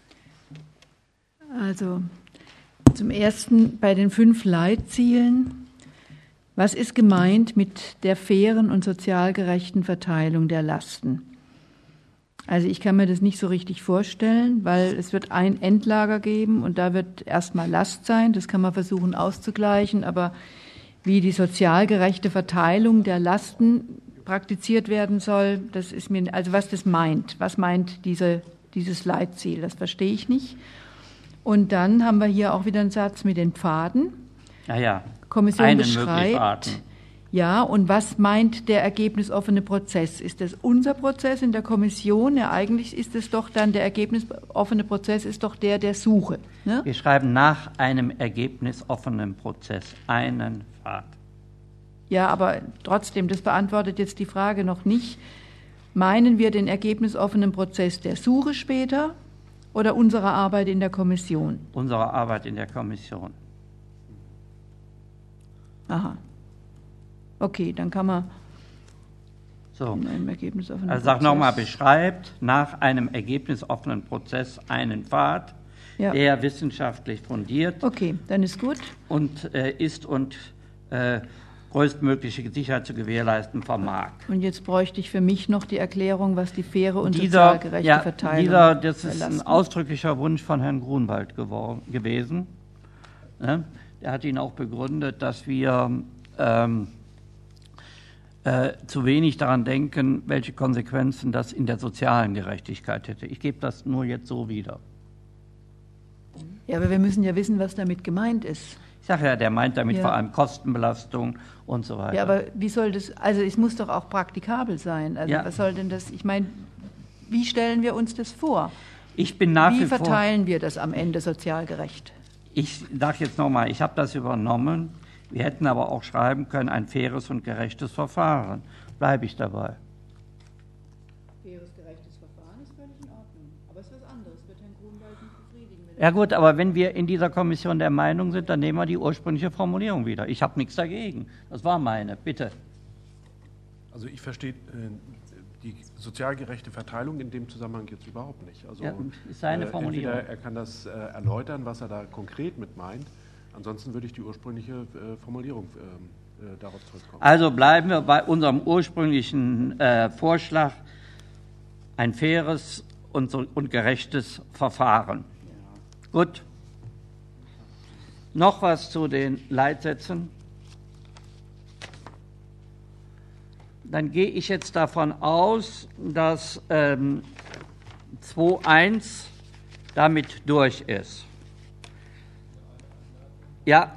S3: Also zum Ersten bei den fünf Leitzielen. Was ist gemeint mit der fairen und sozial gerechten Verteilung der Lasten? Also ich kann mir das nicht so richtig vorstellen, weil es wird ein Endlager geben und da wird erstmal Last sein. Das kann man versuchen auszugleichen, aber wie die sozial gerechte Verteilung der Lasten praktiziert werden soll, das ist mir, also was das meint, was meint diese dieses Leitziel, das verstehe ich nicht. Und dann haben wir hier auch wieder einen Satz mit den Pfaden.
S1: Ja, ja.
S3: Kommission
S1: Einen
S3: beschreibt, ja, und was meint der ergebnisoffene Prozess? Ist das unser Prozess in der Kommission? Ja, eigentlich ist es doch dann, der ergebnisoffene Prozess ist doch der der Suche. Ne?
S1: Wir schreiben nach einem ergebnisoffenen Prozess einen Pfad.
S3: Ja, aber trotzdem, das beantwortet jetzt die Frage noch nicht. Meinen wir den ergebnisoffenen Prozess der Suche später oder unserer Arbeit in der Kommission?
S1: Unsere Arbeit in der Kommission.
S3: Aha. Okay, dann kann man
S1: so.
S3: in einem ergebnisoffenen
S1: also sag
S3: Prozess...
S1: nochmal, beschreibt nach einem ergebnisoffenen Prozess einen Pfad, ja, der wissenschaftlich fundiert.
S3: Okay, dann ist gut.
S1: Und äh, ist und äh, größtmögliche Sicherheit zu gewährleisten vermag.
S3: Und jetzt bräuchte ich für mich noch die Erklärung, was die faire und
S1: dieser,
S3: sozial gerechte
S1: ja,
S3: Verteilung
S1: dieser, das ist
S3: verlassen.
S1: ein ausdrücklicher Wunsch von Herrn Grunwald geworden, gewesen. Ne? Er hat ihn auch begründet, dass wir ähm, äh, zu wenig daran denken, welche Konsequenzen das in der sozialen Gerechtigkeit hätte. Ich gebe das nur jetzt so wieder.
S3: Ja, aber wir müssen ja wissen, was damit gemeint ist.
S1: Ich sage ja, der meint damit
S3: ja.
S1: vor allem Kostenbelastung und so weiter.
S3: Ja, aber wie soll das, also es muss doch auch praktikabel sein. Also
S1: ja.
S3: was soll denn das, ich meine, wie stellen wir uns das vor?
S1: Ich bin nach
S3: wie
S1: wie vor,
S3: verteilen wir das am Ende sozial gerecht?
S1: Ich sage jetzt nochmal, ich habe das übernommen. Wir hätten aber auch schreiben können, ein faires und gerechtes Verfahren. Bleibe ich dabei.
S7: Faires, gerechtes Verfahren ist völlig in Ordnung. Aber es ist was anderes. Wird Herrn Grunwald nicht befriedigen.
S1: Ja gut, aber wenn wir in dieser Kommission der Meinung sind, dann nehmen wir die ursprüngliche Formulierung wieder. Ich habe nichts dagegen. Das war meine. Bitte.
S8: Also ich verstehe äh, die sozial gerechte Verteilung in dem Zusammenhang jetzt überhaupt nicht. Also,
S1: ja, ist seine
S8: äh,
S1: Formulierung.
S8: Entweder er kann das äh, erläutern, was er da konkret mit meint. Ansonsten würde ich die ursprüngliche äh, Formulierung äh, äh, darauf zurückkommen.
S1: Also bleiben wir bei unserem ursprünglichen äh, Vorschlag, ein faires und, so, und gerechtes Verfahren. Ja. Gut. Noch was zu den Leitsätzen. Dann gehe ich jetzt davon aus, dass ähm, zwei Punkt eins damit durch ist. Ja.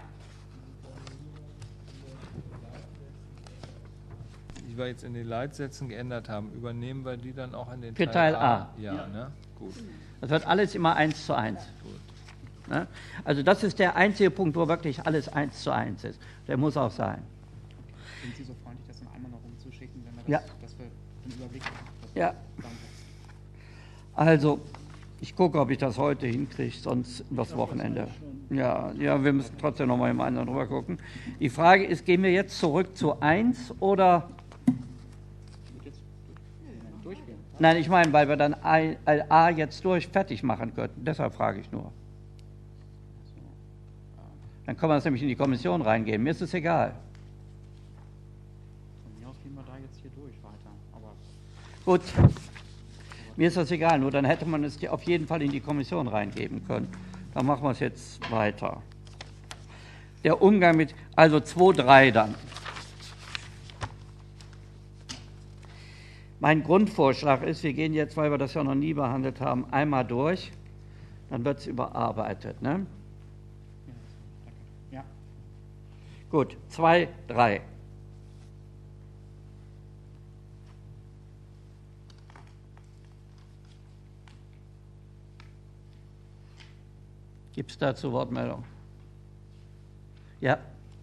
S6: Die wir jetzt in den Leitsätzen geändert haben, übernehmen wir die dann auch in den
S1: Für
S6: Teil,
S1: Teil A.
S6: A? Ja, ja. Ne? Gut.
S1: Das wird alles immer eins zu eins. Gut. Ne? Also das ist der einzige Punkt, wo wirklich alles eins zu eins ist. Der muss auch sein.
S2: Sind Sie so freundlich, das dann einmal noch rumzuschicken, wenn wir das,
S1: ja.
S2: dass wir einen Überblick haben?
S1: Ja. Also, ich gucke, ob ich das heute hinkriege, sonst das Wochenende. Ja, ja, wir müssen trotzdem noch mal im anderen drüber gucken. Die Frage ist, gehen wir jetzt zurück zu eins oder... Nein, ich meine, weil wir dann A jetzt durch fertig machen könnten. Deshalb frage ich nur. Dann können wir das nämlich in die Kommission reingehen. Mir ist es egal.
S2: Von mir aus gehen wir da jetzt hier durch weiter. Aber
S1: gut. Mir ist das egal, nur dann hätte man es auf jeden Fall in die Kommission reingeben können. Dann machen wir es jetzt weiter. Der Umgang mit, also zwei Punkt drei dann. Mein Grundvorschlag ist, wir gehen jetzt, weil wir das ja noch nie behandelt haben, einmal durch, dann wird es überarbeitet. Ne?
S2: Ja.
S1: Gut, zwei Punkt drei. Gibt es dazu Wortmeldung? Ja.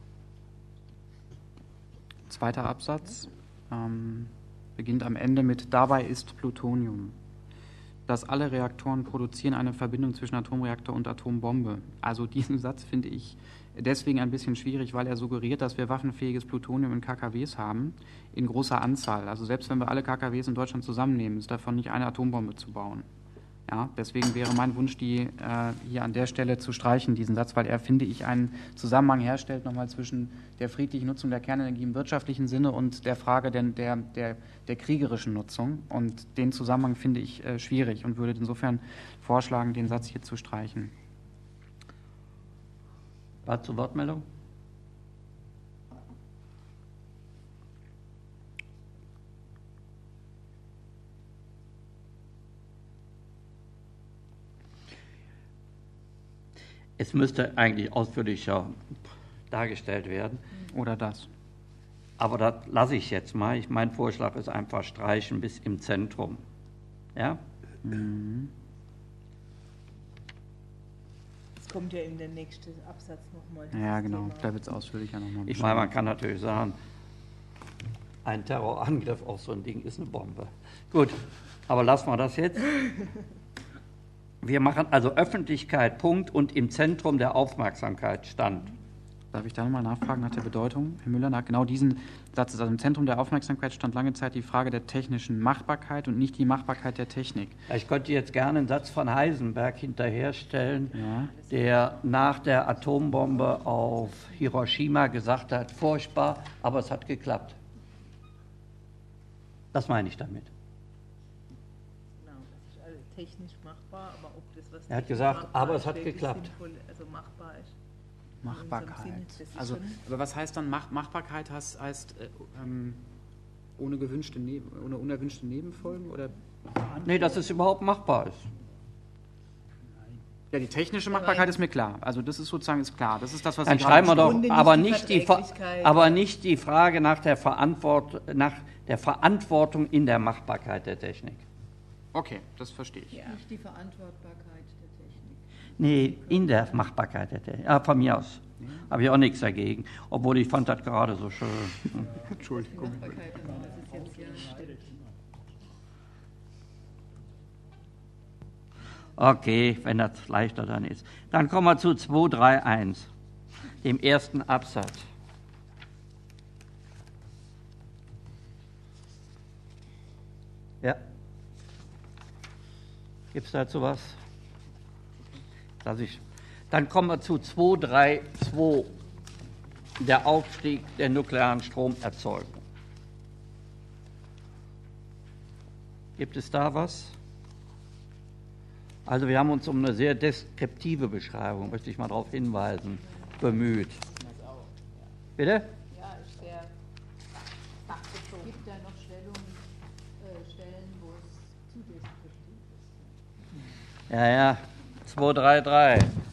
S2: Zweiter Absatz ähm, beginnt am Ende mit dabei ist Plutonium. Dass alle Reaktoren produzieren eine Verbindung zwischen Atomreaktor und Atombombe. Also diesen Satz finde ich deswegen ein bisschen schwierig, weil er suggeriert, dass wir waffenfähiges Plutonium in K K Ws haben, in großer Anzahl. Also selbst wenn wir alle K K Ws in Deutschland zusammennehmen, ist davon nicht eine Atombombe zu bauen. Ja, deswegen wäre mein Wunsch, die äh, hier an der Stelle zu streichen, diesen Satz, weil er, finde ich, einen Zusammenhang herstellt nochmal zwischen der friedlichen Nutzung der Kernenergie im wirtschaftlichen Sinne und der Frage der, der, der, der kriegerischen Nutzung. Und den Zusammenhang finde ich äh, schwierig und würde insofern vorschlagen, den Satz hier zu streichen.
S1: Dazu Wortmeldung? Es müsste eigentlich ausführlicher dargestellt werden.
S2: Oder das.
S1: Aber das lasse ich jetzt mal. Ich, mein Vorschlag ist einfach streichen bis im Zentrum. Ja?
S4: Mhm. Das kommt ja in der nächsten Absatz nochmal.
S2: Ja, genau. Thema. Da wird es ausführlicher nochmal.
S1: Ich meine, man kann natürlich sagen, ein Terrorangriff auf so ein Ding ist eine Bombe. Gut, aber lassen wir das jetzt. Wir machen also Öffentlichkeit, Punkt, und im Zentrum der Aufmerksamkeit stand.
S2: Darf ich da nochmal nachfragen nach der Bedeutung, Herr Müller, nach genau diesen Satz? Also im Zentrum der Aufmerksamkeit stand lange Zeit die Frage der technischen Machbarkeit und nicht die Machbarkeit der Technik.
S1: Ich könnte jetzt gerne einen Satz von Heisenberg hinterherstellen,
S2: ja.
S1: der nach der Atombombe auf Hiroshima gesagt hat, furchtbar, aber es hat geklappt. Das meine ich damit.
S4: Technisch machbar, aber ob das was
S1: er hat gesagt, aber es hat geklappt.
S4: Sinnvoll, also machbar ist.
S2: Machbarkeit. Also, aber was heißt dann Mach, Machbarkeit? Heißt, heißt äh, ähm, Ohne, gewünschte Neben, ohne unerwünschte Nebenfolgen? Oder?
S1: Nee, dass es überhaupt machbar ist.
S2: Ja, die technische Machbarkeit ist mir klar. Also das ist sozusagen ist klar. Das ist das, was
S1: Dann
S2: Sie
S1: schreiben wir
S2: gerade
S1: doch, aber nicht, die, aber nicht die Frage nach der, Verantwort, nach der Verantwortung in der Machbarkeit der Technik.
S2: Okay, das verstehe ich.
S7: Ja. Nicht die Verantwortbarkeit der Technik.
S1: Nee, in der Machbarkeit der Technik. Ja, von mir aus. Ja. Habe ich auch nichts dagegen. Obwohl ich fand das gerade so schön. Ja.
S2: Entschuldigung.
S7: Die Machbarkeit, das ist jetzt ja
S1: Okay, wenn das leichter dann ist. Dann kommen wir zu zwei drei eins, dem ersten Absatz. Ja. Gibt es dazu was? Dass ich, dann kommen wir zu zwei drei zwei, der Aufstieg der nuklearen Stromerzeugung. Gibt es da was? Also wir haben uns um eine sehr deskriptive Beschreibung, möchte ich mal darauf hinweisen, bemüht. Bitte?
S7: Ja, ist sehr fachbezogen. Es gibt da noch Stellung, äh, Stellen, wo es zu deskriptiv ist.
S1: Ja, ja, zwei drei drei.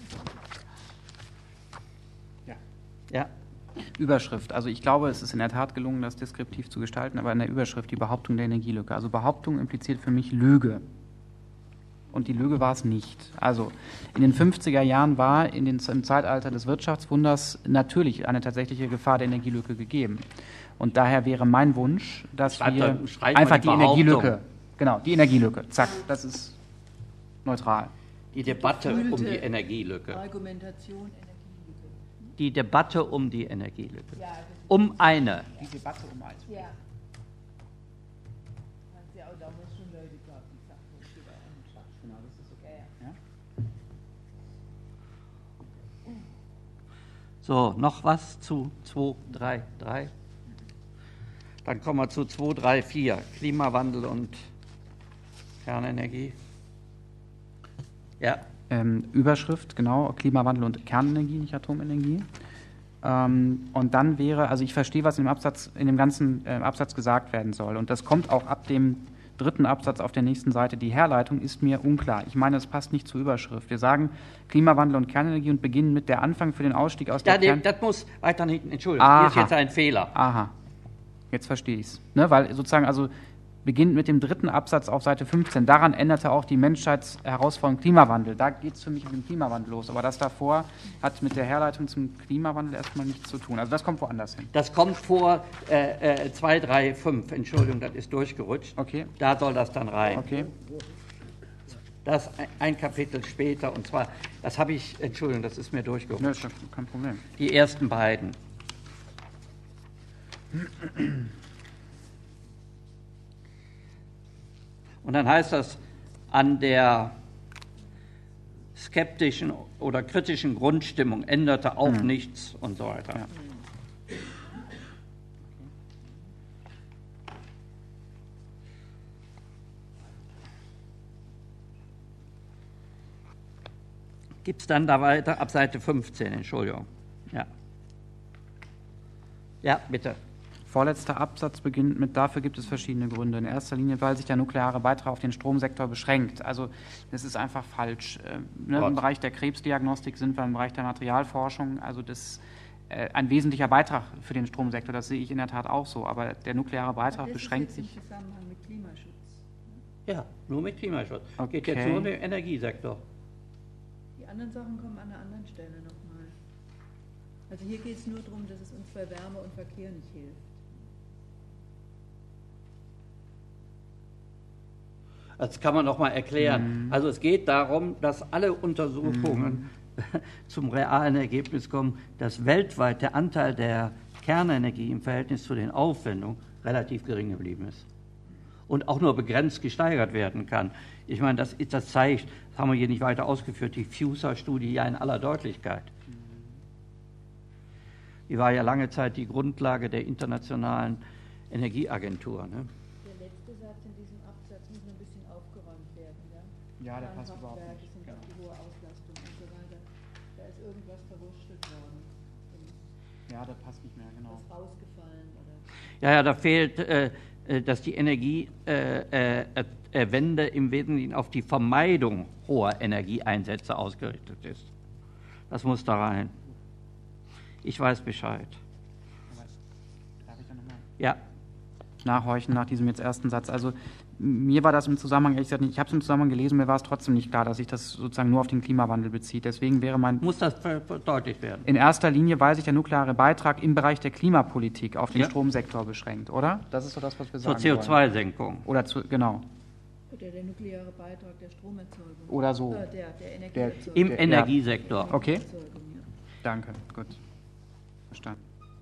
S2: Ja.
S1: Ja.
S2: Überschrift. Also ich glaube, es ist in der Tat gelungen, das deskriptiv zu gestalten, aber in der Überschrift die Behauptung der Energielücke. Also Behauptung impliziert für mich Lüge. Und die Lüge war es nicht. Also in den fünfziger Jahren war in den, im Zeitalter des Wirtschaftswunders natürlich eine tatsächliche Gefahr der Energielücke gegeben. Und daher wäre mein Wunsch, dass
S1: Schreibt
S2: wir
S1: da, schreibt
S2: einfach
S1: die
S2: die Energielücke, genau, die Energielücke, zack, das ist neutral.
S1: Die Debatte um die Energielücke.
S7: Argumentation, Energielücke.
S1: Die Debatte um die Energielücke. Ja, um eine.
S2: Die Debatte um eins.
S7: Ja.
S1: So, noch was zu zwei drei drei? Dann kommen wir zu zwei drei vier, Klimawandel und Kernenergie. Ja.
S2: Ähm, Überschrift, genau, Klimawandel und Kernenergie, nicht Atomenergie. Ähm, und dann wäre, also ich verstehe, was in dem Absatz, in dem ganzen äh, Absatz gesagt werden soll. Und das kommt auch ab dem dritten Absatz auf der nächsten Seite. Die Herleitung ist mir unklar. Ich meine, es passt nicht zur Überschrift. Wir sagen Klimawandel und Kernenergie und beginnen mit der Anfang für den Ausstieg aus
S1: ja,
S2: der Kern...
S1: Das muss weiter hinten, Entschuldigung,
S2: Aha.
S1: hier ist jetzt ein Fehler.
S2: Aha, jetzt verstehe ich es. Ne, weil sozusagen, also beginnt mit dem dritten Absatz auf Seite fünfzehn. Daran änderte auch die Menschheitsherausforderung Klimawandel. Da geht es für mich mit dem Klimawandel los. Aber das davor hat mit der Herleitung zum Klimawandel erstmal nichts zu tun. Also das kommt woanders hin.
S1: Das kommt vor äh, äh, zwei drei fünf. Entschuldigung, das ist durchgerutscht.
S2: Okay.
S1: Da soll das dann rein.
S2: Okay.
S1: Das ein Kapitel später. Und zwar, das habe ich, Entschuldigung, das ist mir durchgerutscht.
S2: Ja, ist kein Problem.
S1: Die ersten beiden. Und dann heißt das, an der skeptischen oder kritischen Grundstimmung änderte auch mhm. nichts und so weiter. Ja. Gibt es dann da weiter ab Seite fünfzehn, Entschuldigung. Ja. Ja, bitte.
S2: Vorletzter Absatz beginnt mit, dafür gibt es verschiedene Gründe. In erster Linie, weil sich der nukleare Beitrag auf den Stromsektor beschränkt. Also das ist einfach falsch. Äh, ne, im Bereich der Krebsdiagnostik sind wir im Bereich der Materialforschung. Also das äh, ein wesentlicher Beitrag für den Stromsektor, das sehe ich in der Tat auch so. Aber der nukleare Beitrag beschränkt sich...
S7: Das ist jetzt im Zusammenhang mit Klimaschutz.
S1: Ja, nur mit Klimaschutz.
S2: Okay.
S1: Geht jetzt nur um den Energiesektor.
S7: Die anderen Sachen kommen an einer anderen Stelle nochmal. Also hier geht es nur darum, dass es uns bei Wärme und Verkehr nicht hilft.
S1: Das kann man noch mal erklären. Mhm. Also es geht darum, dass alle Untersuchungen mhm. zum realen Ergebnis kommen, dass weltweit der Anteil der Kernenergie im Verhältnis zu den Aufwendungen relativ gering geblieben ist und auch nur begrenzt gesteigert werden kann. Ich meine, das, das zeigt, das haben wir hier nicht weiter ausgeführt, die FUSA-Studie ja in aller Deutlichkeit. Die war ja lange Zeit die Grundlage der Internationalen Energieagentur. Ne?
S7: Der letzte Satz in diesem Absatz muss noch ein bisschen aufgeräumt werden. Ja,
S2: ja der passt überhaupt nicht.
S7: Sind genau. Auf die hohe Auslastung und so weiter. Da ist irgendwas verwurschtelt worden.
S2: Ja, der passt nicht mehr, genau.
S7: Ist rausgefallen, oder?
S1: Ja, ja, da fehlt, äh, dass die Energiewende im Wesentlichen auf die Vermeidung hoher Energieeinsätze ausgerichtet ist. Das muss da rein. Ich weiß Bescheid.
S2: Darf ich da nochmal
S1: ja.
S2: nachhorchen nach diesem jetzt ersten Satz? Also mir war das im Zusammenhang, ehrlich gesagt nicht, ich habe es im Zusammenhang gelesen, mir war es trotzdem nicht klar, dass sich das sozusagen nur auf den Klimawandel bezieht. Deswegen wäre mein...
S1: Muss das verdeutlicht werden?
S2: In erster Linie, weil sich der nukleare Beitrag im Bereich der Klimapolitik auf den
S1: ja.
S2: Stromsektor beschränkt, oder? Das ist so das, was wir sagen
S1: zur C O zwei Senkung.
S2: Oder zu, genau.
S7: Oder der nukleare Beitrag der Stromerzeugung.
S2: Oder so.
S7: Oder der, der Energieerzeugung.
S1: Im
S2: der,
S1: Energiesektor.
S2: Okay.
S7: Ja.
S2: Danke, gut. Verstanden.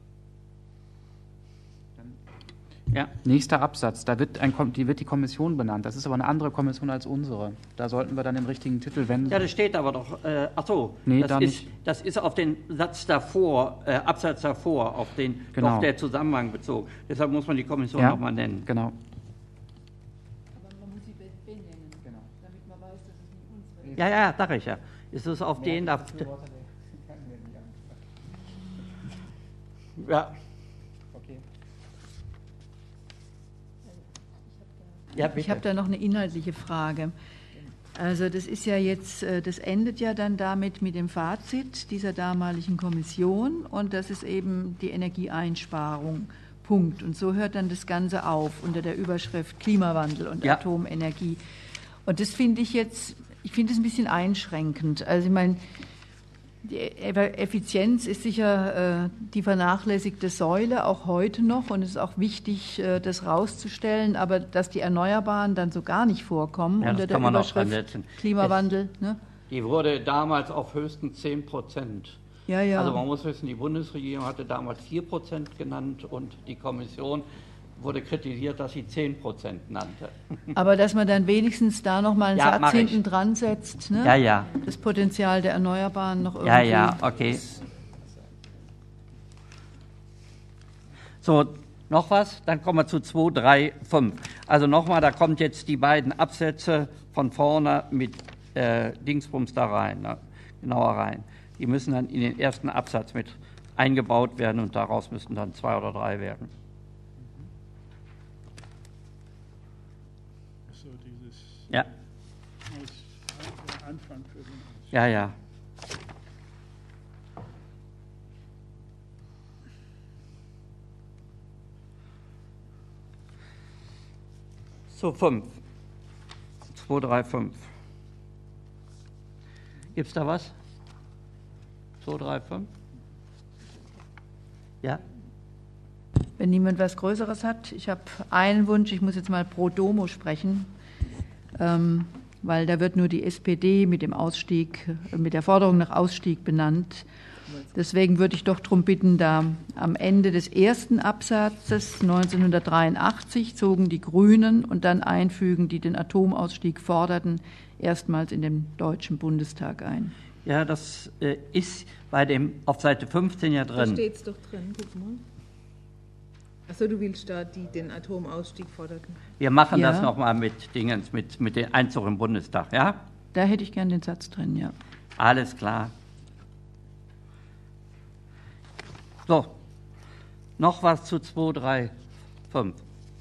S1: Ja.
S2: Nächster Absatz, da wird, ein, die wird die Kommission benannt. Das ist aber eine andere Kommission als unsere. Da sollten wir dann den richtigen Titel wenden.
S1: Ja, das steht aber doch. Äh, ach so,
S2: nee,
S1: das,
S2: da
S1: ist,
S2: nicht.
S1: das ist auf den Satz davor, äh, Absatz davor, auf den
S2: genau.
S1: doch der Zusammenhang bezogen. Deshalb muss man die Kommission
S2: ja,
S1: nochmal nennen.
S2: Genau.
S7: Aber man muss sie benennen, genau. Damit man weiß, dass es nicht unsere ist.
S1: Ja, ja, sag ich ja. Ist es auf den da. Ja.
S2: Okay.
S1: Ja,
S3: ich habe da noch eine inhaltliche Frage. Also das ist ja jetzt, das endet ja dann damit mit dem Fazit dieser damaligen Kommission und das ist eben die Energieeinsparung. Punkt. Und so hört dann das Ganze auf unter der Überschrift Klimawandel und ja. Atomenergie. Und das finde ich jetzt, ich finde es ein bisschen einschränkend. Also ich meine, die Effizienz ist sicher äh, die vernachlässigte Säule, auch heute noch. Und es ist auch wichtig, äh, das rauszustellen. Aber dass die Erneuerbaren dann so gar nicht vorkommen
S1: ja,
S3: unter der Überschrift Klimawandel.
S1: Es,
S3: ne?
S1: Die wurde damals auf höchstens zehn Prozent.
S3: Ja, ja.
S1: Also man muss wissen, die Bundesregierung hatte damals vier Prozent genannt und die Kommission wurde kritisiert, dass sie zehn Prozent nannte.
S3: Aber dass man dann wenigstens da noch mal einen
S1: ja,
S3: Satz hinten dran setzt, ne?
S1: Ja, ja.
S3: Das Potenzial der Erneuerbaren noch irgendwie.
S1: Ja, ja, okay. So, noch was? Dann kommen wir zu zwei, drei, fünf. Also nochmal, da kommt jetzt die beiden Absätze von vorne mit äh, Dingsbums da rein, ne? genauer rein. Die müssen dann in den ersten Absatz mit eingebaut werden und daraus müssen dann zwei oder drei werden.
S5: So dieses
S1: ja.
S5: Aus, Anfang für den Aus.
S1: Ja, ja. So, fünf. zwei, drei, fünf. Gibt es da was? zwei, drei, fünf? Ja?
S3: Wenn niemand was Größeres hat, ich habe einen Wunsch, ich muss jetzt mal pro domo sprechen, ähm, weil da wird nur die S P D mit dem Ausstieg, mit der Forderung nach Ausstieg benannt. Deswegen würde ich doch darum bitten, da am Ende des ersten Absatzes neunzehnhundertdreiundachtzig zogen die Grünen und dann einfügen, die den Atomausstieg forderten, erstmals in den Deutschen Bundestag ein.
S1: Ja, das äh, ist bei dem auf Seite fünfzehn ja drin.
S4: Da steht es doch drin, guck mal. Achso, du willst da, die den Atomausstieg forderten.
S1: Wir machen
S3: ja.
S1: das nochmal mit Dingens, mit, mit dem Einzug im Bundestag, ja?
S3: Da hätte ich gern den Satz drin, ja.
S1: Alles klar. So, noch was zu zwei, drei, fünf.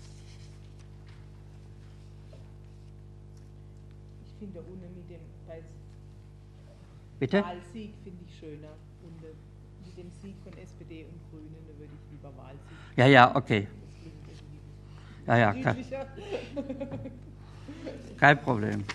S4: Ich finde unten mit dem
S1: Bitte?
S4: Wahlsieg finde ich schöner. Und mit dem Sieg von S P D und Grünen, da würde ich lieber Wahlsieg.
S1: Ja, ja, okay. Ja, ja, kein, kein Problem.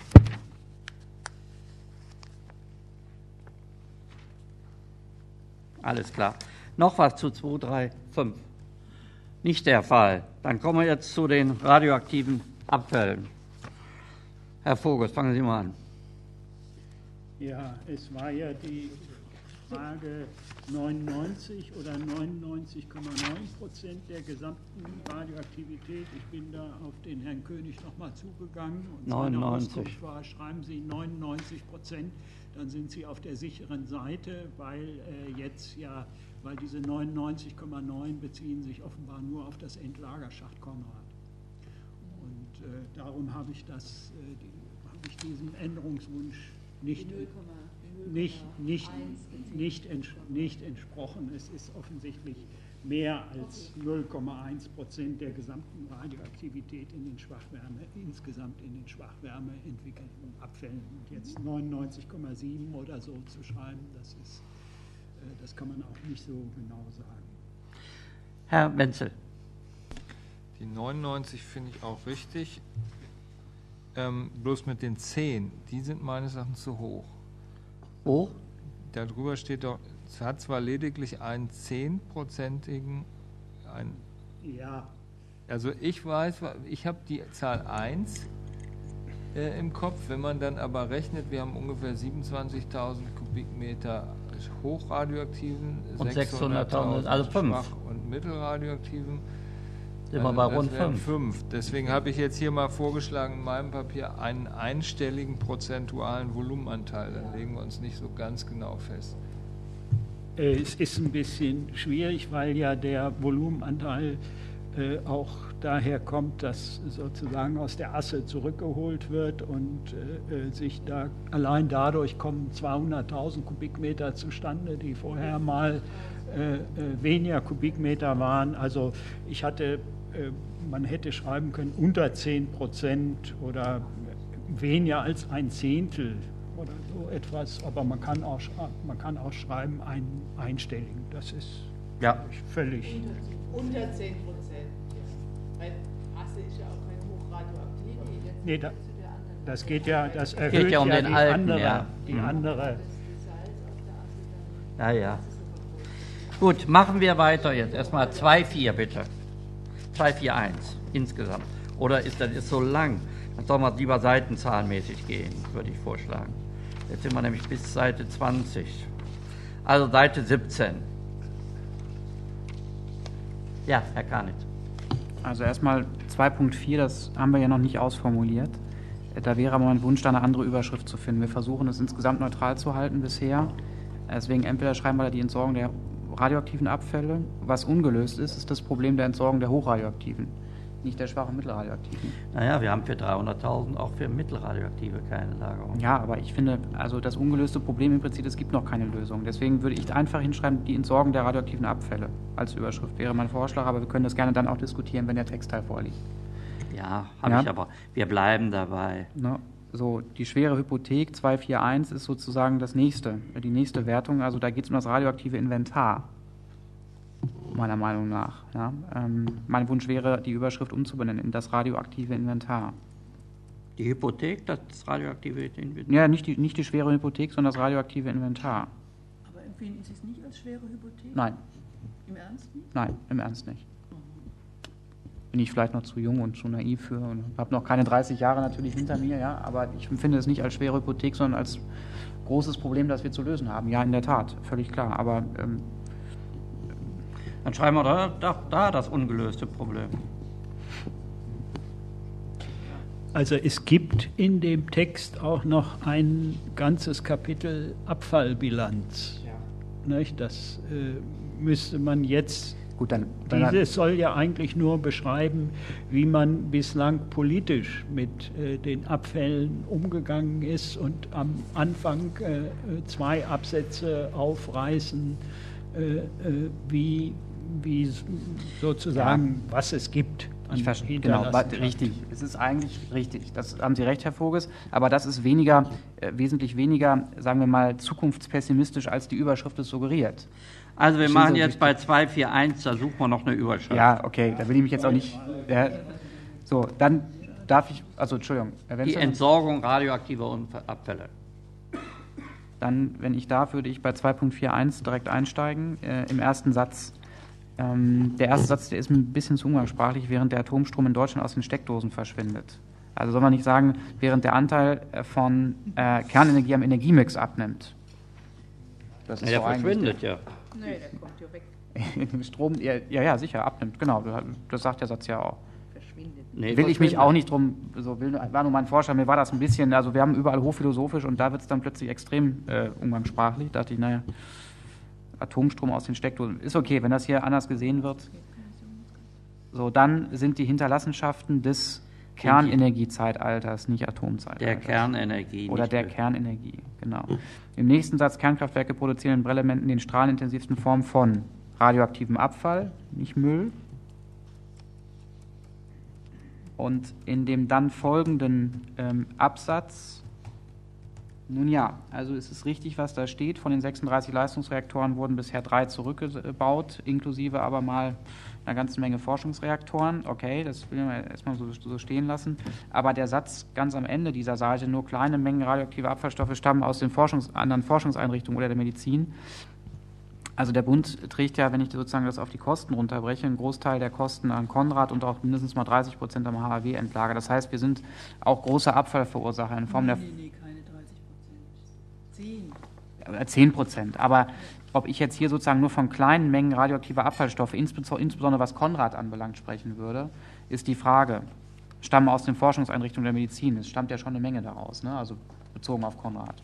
S1: Alles klar. Noch was zu zwei, drei, fünf. Nicht der Fall. Dann kommen wir jetzt zu den radioaktiven Abfällen. Herr Vogel, fangen Sie mal an.
S5: Ja, es war ja die Frage neunundneunzig oder neunundneunzig Komma neun Prozent der gesamten Radioaktivität. Ich bin da auf den Herrn König nochmal zugegangen und
S1: neunundneunzig.
S5: seine Auskunft war, schreiben Sie neunundneunzig Prozent, dann sind Sie auf der sicheren Seite, weil äh, jetzt ja, weil diese neunundneunzig Komma neun beziehen sich offenbar nur auf das Endlagerschacht Konrad. Und äh, darum habe ich, das, äh, die, habe ich diesem Änderungswunsch nicht, nicht, nicht, nicht, ents, nicht entsprochen. Es ist offensichtlich mehr als null Komma eins Prozent der gesamten Radioaktivität in den Schwachwärme, insgesamt in den Schwachwärme entwickelten Abfällen. Und jetzt neunundneunzig Komma sieben oder so zu schreiben, das ist, das kann man auch nicht so genau sagen.
S1: Herr Wenzel.
S6: Die neunundneunzig finde ich auch richtig. Ähm, bloß mit den zehn, die sind meines Erachtens zu hoch.
S1: Hoch?
S6: Darüber steht doch, es hat zwar lediglich einen zehnprozentigen, ein,
S5: ja.
S6: Also ich weiß, ich habe die Zahl eins äh, im Kopf, wenn man dann aber rechnet, wir haben ungefähr siebenundzwanzigtausend Kubikmeter hochradioaktiven
S1: und sechshunderttausend, also fünf.
S6: Schwach- und mittelradioaktiven.
S1: Sind wir bei rund fünf.
S6: fünf. Deswegen habe ich jetzt hier mal vorgeschlagen in meinem Papier einen einstelligen prozentualen Volumenanteil. Dann legen wir uns nicht so ganz genau fest.
S5: Es ist ein bisschen schwierig, weil ja der Volumenanteil äh, auch daher kommt, dass sozusagen aus der Asse zurückgeholt wird und äh, sich da allein dadurch kommen zweihunderttausend Kubikmeter zustande, die vorher mal äh, äh, weniger Kubikmeter waren. Also ich hatte, äh, man hätte schreiben können unter zehn Prozent oder weniger als ein Zehntel oder so etwas, aber man kann auch, man kann auch schreiben einen einstelligen. Das ist
S1: ja
S5: völlig.
S4: Unter zehn Prozent. Weil Asse ist ja auch kein hochradioaktiv.
S5: Nee, da, das geht ja, das erhöht
S1: geht ja um
S5: ja
S1: den
S5: die
S1: alten,
S5: andere,
S1: ja.
S5: die
S1: Mhm.
S5: andere.
S1: Ja, ja. Gut, machen wir weiter jetzt. Erstmal zwei Komma vier bitte. zwei Komma vier eins insgesamt. Oder ist das ist so lang? Dann soll man lieber seitenzahlenmäßig gehen, würde ich vorschlagen. Jetzt sind wir nämlich bis Seite zwanzig. Also Seite siebzehn. Ja, Herr Karnitz.
S2: Also erstmal zwei Punkt vier, das haben wir ja noch nicht ausformuliert. Da wäre aber mein Wunsch, da eine andere Überschrift zu finden. Wir versuchen es insgesamt neutral zu halten bisher. Deswegen entweder schreiben wir da die Entsorgung der radioaktiven Abfälle. Was ungelöst ist, ist das Problem der Entsorgung der hochradioaktiven, nicht der schwachen mittelradioaktiven.
S1: Naja, wir haben für dreihunderttausend auch für mittelradioaktive keine Lagerung.
S2: Ja, aber ich finde, also das ungelöste Problem im Prinzip, es gibt noch keine Lösung. Deswegen würde ich einfach hinschreiben, die Entsorgung der radioaktiven Abfälle als Überschrift wäre mein Vorschlag, aber wir können das gerne dann auch diskutieren, wenn der Textteil vorliegt.
S1: Ja, habe
S2: Ja.
S1: ich aber. Wir bleiben dabei.
S2: Ne? So, die schwere Hypothek zwei Komma vier eins ist sozusagen das nächste, die nächste Wertung. Also da geht es um das radioaktive Inventar, meiner Meinung nach. Ja? Ähm, mein Wunsch wäre, die Überschrift umzubenennen in das radioaktive Inventar.
S1: Die Hypothek, das radioaktive Inventar?
S2: Ja, nicht die, nicht die schwere Hypothek, sondern das radioaktive Inventar.
S7: Aber empfinden Sie es nicht als schwere Hypothek?
S2: Nein.
S7: Im Ernst nicht?
S2: Nein, im Ernst nicht. Bin ich vielleicht noch zu jung und zu naiv für und habe noch keine dreißig Jahre natürlich hinter mir, ja, aber ich empfinde es nicht als schwere Hypothek, sondern als großes Problem, das wir zu lösen haben. Ja, in der Tat, völlig klar, aber ähm,
S1: dann schreiben wir da, da, da das ungelöste Problem.
S5: Also es gibt in dem Text auch noch ein ganzes Kapitel Abfallbilanz. Ja. Nicht? Das äh, müsste man jetzt.
S2: Gut, dann, dann
S5: Dieses soll ja eigentlich nur beschreiben, wie man bislang politisch mit äh, den Abfällen umgegangen ist und am Anfang äh, zwei Absätze aufreißen, äh, äh, wie, wie sozusagen, ja. was es gibt.
S2: Ich verstehe, genau, richtig. Es ist eigentlich richtig. Das haben Sie recht, Herr Voges. Aber das ist weniger, äh, wesentlich weniger, sagen wir mal, zukunftspessimistisch, als die Überschrift es suggeriert.
S1: Also wir machen jetzt bei zwei Komma vier eins, da suchen wir noch eine Überschrift.
S2: Ja, okay, da will ich mich jetzt auch nicht... Ja, so, dann darf ich... Also, Entschuldigung. Herr Wenzel,
S1: die Entsorgung radioaktiver Abfälle.
S2: Dann, wenn ich darf, würde ich bei zwei Punkt vier eins direkt einsteigen. Äh, Im ersten Satz. Ähm, der erste Satz, der ist mir ein bisschen zu umgangssprachlich, während der Atomstrom in Deutschland aus den Steckdosen verschwindet. Also soll man nicht sagen, während der Anteil von äh, Kernenergie am Energiemix abnimmt. Das ist
S1: ja,
S2: so
S1: der verschwindet ja.
S7: Nee, der kommt ja weg.
S2: Im Strom, ja, ja, sicher, abnimmt, genau, das sagt der Satz ja auch.
S7: Verschwindet.
S2: Nee, will ich mich auch nicht drum, so will, war nur mein Vorschlag, mir war das ein bisschen, also wir haben überall hochphilosophisch und da wird es dann plötzlich extrem äh, umgangssprachlich, dachte ich, naja, Atomstrom aus den Steckdosen, ist okay, wenn das hier anders gesehen wird. So, dann sind die Hinterlassenschaften des Kernenergiezeitalters, nicht Atomzeitalters.
S1: Der Kernenergie.
S2: Oder der Kernenergie, genau. Im nächsten Satz, Kernkraftwerke produzieren in Brennelementen den strahlenintensivsten Form von radioaktiven Abfall, nicht Müll. Und in dem dann folgenden ähm, Absatz, nun ja, also es ist richtig, was da steht. Von den sechsunddreißig Leistungsreaktoren wurden bisher drei zurückgebaut, inklusive aber mal einer ganzen Menge Forschungsreaktoren. Okay, das will man erstmal so, so stehen lassen. Aber der Satz ganz am Ende dieser Seite, nur kleine Mengen radioaktiver Abfallstoffe stammen aus den Forschungs-, anderen Forschungseinrichtungen oder der Medizin. Also der Bund trägt ja, wenn ich sozusagen das auf die Kosten runterbreche, einen Großteil der Kosten an Konrad und auch mindestens mal dreißig Prozent am H A W-Endlager. Das heißt, wir sind auch große Abfallverursacher in Form
S7: nee,
S2: der...
S7: Nee, nee, keine dreißig Prozent. zehn.
S2: zehn Prozent. Aber ob ich jetzt hier sozusagen nur von kleinen Mengen radioaktiver Abfallstoffe, insbesondere was Konrad anbelangt, sprechen würde, ist die Frage, stammen aus den Forschungseinrichtungen der Medizin. Es stammt ja schon eine Menge daraus, ne? Also bezogen auf Konrad.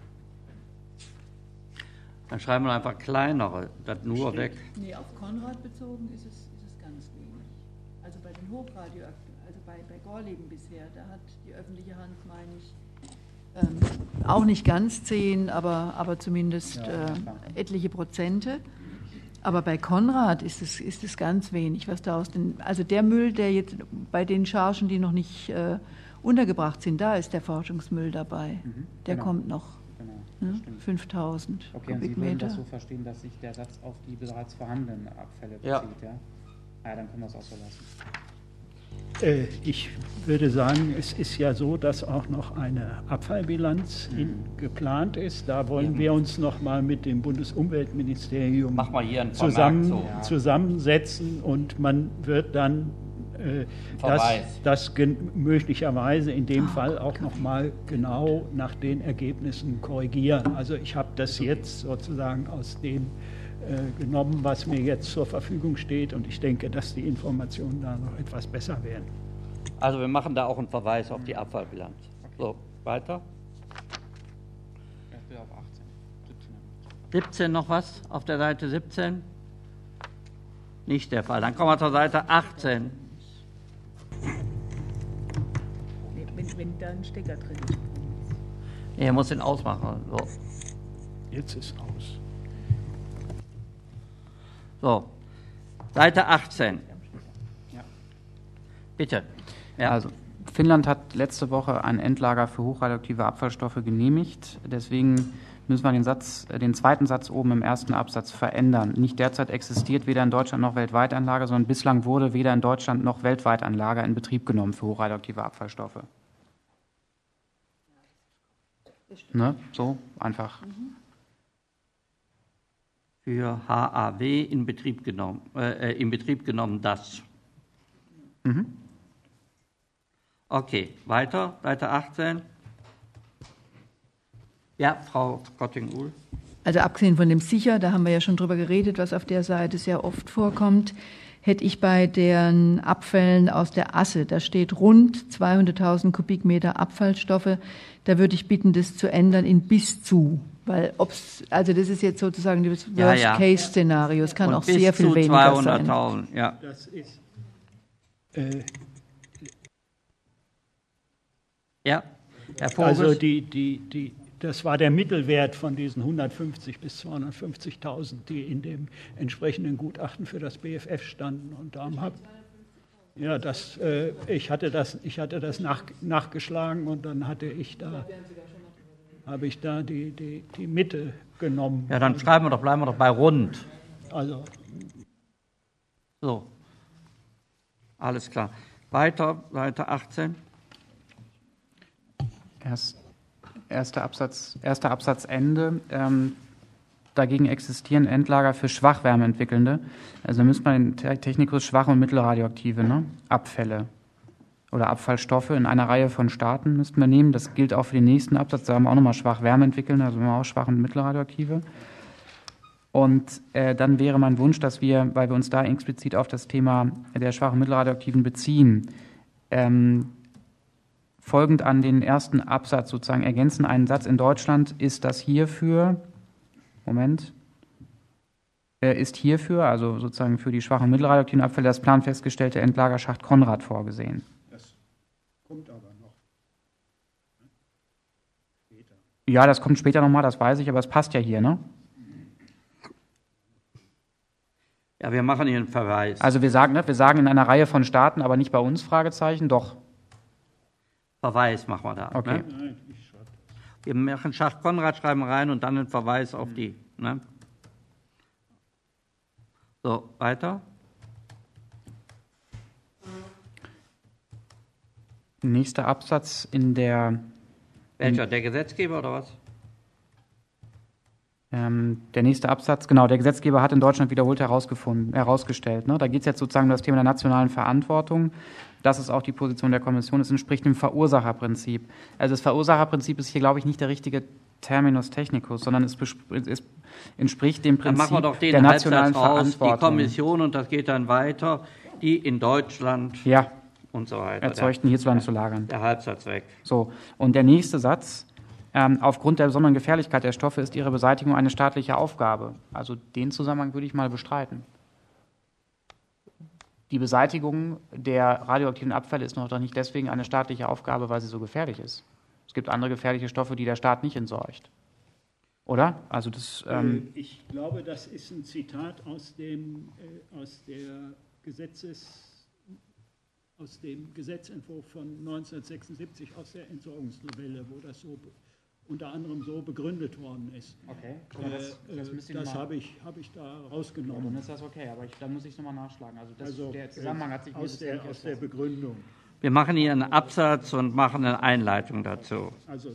S1: Dann schreiben wir einfach kleinere, das nur weg.
S7: Nee, auf Konrad bezogen ist es, ist es ganz wenig. Also bei den Hochradioaktiven, also bei, bei Gorleben bisher, da hat die öffentliche Hand, meine ich,
S3: ähm, auch nicht ganz zehn, aber, aber zumindest
S2: Ja,
S3: äh,
S2: klar.
S3: etliche Prozente. Aber bei Konrad ist es, ist es ganz wenig, was da aus den, also der Müll, der jetzt bei den Chargen, die noch nicht äh, untergebracht sind, da ist der Forschungsmüll dabei.
S2: Mhm,
S3: Der
S2: genau.
S3: kommt noch.
S2: Genau,
S3: Ne?
S2: das stimmt.
S3: fünftausend
S2: Okay, und Sie würden
S3: Kubikmeter.
S2: das so verstehen, dass sich der Satz auf die bereits vorhandenen Abfälle bezieht,
S1: Ja.
S2: ja? Ja, dann können wir es auch so lassen.
S5: Äh, Ich würde sagen, es ist ja so, dass auch noch eine Abfallbilanz in, geplant ist. Da wollen wir uns noch mal mit dem Bundesumweltministerium
S1: Mach mal hier einen
S5: zusammen,
S1: Vermerk
S2: so.
S5: zusammensetzen und man wird dann äh, das,
S1: Verweis.
S5: das gen- möglicherweise in dem Fall auch noch mal genau nach den Ergebnissen korrigieren. Also ich habe das jetzt sozusagen aus dem äh, genommen, was mir jetzt zur Verfügung steht, und ich denke, dass die Informationen da noch etwas besser werden.
S1: Also wir machen da auch einen Verweis auf die Abfallbilanz. So, weiter.
S2: Ich will auf achtzehn, siebzehn.
S1: siebzehn noch was auf der Seite siebzehn? Nicht der Fall. Dann kommen wir zur Seite achtzehn.
S4: Nee, Wenn, wenn da ein Stecker drin ist.
S1: Er muss ihn ausmachen. So.
S5: Jetzt ist aus.
S1: So, Seite achtzehn.
S2: Ja.
S1: Bitte. Ja.
S2: Also, Finnland hat letzte Woche ein Endlager für hochradioaktive Abfallstoffe genehmigt. Deswegen müssen wir den, Satz, äh, den zweiten Satz oben im ersten Absatz verändern. Nicht derzeit existiert weder in Deutschland noch weltweit ein Lager, sondern bislang wurde weder in Deutschland noch weltweit ein Lager in Betrieb genommen für hochradioaktive Abfallstoffe. Ne? So einfach.
S1: Für H A W in Betrieb genommen, äh, in Betrieb genommen das.
S2: Mhm.
S1: Okay, weiter, Seite achtzehn. Ja, Frau Gotting-Uhl.
S3: Also abgesehen von dem sicher, da haben wir ja schon drüber geredet, was auf der Seite sehr oft vorkommt, hätte ich bei den Abfällen aus der Asse, da steht rund zweihunderttausend Kubikmeter Abfallstoffe, da würde ich bitten, das zu ändern in bis zu. Weil ob's, also das ist jetzt sozusagen das
S1: Ja, ja.
S3: Worst-Case-Szenario. Es kann
S1: Und
S3: auch
S1: bis
S3: sehr viel
S1: zu
S3: weniger sein.
S1: zweihunderttausend, ja.
S5: Das ist äh,
S1: Ja, Herr Vogel.
S5: also die, die, die, das war der Mittelwert von diesen hundertfünfzig bis zweihundertfünfzigtausend, die in dem entsprechenden Gutachten für das B F F standen. Und darum hab, ja, das, äh, ich hatte das, ich hatte das nach, nachgeschlagen und dann hatte ich da, habe ich da die, die, die Mitte genommen.
S1: Ja, dann schreiben wir doch, bleiben wir doch bei rund.
S5: Also
S1: So. Alles klar. Weiter, Seite achtzehn.
S2: Erst, erster Absatz, erster Absatz Ende. Ähm, dagegen existieren Endlager für Schwachwärmeentwickelnde. Also da müsste man den Technikus schwache und mittelradioaktive, ne? Abfälle oder Abfallstoffe in einer Reihe von Staaten müssten wir nehmen. Das gilt auch für den nächsten Absatz. Da haben wir auch nochmal Schwachwärmeentwickelnde, also haben wir auch schwach und mittelradioaktive. Und äh, dann wäre mein Wunsch, dass wir, weil wir uns da explizit auf das Thema der schwachen und mittelradioaktiven beziehen, ähm, folgend an den ersten Absatz sozusagen ergänzen, einen Satz: in Deutschland ist das hierfür, Moment, äh, ist hierfür, also sozusagen für die schwachen und mittelradioaktiven Abfälle, das planfestgestellte Endlagerschacht Konrad vorgesehen.
S5: das kommt aber noch. Später.
S2: Ja, das kommt später nochmal, das weiß ich, aber es passt ja hier, ne?
S1: Ja, wir machen hier einen Verweis.
S2: Also wir sagen, ne, wir sagen in einer Reihe von Staaten, aber nicht bei uns, Fragezeichen, doch.
S1: Verweis machen wir da.
S2: Okay.
S1: Ne? Wir machen Schacht-Konrad, schreiben rein und dann einen Verweis auf die. Ne? So, weiter.
S2: Nächster Absatz in der...
S1: Welcher? Der Gesetzgeber oder was?
S2: Ähm, der nächste Absatz, genau, der Gesetzgeber hat in Deutschland wiederholt herausgefunden, herausgestellt. Ne? Da geht es jetzt sozusagen um das Thema der nationalen Verantwortung. Das ist auch die Position der Kommission. Es entspricht dem Verursacherprinzip. Also das Verursacherprinzip ist hier, glaube ich, nicht der richtige Terminus technicus, sondern es, es entspricht dem Prinzip
S1: dann machen wir doch den
S2: der nationalen
S1: Halbsatz raus,
S2: Verantwortung.
S1: Die Kommission, und das geht dann weiter, die in Deutschland
S2: ja.
S1: und so weiter.
S2: Erzeugten hierzulande zu lagern.
S1: Der Halbsatz weg.
S2: So, und der nächste Satz: ähm, Aufgrund der besonderen Gefährlichkeit der Stoffe ist ihre Beseitigung eine staatliche Aufgabe. Also den Zusammenhang würde ich mal bestreiten. Die Beseitigung der radioaktiven Abfälle ist noch doch nicht deswegen eine staatliche Aufgabe, weil sie so gefährlich ist. Es gibt andere gefährliche Stoffe, die der Staat nicht entsorgt. Oder? Also das, ähm
S5: ich glaube, das ist ein Zitat aus dem, äh, aus der Gesetzes, aus dem Gesetzentwurf von neunzehnhundertsechsundsiebzig, aus der Entsorgungsnovelle, wo das so unter anderem so begründet worden ist.
S2: Okay,
S5: äh, das, das, das habe ich, hab ich da rausgenommen.
S2: Ja, dann ist das okay, aber ich, da muss ich es nochmal nachschlagen. Also, das,
S5: also
S2: der Zusammenhang hat sich
S5: aus, der, aus der Begründung.
S1: Wir machen hier einen Absatz und machen eine Einleitung dazu.
S5: Also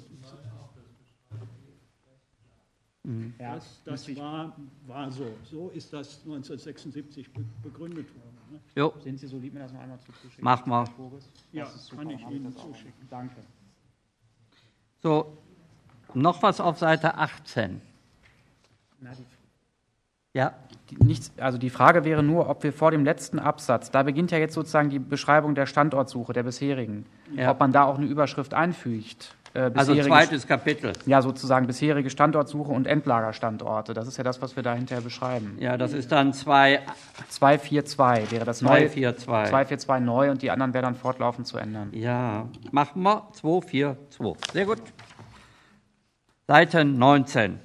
S1: mhm.
S5: das, das war, war so. So ist das neunzehnhundertsechsundsiebzig begründet worden. Ne?
S1: Jo.
S2: Sind Sie so lieb, mir das noch einmal zuzuschicken?
S1: Mach mal.
S5: Ja, kann ich Ihnen zuschicken.
S2: Danke.
S1: So, noch was auf Seite achtzehn.
S2: Na, die,
S1: ja.
S2: die, nichts, also die Frage wäre nur, ob wir vor dem letzten Absatz, da beginnt ja jetzt sozusagen die Beschreibung der Standortsuche, der bisherigen, ja. ob man da auch eine Überschrift einfügt. Äh,
S1: also zweites Kapitel.
S2: Ja, sozusagen bisherige Standortsuche und Endlagerstandorte. Das ist ja das, was wir da hinterher beschreiben.
S1: Ja, das ist dann zwei
S2: zwei vier zwei wäre das
S1: zwei vier zwei.
S2: zwei vier zwei neu und die anderen wären dann fortlaufend zu ändern.
S1: Ja, machen wir zwei vier zwei. Sehr gut. Seite neunzehn.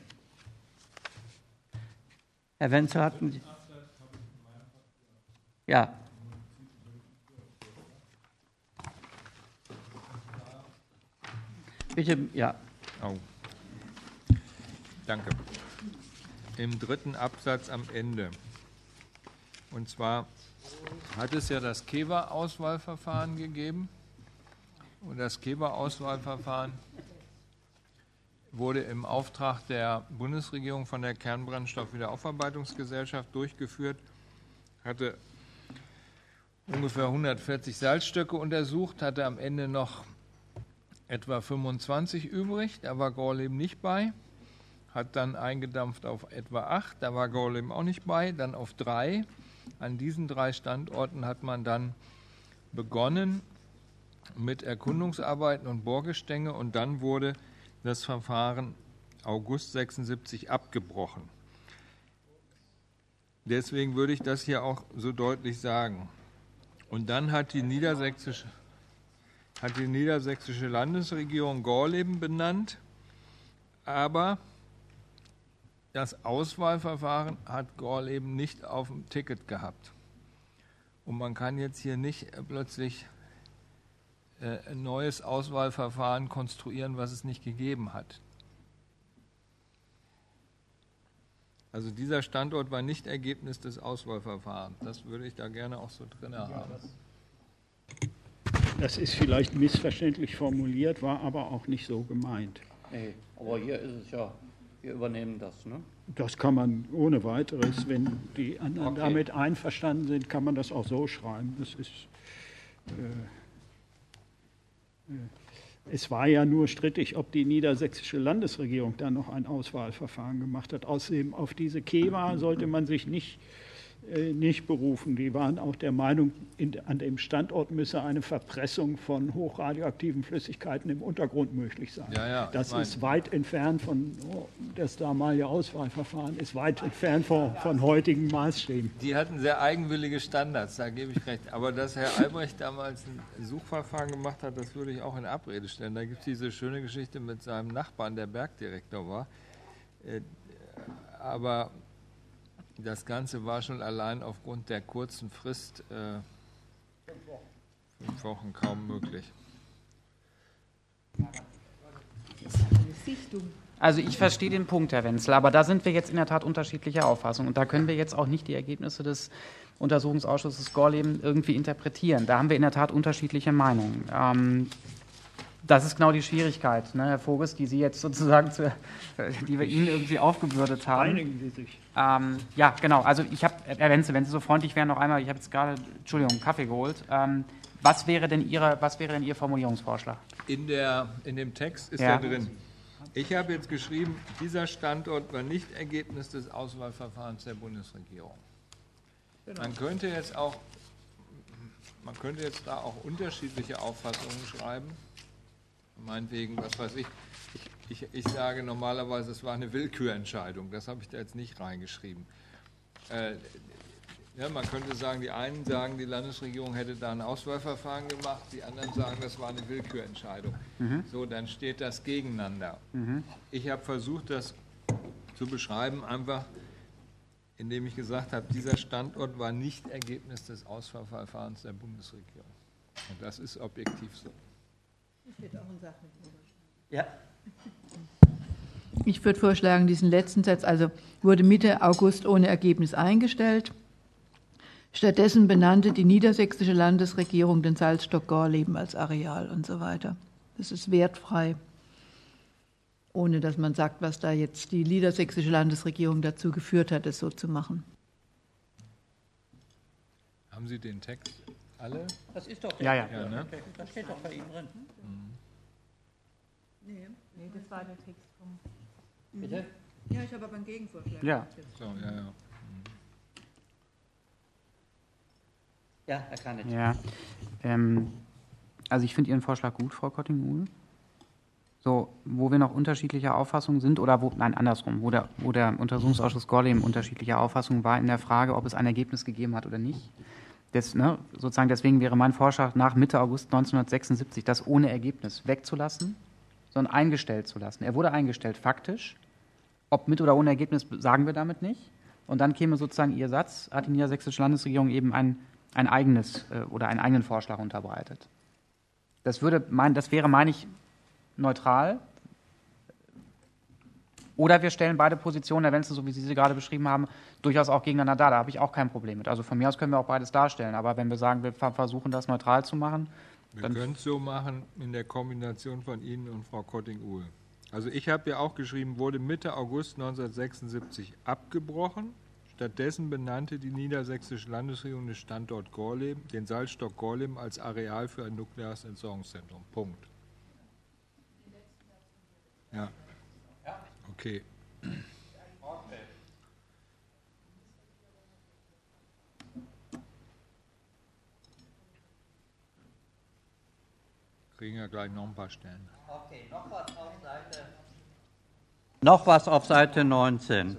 S1: Herr Wenzel, hatten Sie... Ja. Bitte, ja.
S6: Oh. Danke. Im dritten Absatz am Ende. Und zwar hat es ja das K E W A-Auswahlverfahren gegeben. Und das K E W A-Auswahlverfahren wurde im Auftrag der Bundesregierung von der Kernbrennstoffwiederaufarbeitungsgesellschaft durchgeführt, hatte ungefähr hundertvierzig Salzstöcke untersucht, hatte am Ende noch etwa fünfundzwanzig übrig, da war Gorleben nicht bei, hat dann eingedampft auf etwa acht, da war Gorleben auch nicht bei, dann auf drei. An diesen drei Standorten hat man dann begonnen mit Erkundungsarbeiten und Bohrgestänge und dann wurde das Verfahren August sechsundsiebzig abgebrochen. Deswegen würde ich das hier auch so deutlich sagen. Und dann hat die niedersächsische, hat die niedersächsische Landesregierung Gorleben benannt, aber das Auswahlverfahren hat Gorleben nicht auf dem Ticket gehabt. Und man kann jetzt hier nicht plötzlich ein neues Auswahlverfahren konstruieren, was es nicht gegeben hat. Also dieser Standort war nicht Ergebnis des Auswahlverfahrens. Das würde ich da gerne auch so drin haben. Ja, das,
S5: das ist vielleicht missverständlich formuliert, war aber auch nicht so gemeint.
S1: Nee, aber hier ist es ja, wir übernehmen das, ne? Das
S5: kann man ohne weiteres, wenn die anderen
S1: okay.
S5: damit einverstanden sind, kann man das auch so schreiben. Das ist... Äh, Es war ja nur strittig, ob die niedersächsische Landesregierung da noch ein Auswahlverfahren gemacht hat. Außerdem auf diese K E W A sollte man sich nicht, äh, nicht berufen. Die waren auch der Meinung, in, an dem Standort müsse eine Verpressung von hochradioaktiven Flüssigkeiten im Untergrund möglich sein.
S6: Ja, ja,
S5: das
S6: mein,
S5: ist weit entfernt von, oh, das damalige Auswahlverfahren ist weit entfernt von, von heutigen Maßstäben.
S6: Die hatten sehr eigenwillige Standards, da gebe ich recht. Aber dass Herr Albrecht damals ein Suchverfahren gemacht hat, das würde ich auch in Abrede stellen. Da gibt es diese schöne Geschichte mit seinem Nachbarn, der Bergdirektor war. Aber das Ganze war schon allein aufgrund der kurzen Frist äh, fünf Wochen kaum möglich.
S2: Also ich verstehe den Punkt, Herr Wenzel, aber da sind wir jetzt in der Tat unterschiedlicher Auffassung und da können wir jetzt auch nicht die Ergebnisse des Untersuchungsausschusses Gorleben irgendwie interpretieren. Da haben wir in der Tat unterschiedliche Meinungen. Ähm, das ist genau die Schwierigkeit, ne, Herr Voges, die Sie jetzt sozusagen, zu, die wir Ihnen irgendwie aufgebürdet haben.
S5: Einigen Sie sich.
S2: Ähm, ja, genau. Also ich habe, Herr Wenzel, wenn Sie so freundlich wären, noch einmal, ich habe jetzt gerade, Entschuldigung, Kaffee geholt. Ähm, was wäre denn Ihre, was wäre denn Ihr Formulierungsvorschlag?
S6: In, der, in dem Text ist
S2: ja
S6: ja drin. Ich habe jetzt geschrieben, dieser Standort war nicht Ergebnis des Auswahlverfahrens der Bundesregierung. Genau. Man könnte jetzt auch, man könnte jetzt da auch unterschiedliche Auffassungen schreiben. Meinetwegen, was weiß ich. Ich, ich, ich sage normalerweise, es war eine Willkürentscheidung. Das habe ich da jetzt nicht reingeschrieben. Äh, ja, man könnte sagen, die einen sagen, die Landesregierung hätte da ein Auswahlverfahren gemacht, die anderen sagen, das war eine Willkürentscheidung. Mhm. So, dann steht das gegeneinander. Mhm. Ich habe versucht, das zu beschreiben, einfach indem ich gesagt habe, dieser Standort war nicht Ergebnis des Auswahlverfahrens der Bundesregierung. Und das ist objektiv so.
S3: Ja. Ich würde vorschlagen, diesen letzten Satz, also wurde Mitte August ohne Ergebnis eingestellt. Stattdessen benannte die niedersächsische Landesregierung den Salzstock Gorleben als Areal und so weiter. Das ist wertfrei, ohne dass man sagt, was da jetzt die niedersächsische Landesregierung dazu geführt hat, es so zu machen.
S6: Haben Sie den Text alle?
S1: Das ist doch
S2: ja, ja.
S6: ja ne?
S1: Das steht doch bei Ihnen drin.
S6: Mhm.
S4: Nee, nee, das war der Text vom...
S1: Bitte?
S7: Ja, ich habe aber einen Gegenvorschlag.
S2: Ja.
S6: So, ja, ja.
S1: Ja, er kann nicht.
S2: Ja. Ähm, also ich finde Ihren Vorschlag gut, Frau Kotting-Uhl. So, wo wir noch unterschiedlicher Auffassung sind, oder wo, nein, andersrum, wo der, wo der Untersuchungsausschuss Gorleben unterschiedlicher Auffassung war in der Frage, ob es ein Ergebnis gegeben hat oder nicht. Das, ne, sozusagen deswegen wäre mein Vorschlag, nach Mitte August neunzehnhundertsechsundsiebzig das ohne Ergebnis wegzulassen, sondern eingestellt zu lassen. Er wurde eingestellt, faktisch. Ob mit oder ohne Ergebnis, sagen wir damit nicht. Und dann käme sozusagen Ihr Satz, hat die niedersächsische Landesregierung eben ein ein eigenes äh, oder einen eigenen Vorschlag unterbreitet. Das würde mein, das wäre, meine ich, neutral. Oder wir stellen beide Positionen, Herr Wenzel, so wie Sie sie gerade beschrieben haben, durchaus auch gegeneinander dar. Da habe ich auch kein Problem mit. Also von mir aus können wir auch beides darstellen. Aber wenn wir sagen, wir versuchen das neutral zu machen,
S6: wir
S2: dann
S6: können es so machen in der Kombination von Ihnen und Frau Kotting-Uhl. Also ich habe ja auch geschrieben, wurde Mitte August neunzehnhundertsechsundsiebzig abgebrochen. Stattdessen benannte die niedersächsische Landesregierung den Standort Gorleben, den Salzstock Gorleben als Areal für ein nukleares Entsorgungszentrum. Punkt. Ja. Okay. Kriegen ja gleich noch ein paar Stellen.
S1: Okay, noch was auf Seite, noch was auf Seite neunzehn.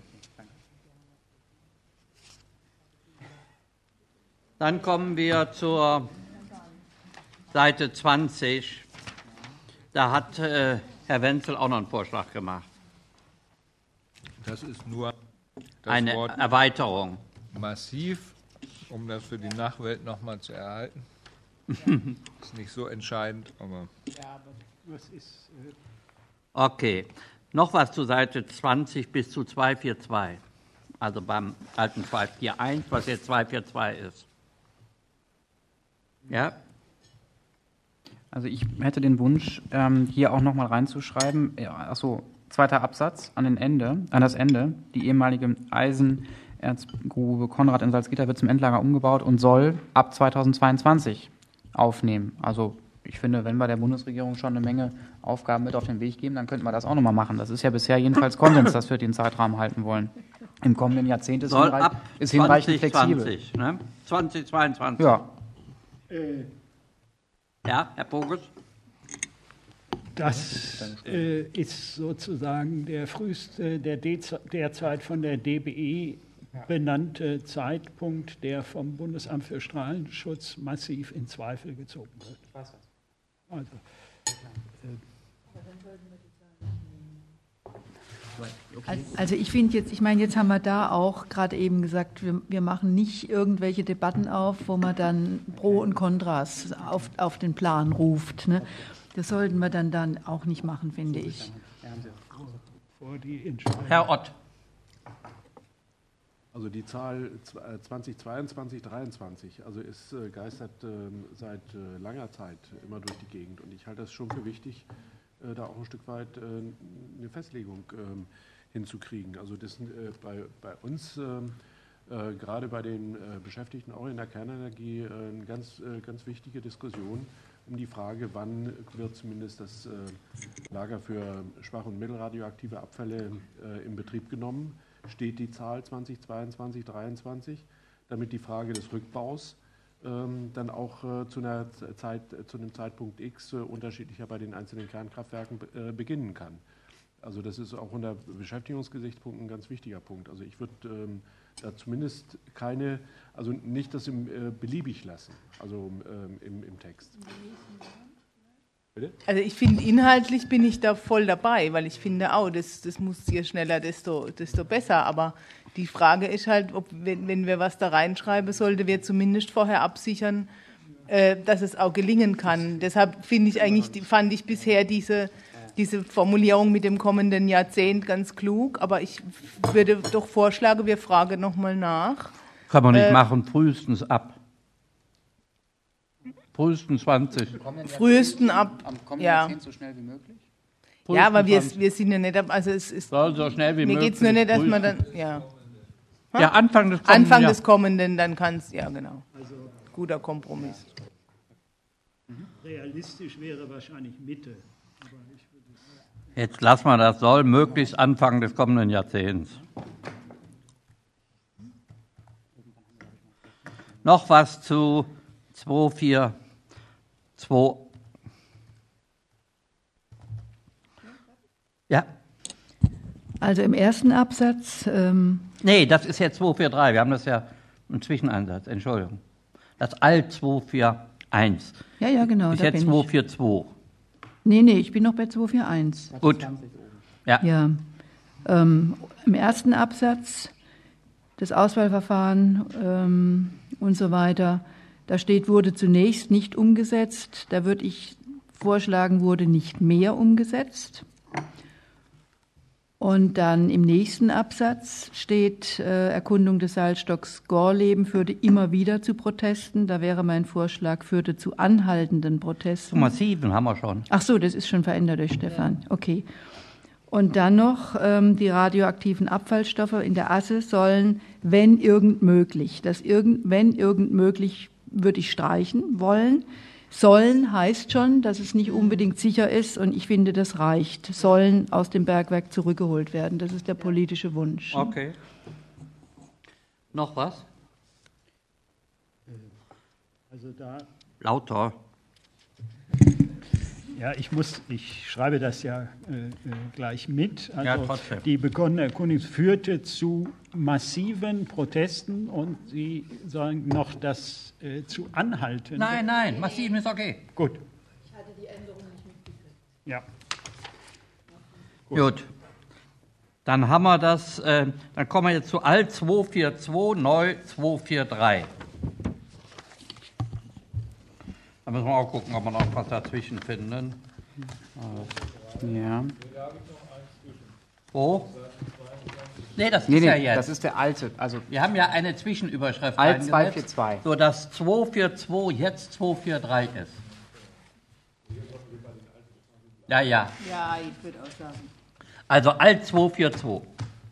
S1: Dann kommen wir zur Seite zwanzig. Da hat äh, Herr Wenzel auch noch einen Vorschlag gemacht.
S6: Das ist nur das
S1: eine
S6: Wort
S1: Erweiterung.
S6: Massiv, um das für die Nachwelt nochmal zu erhalten. Ist nicht so entscheidend, aber...
S5: Ja, aber das ist... Äh
S1: okay, noch was zu Seite zwanzig bis zu zweihundertvierundzwanzig. Also beim alten zweihundertvierundvierzig, was jetzt zweihundertvierundzwanzig ist. Ja.
S2: Also ich hätte den Wunsch, ähm, hier auch nochmal reinzuschreiben, ja, achso, zweiter Absatz, an, den Ende, an das Ende, die ehemalige Eisenerzgrube Konrad in Salzgitter wird zum Endlager umgebaut und soll ab zweitausendzweiundzwanzig aufnehmen. Also ich finde, wenn wir der Bundesregierung schon eine Menge Aufgaben mit auf den Weg geben, dann könnten wir das auch nochmal machen. Das ist ja bisher jedenfalls Konsens, dass wir den Zeitrahmen halten wollen. Im kommenden Jahrzehnt ist,
S1: soll
S2: hinreich,
S1: ab
S2: ist hinreichend
S1: zwanzig
S2: flexibel.
S1: zwanzig, ne? zweitausendzweiundzwanzig.
S2: Ja.
S5: äh,
S1: Ja, Herr Voges?
S5: Das äh, ist sozusagen der früheste, der derzeit von der D B E benannte Zeitpunkt, der vom Bundesamt für Strahlenschutz massiv in Zweifel gezogen wird. Also, äh,
S3: Okay. Also ich finde jetzt, ich meine, jetzt haben wir da auch gerade eben gesagt, wir, wir machen nicht irgendwelche Debatten auf, wo man dann Pro und Kontras auf, auf den Plan ruft. Ne? Das sollten wir dann, dann auch nicht machen, finde ich.
S1: Herr Ott.
S8: Also die Zahl zweitausendzweiundzwanzig, dreiundzwanzig, also es äh, geistert äh, seit äh, langer Zeit immer durch die Gegend. Und ich halte das schon für wichtig, äh, da auch ein Stück weit äh, eine Festlegung äh, hinzukriegen. Also das äh, bei, bei uns, äh, äh, gerade bei den äh, Beschäftigten auch in der Kernenergie, äh, eine ganz, äh, ganz wichtige Diskussion um die Frage, wann wird zumindest das äh, Lager für schwach- und mittelradioaktive Abfälle äh, in Betrieb genommen. Steht die Zahl zweitausendzweiundzwanzig, dreiundzwanzig, damit die Frage des Rückbaus ähm, dann auch äh, zu, einer Zeit, zu einem Zeitpunkt X äh, unterschiedlicher bei den einzelnen Kernkraftwerken äh, beginnen kann. Also das ist auch unter Beschäftigungsgesichtspunkten ein ganz wichtiger Punkt. Also ich würde ähm, da zumindest keine, also nicht das im, äh, beliebig lassen, also ähm, im, im Text. Bitte?
S4: Also ich finde, inhaltlich bin ich da voll dabei, weil ich finde auch, das, das muss je schneller, desto, desto besser. Aber die Frage ist halt, ob, wenn, wenn wir was da reinschreiben, sollte wir zumindest vorher absichern, äh, dass es auch gelingen kann. Deshalb finde ich eigentlich, fand ich bisher diese, diese Formulierung mit dem kommenden Jahrzehnt ganz klug. Aber ich würde doch vorschlagen, wir fragen nochmal nach.
S1: Kann man nicht
S4: äh,
S1: machen, frühestens ab. Frühestens zwanzig.
S4: Frühesten ab,
S2: am kommenden
S4: ja.
S2: Jahrzehnt so schnell wie möglich?
S4: Ja, aber wir, wir sind ja nicht, also es ist,
S1: Soll so schnell wie
S4: mir
S1: möglich.
S4: geht es nur nicht, dass man dann, ja.
S1: Ja, Anfang des kommenden
S4: Anfang
S1: Jahr.
S4: des kommenden, dann kann es, ja genau. Guter Kompromiss.
S5: Realistisch wäre wahrscheinlich Mitte. Aber ich würde
S1: Jetzt lassen wir das, soll möglichst Anfang des kommenden Jahrzehnts. Noch was zu zwei vier zwei. Ja.
S3: Also im ersten Absatz. Ähm
S1: Nee, das ist jetzt zwei vier drei. Wir haben das ja im Zwischeneinsatz, Entschuldigung. Das Alt zwei vier eins.
S3: Ja, ja, genau.
S1: Ist
S3: da
S1: jetzt
S3: bin
S1: zwei
S3: ich.
S1: vier zwei.
S3: Nee, nee, ich bin noch bei zwei vier eins.
S1: Gut. Ja.
S3: Ja. Ähm, Im ersten Absatz das Auswahlverfahren ähm, und so weiter, da steht, wurde zunächst nicht umgesetzt. Da würde ich vorschlagen, wurde nicht mehr umgesetzt. Und dann im nächsten Absatz steht, äh, Erkundung des Salzstocks Gorleben führte immer wieder zu Protesten. Da wäre mein Vorschlag, führte zu anhaltenden Protesten.
S1: Zu massiven haben wir schon.
S3: Ach so, das ist schon verändert durch Stefan. Okay. Und dann noch, ähm, die radioaktiven Abfallstoffe in der Asse sollen, wenn irgend möglich, das irgend, wenn irgend möglich, würde ich streichen wollen. Sollen heißt schon, dass es nicht unbedingt sicher ist, und ich finde, das reicht. Sollen aus dem Bergwerk zurückgeholt werden. Das ist der politische Wunsch.
S1: Okay. Noch was?
S5: also da.
S1: Lauter.
S5: Ja, ich muss, ich schreibe das ja äh, äh, gleich mit. Also
S1: Ja, trotzdem.
S5: die begonnene Erkundung führte zu massiven Protesten und Sie sagen noch das äh, zu anhalten.
S1: Nein, nein, massiven ist okay.
S5: Gut.
S7: Ich hatte die Änderung nicht mitgekriegt.
S5: Ja.
S1: Gut. Gut. Dann haben wir das, äh, dann kommen wir jetzt zu Alt zwei vier zwei, Neu zwei vier drei. Da müssen wir auch gucken, ob wir noch was dazwischen finden.
S2: Ja.
S1: Wo? Nee, das
S2: Nee,
S1: ist ja
S2: nee,
S1: jetzt.
S2: das ist der alte. Also
S1: Wir haben ja eine Zwischenüberschrift
S2: Alt
S1: reingesetzt,
S2: zwei vier zwei.
S1: sodass zwei vier zwei jetzt zwei vier drei ist. Ja, ja.
S4: Ja, ich würde auch sagen.
S1: Also Alt zwei vier zwei.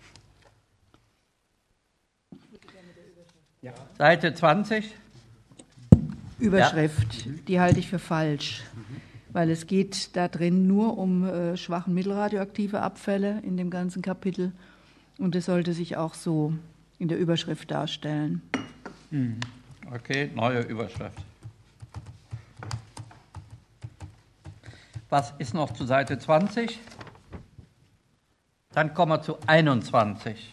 S5: Ja.
S1: Seite zwanzig.
S3: Überschrift, die halte ich für falsch, weil es geht da drin nur um äh, schwach- und mittelradioaktive Abfälle in dem ganzen Kapitel, und das sollte sich auch so in der Überschrift darstellen.
S1: Okay, neue Überschrift. Was ist noch zu Seite zwanzig? Dann kommen wir zu einundzwanzig.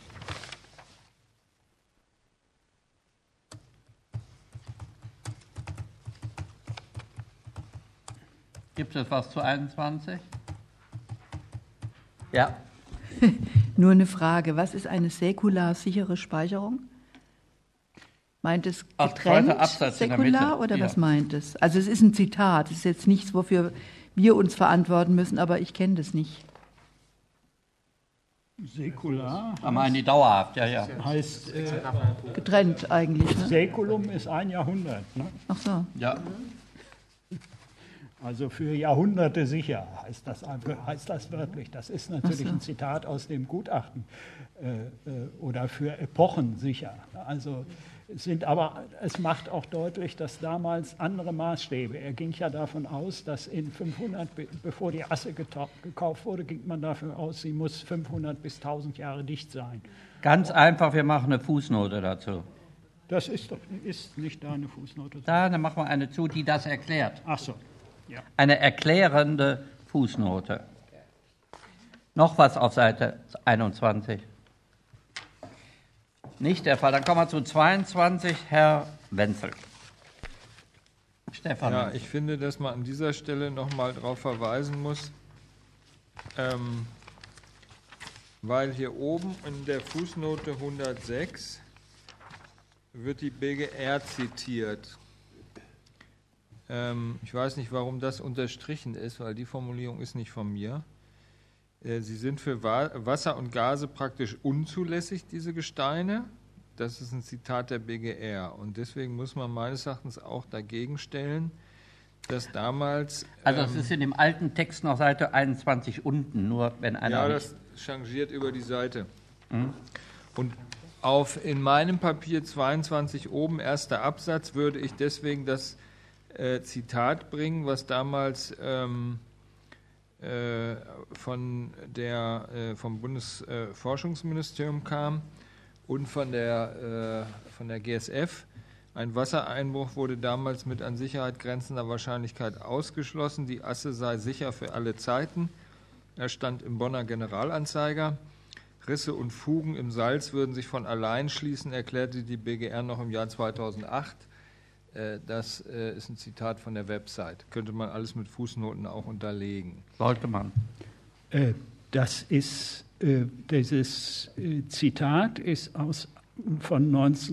S1: Gibt es was zu einundzwanzig? Ja.
S3: Nur eine Frage, was ist eine säkular sichere Speicherung? Meint es getrennt, säkular, oder ja. Was meint es? Also es ist ein Zitat, es ist jetzt nichts, wofür wir uns verantworten müssen, aber ich kenne das nicht.
S5: Säkular.
S1: Aber meinen die dauerhaft, ja, ja.
S5: Heißt äh,
S3: getrennt eigentlich. Ne?
S5: Säkulum ist ein Jahrhundert. Ne?
S3: Ach so.
S1: Ja.
S5: Also für Jahrhunderte sicher heißt das, heißt das wörtlich. Das ist natürlich so. Ein Zitat aus dem Gutachten. Äh, oder für Epochen sicher. Also sind aber, es macht auch deutlich, dass damals andere Maßstäbe. Er ging ja davon aus, dass in fünfhundert, bevor die Asse gekauft wurde, ging man davon aus, sie muss fünfhundert bis tausend Jahre dicht sein.
S1: Ganz einfach, wir machen eine Fußnote dazu.
S5: Das ist doch ist nicht da eine Fußnote.
S1: Da, dann machen wir eine zu, die das erklärt.
S5: Ach so. Ja.
S1: Eine erklärende Fußnote. Noch was auf Seite einundzwanzig. Nicht der Fall. Dann kommen wir zu zweiundzwanzig, Herr Wenzel. Stefan.
S6: Ja, ich finde, dass man an dieser Stelle noch mal darauf verweisen muss, ähm, weil hier oben in der Fußnote hundertsechs wird die B G R zitiert. Ähm, ich weiß nicht, warum das unterstrichen ist, weil die Formulierung ist nicht von mir. Sie sind für Wasser und Gase praktisch unzulässig, diese Gesteine. Das ist ein Zitat der B G R. Und deswegen muss man meines Erachtens auch dagegen stellen, dass damals...
S1: Also das ähm, ist in dem alten Text noch Seite einundzwanzig unten, nur wenn einer...
S6: Ja, das changiert über die Seite. Mhm. Und auf in meinem Papier zweiundzwanzig oben, erster Absatz, würde ich deswegen das äh, Zitat bringen, was damals... Ähm, von der, vom Bundesforschungsministerium kam und von der, von der G S F. Ein Wassereinbruch wurde damals mit an Sicherheit grenzender Wahrscheinlichkeit ausgeschlossen. Die Asse sei sicher für alle Zeiten. Er stand im Bonner Generalanzeiger. Risse und Fugen im Salz würden sich von allein schließen, erklärte die B G R noch im Jahr zweitausendacht. Das ist ein Zitat von der Website. Könnte man alles mit Fußnoten auch unterlegen.
S1: Sollte man.
S5: Das ist, dieses Zitat ist aus, von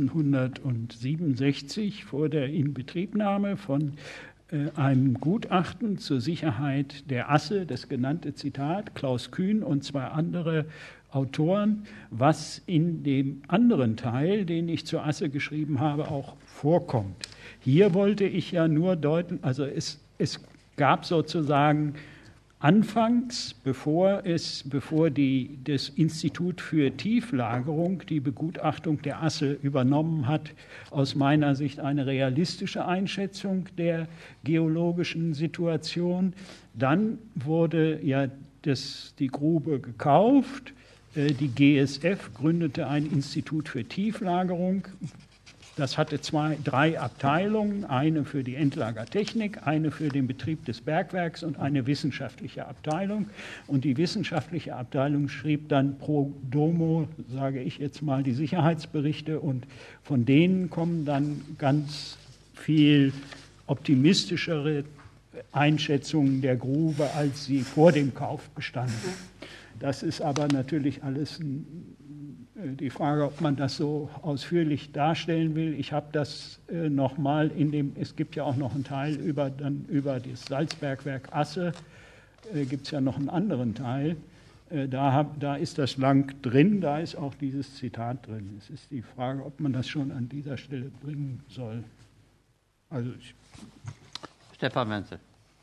S5: neunzehnhundertsiebenundsechzig vor der Inbetriebnahme von einem Gutachten zur Sicherheit der Asse, das genannte Zitat, Klaus Kühn und zwei andere Autoren, was in dem anderen Teil, den ich zur Asse geschrieben habe, auch vorkommt. Hier wollte ich ja nur deuten, also es, es gab sozusagen anfangs, bevor, es, bevor die, das Institut für Tieflagerung die Begutachtung der Asse übernommen hat, aus meiner Sicht eine realistische Einschätzung der geologischen Situation. Dann wurde ja das, die Grube gekauft. Die G S F gründete ein Institut für Tieflagerung. Das hatte zwei, drei Abteilungen, eine für die Endlagertechnik, eine für den Betrieb des Bergwerks und eine wissenschaftliche Abteilung. Und die wissenschaftliche Abteilung schrieb dann pro domo, sage ich jetzt mal, die Sicherheitsberichte und von denen kommen dann ganz viel optimistischere Einschätzungen der Grube, als sie vor dem Kauf bestanden. Das ist aber natürlich alles ein die Frage, ob man das so ausführlich darstellen will. Ich habe das äh, nochmal in dem, es gibt ja auch noch einen Teil über, dann über das Salzbergwerk Asse, äh, gibt es ja noch einen anderen Teil. Äh, da, hab, da ist das lang drin, da ist auch dieses Zitat drin. Es ist die Frage, ob man das schon an dieser Stelle bringen soll. Also ich
S1: Stefan Wenzel.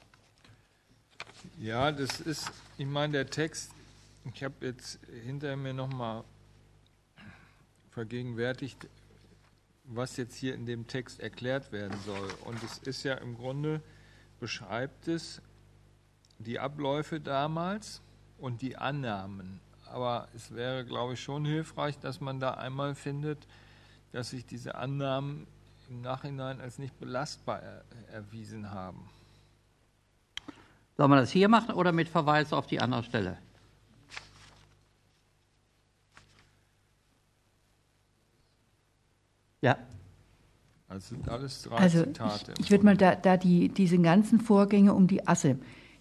S6: Ja, das ist, ich meine, der Text, ich habe jetzt hinter mir nochmal vergegenwärtigt, was jetzt hier in dem Text erklärt werden soll. Und es ist ja im Grunde, beschreibt es die Abläufe damals und die Annahmen. Aber es wäre, glaube ich, schon hilfreich, dass man da einmal findet, dass sich diese Annahmen im Nachhinein als nicht belastbar er, erwiesen haben.
S1: Soll man das hier machen oder mit Verweis auf die andere Stelle? Ja.
S6: Also sind alles drei
S3: also
S6: Zitate.
S3: Ich, ich würde mal da, da die, diese ganzen Vorgänge um die Asse.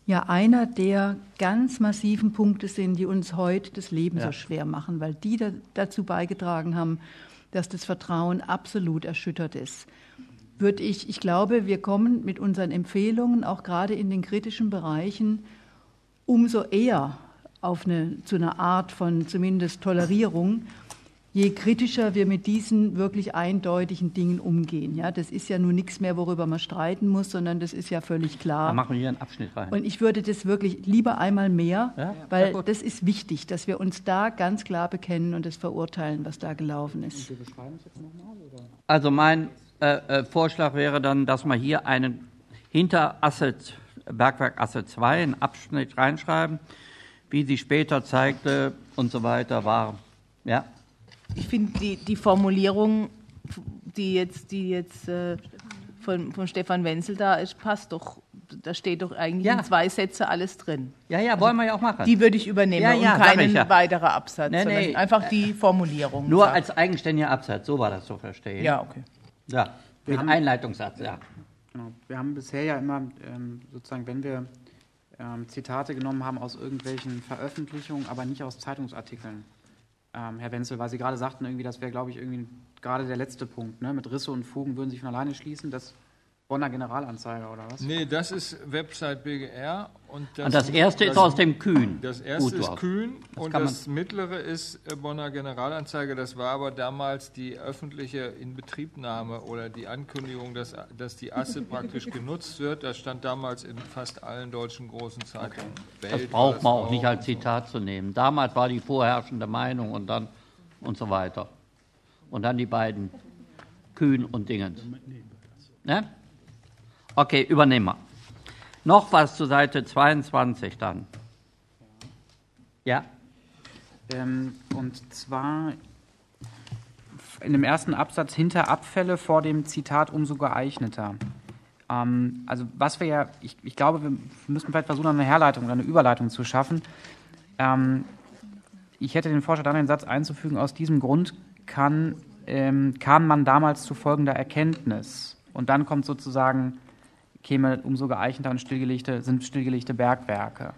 S3: ja einer der ganz massiven Punkte sind, die uns heute das Leben ja. so schwer machen, weil die da, dazu beigetragen haben, dass das Vertrauen absolut erschüttert ist. Würde ich, ich glaube, wir kommen mit unseren Empfehlungen auch gerade in den kritischen Bereichen umso eher auf eine, zu einer Art von zumindest Tolerierung, je kritischer wir mit diesen wirklich eindeutigen Dingen umgehen. Ja, das ist ja nun nichts mehr, worüber man streiten muss, sondern das ist ja völlig klar.
S1: Da machen wir hier einen Abschnitt rein.
S3: Und ich würde das wirklich lieber einmal mehr, ja? weil ja, das ist wichtig, dass wir uns da ganz klar bekennen und das verurteilen, was da gelaufen ist.
S2: Und wir beschreiben es jetzt nochmal, oder?
S1: Also mein äh, äh, Vorschlag wäre dann, dass wir hier einen hinter Asset, Bergwerk Asset zwei einen Abschnitt reinschreiben, wie sie später zeigte und so weiter war. Ja.
S4: Ich finde die, die Formulierung, die jetzt, die jetzt äh, von, von Stefan Wenzel da ist, passt doch. Da steht doch eigentlich ja. in zwei Sätze alles drin.
S1: Ja, ja, wollen wir ja auch machen.
S4: Die würde ich übernehmen
S1: ja, ja,
S4: und keinen
S1: ja.
S4: weiterer Absatz,
S1: nee,
S4: sondern
S1: nee.
S4: einfach die Formulierung.
S1: Nur
S4: sagt.
S1: als eigenständiger Absatz, so war das zu verstehen.
S4: Ja, okay.
S1: Ja,
S2: wir
S1: mit
S2: haben,
S1: Einleitungssatz, ja.
S2: Genau. Wir haben bisher ja immer, ähm, sozusagen, wenn wir ähm, Zitate genommen haben aus irgendwelchen Veröffentlichungen, aber nicht aus Zeitungsartikeln. Ähm, Herr Wenzel, weil Sie gerade sagten, irgendwie, das wäre, glaube ich, irgendwie gerade der letzte Punkt. Ne? Mit Risse und Fugen würden sich von alleine schließen. Das Bonner Generalanzeiger, oder was?
S6: Nee, das ist Website B G R. Und das,
S1: und das erste das, ist aus dem Kühn.
S6: Das erste
S1: Gut,
S6: ist Kühn
S1: das
S6: und das mittlere ist Bonner Generalanzeiger. Das war aber damals die öffentliche Inbetriebnahme oder die Ankündigung, dass, dass die Asse praktisch genutzt wird. Das stand damals in fast allen deutschen großen Zeitungen.
S1: Okay. Das braucht man auch nicht als Zitat zu nehmen. Damals war die vorherrschende Meinung und dann und so weiter. Und dann die beiden Kühn und Dingens. Ne? Okay, übernehmen wir. Noch was zur Seite zweiundzwanzig dann. Ja?
S2: Ähm, und zwar in dem ersten Absatz hinter Abfälle vor dem Zitat umso geeigneter. Ähm, also was wir ja, ich, ich glaube, wir müssen vielleicht versuchen, eine Herleitung oder eine Überleitung zu schaffen. Ähm, ich hätte den Vorschlag, dann den Satz einzufügen, aus diesem Grund kann, ähm, kam man damals zu folgender Erkenntnis. Und dann kommt sozusagen, käme umso geeigneter und stillgelegte, sind stillgelegte Bergwerke.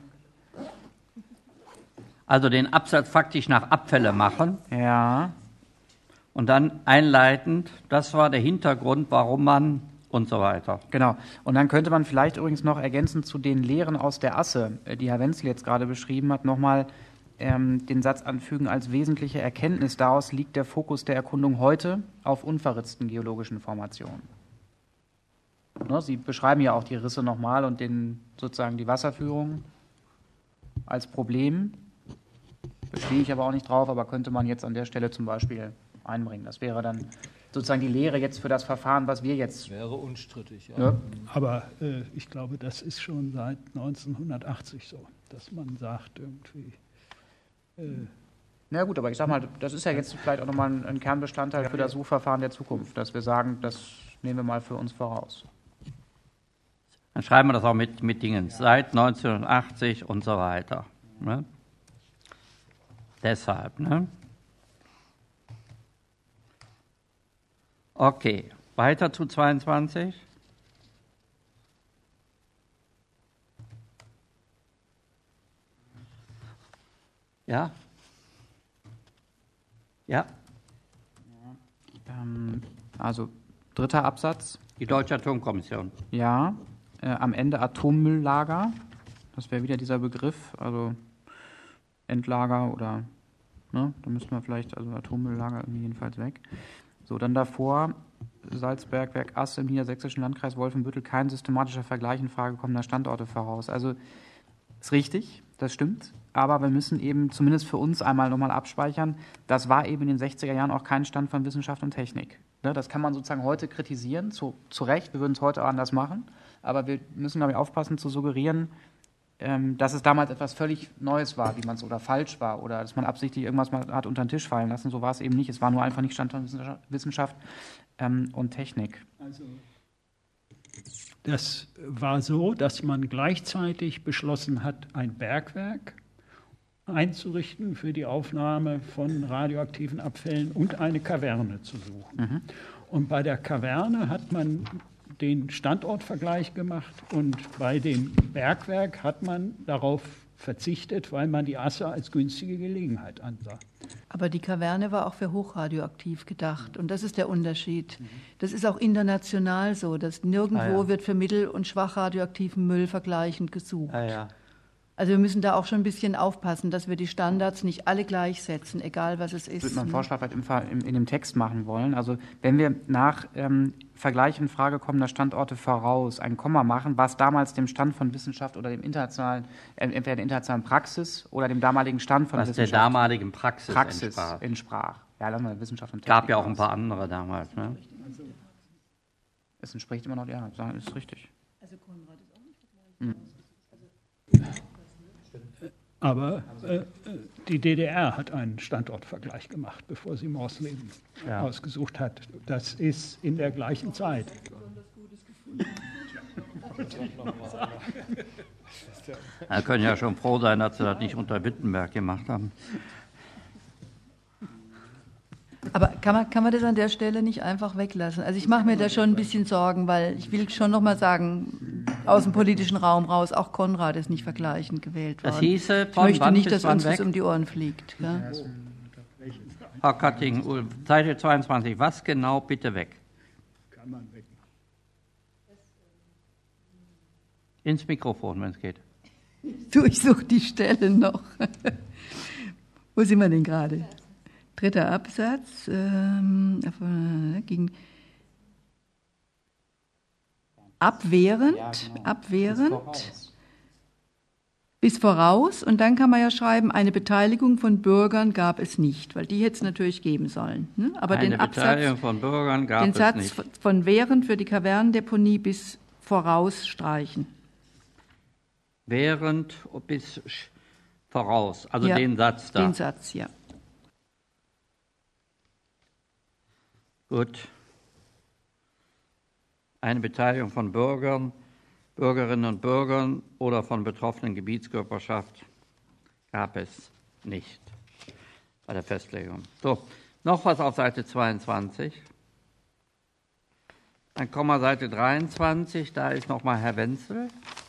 S1: Also den Absatz faktisch nach Abfälle machen.
S2: Ja.
S1: Und dann einleitend, das war der Hintergrund, warum man und so weiter.
S2: Genau. Und dann könnte man vielleicht übrigens noch ergänzend zu den Lehren aus der Asse, die Herr Wenzel jetzt gerade beschrieben hat, nochmal ähm, den Satz anfügen, als wesentliche Erkenntnis daraus liegt der Fokus der Erkundung heute auf unverritzten geologischen Formationen. Ne, Sie beschreiben ja auch die Risse nochmal und den, sozusagen die Wasserführung als Problem. Bestehe ich aber auch nicht drauf, aber könnte man jetzt an der Stelle zum Beispiel einbringen. Das wäre dann sozusagen die Lehre jetzt für das Verfahren, was wir jetzt...
S6: Wäre unstrittig, ja.
S2: ja.
S5: Aber äh, ich glaube, das ist schon seit neunzehnhundertachtzig so, dass man sagt irgendwie... Äh,
S2: Na gut, aber ich sag mal, das ist ja jetzt vielleicht auch nochmal ein, ein Kernbestandteil für das Suchverfahren der Zukunft, dass wir sagen, das nehmen wir mal für uns voraus.
S1: Dann schreiben wir das auch mit, mit Dingen, seit neunzehnhundertachtzig und so weiter. Ne? Deshalb, ne? Okay, weiter zu zweiundzwanzig. Ja? Ja?
S2: Ähm, also dritter Absatz.
S1: Die Deutsche Atomkommission.
S2: Ja, äh, am Ende Atommülllager. Das wäre wieder dieser Begriff, also Endlager oder, ne, da müssten wir vielleicht, also Atommülllager irgendwie jedenfalls weg. So, dann davor Salzbergwerk Asse im niedersächsischen Landkreis Wolfenbüttel, kein systematischer Vergleich in Frage kommender Standorte voraus. Also ist richtig, das stimmt, aber wir müssen eben zumindest für uns einmal nochmal abspeichern, das war eben in den sechziger Jahren auch kein Stand von Wissenschaft und Technik. Ne, das kann man sozusagen heute kritisieren, zu, zu Recht, wir würden es heute auch anders machen, aber wir müssen, glaube ich, aufpassen zu suggerieren, ähm, dass es damals etwas völlig Neues war, wie man es oder falsch war oder dass man absichtlich irgendwas mal hat unter den Tisch fallen lassen. So war es eben nicht. Es war nur einfach nicht Stand von Wissenschaft, Wissenschaft ähm, und Technik.
S5: Also das war so, dass man gleichzeitig beschlossen hat, ein Bergwerk einzurichten für die Aufnahme von radioaktiven Abfällen und eine Kaverne zu suchen. Mhm. Und bei der Kaverne hat man den Standortvergleich gemacht und bei dem Bergwerk hat man darauf verzichtet, weil man die Asse als günstige Gelegenheit ansah.
S3: Aber die Kaverne war auch für hochradioaktiv gedacht und das ist der Unterschied. Das ist auch international so, dass nirgendwo ah, ja. wird für mittel- und schwach radioaktiven Müll vergleichend gesucht.
S1: Ah, ja.
S3: Also wir müssen da auch schon ein bisschen aufpassen, dass wir die Standards nicht alle gleichsetzen, egal was es ist.
S2: Ich würde mal einen Vorschlag vielleicht in, in dem Text machen wollen. Also wenn wir nach ähm, Vergleich in Frage kommender Standorte voraus ein Komma machen, was damals dem Stand von Wissenschaft oder dem internationalen, äh, entweder der internationalen Praxis oder dem damaligen Stand von
S1: was
S2: Wissenschaft.
S1: Was der damaligen Praxis,
S2: Praxis
S1: entsprach.
S2: entsprach. Ja, lassen wir Wissenschaft und
S1: Technik. Gab ja auch ein paar andere damals. Ne?
S2: Es entspricht immer noch, ja, ist richtig.
S7: Also Konrad ist auch nicht
S5: Hm.
S7: vergleichbar.
S5: Aber äh, die D D R hat einen Standortvergleich gemacht, bevor sie Morsleben ja. ausgesucht hat. Das ist in der gleichen Zeit.
S1: Wir können ja schon froh sein, dass sie das nicht unter Wittenberg gemacht haben.
S3: Aber kann man, kann man das an der Stelle nicht einfach weglassen? Also ich mache mir da schon ein bisschen Sorgen, weil ich will schon noch mal sagen, aus dem politischen Raum raus, auch Konrad ist nicht vergleichend gewählt worden.
S1: Das hieße,
S3: ich möchte nicht, dass uns das um die Ohren fliegt. Ja?
S1: Frau Katting, Seite zweiundzwanzig, was genau bitte weg?
S5: Kann man weg.
S1: Ins Mikrofon, wenn es geht.
S3: Du, ich suche die Stelle noch. Wo sind wir denn gerade? Dritter Absatz, ähm, ging abwehrend, ja, genau. abwehrend bis voraus. bis voraus und dann kann man ja schreiben, eine Beteiligung von Bürgern gab es nicht, weil die hätte es natürlich geben sollen. Ne? Aber
S1: eine
S3: den
S1: Beteiligung
S3: Absatz,
S1: von Bürgern gab
S3: den
S1: es
S3: Satz
S1: nicht.
S3: von während für die Kavernendeponie bis voraus streichen.
S1: Während bis voraus, also
S3: ja,
S1: den Satz da.
S3: Den Satz, ja.
S1: Gut. Eine Beteiligung von Bürgern, Bürgerinnen und Bürgern oder von betroffenen Gebietskörperschaft gab es nicht bei der Festlegung. So, noch was auf Seite zweiundzwanzig. Dann kommen wir Seite dreiundzwanzig, da ist nochmal Herr Wenzel.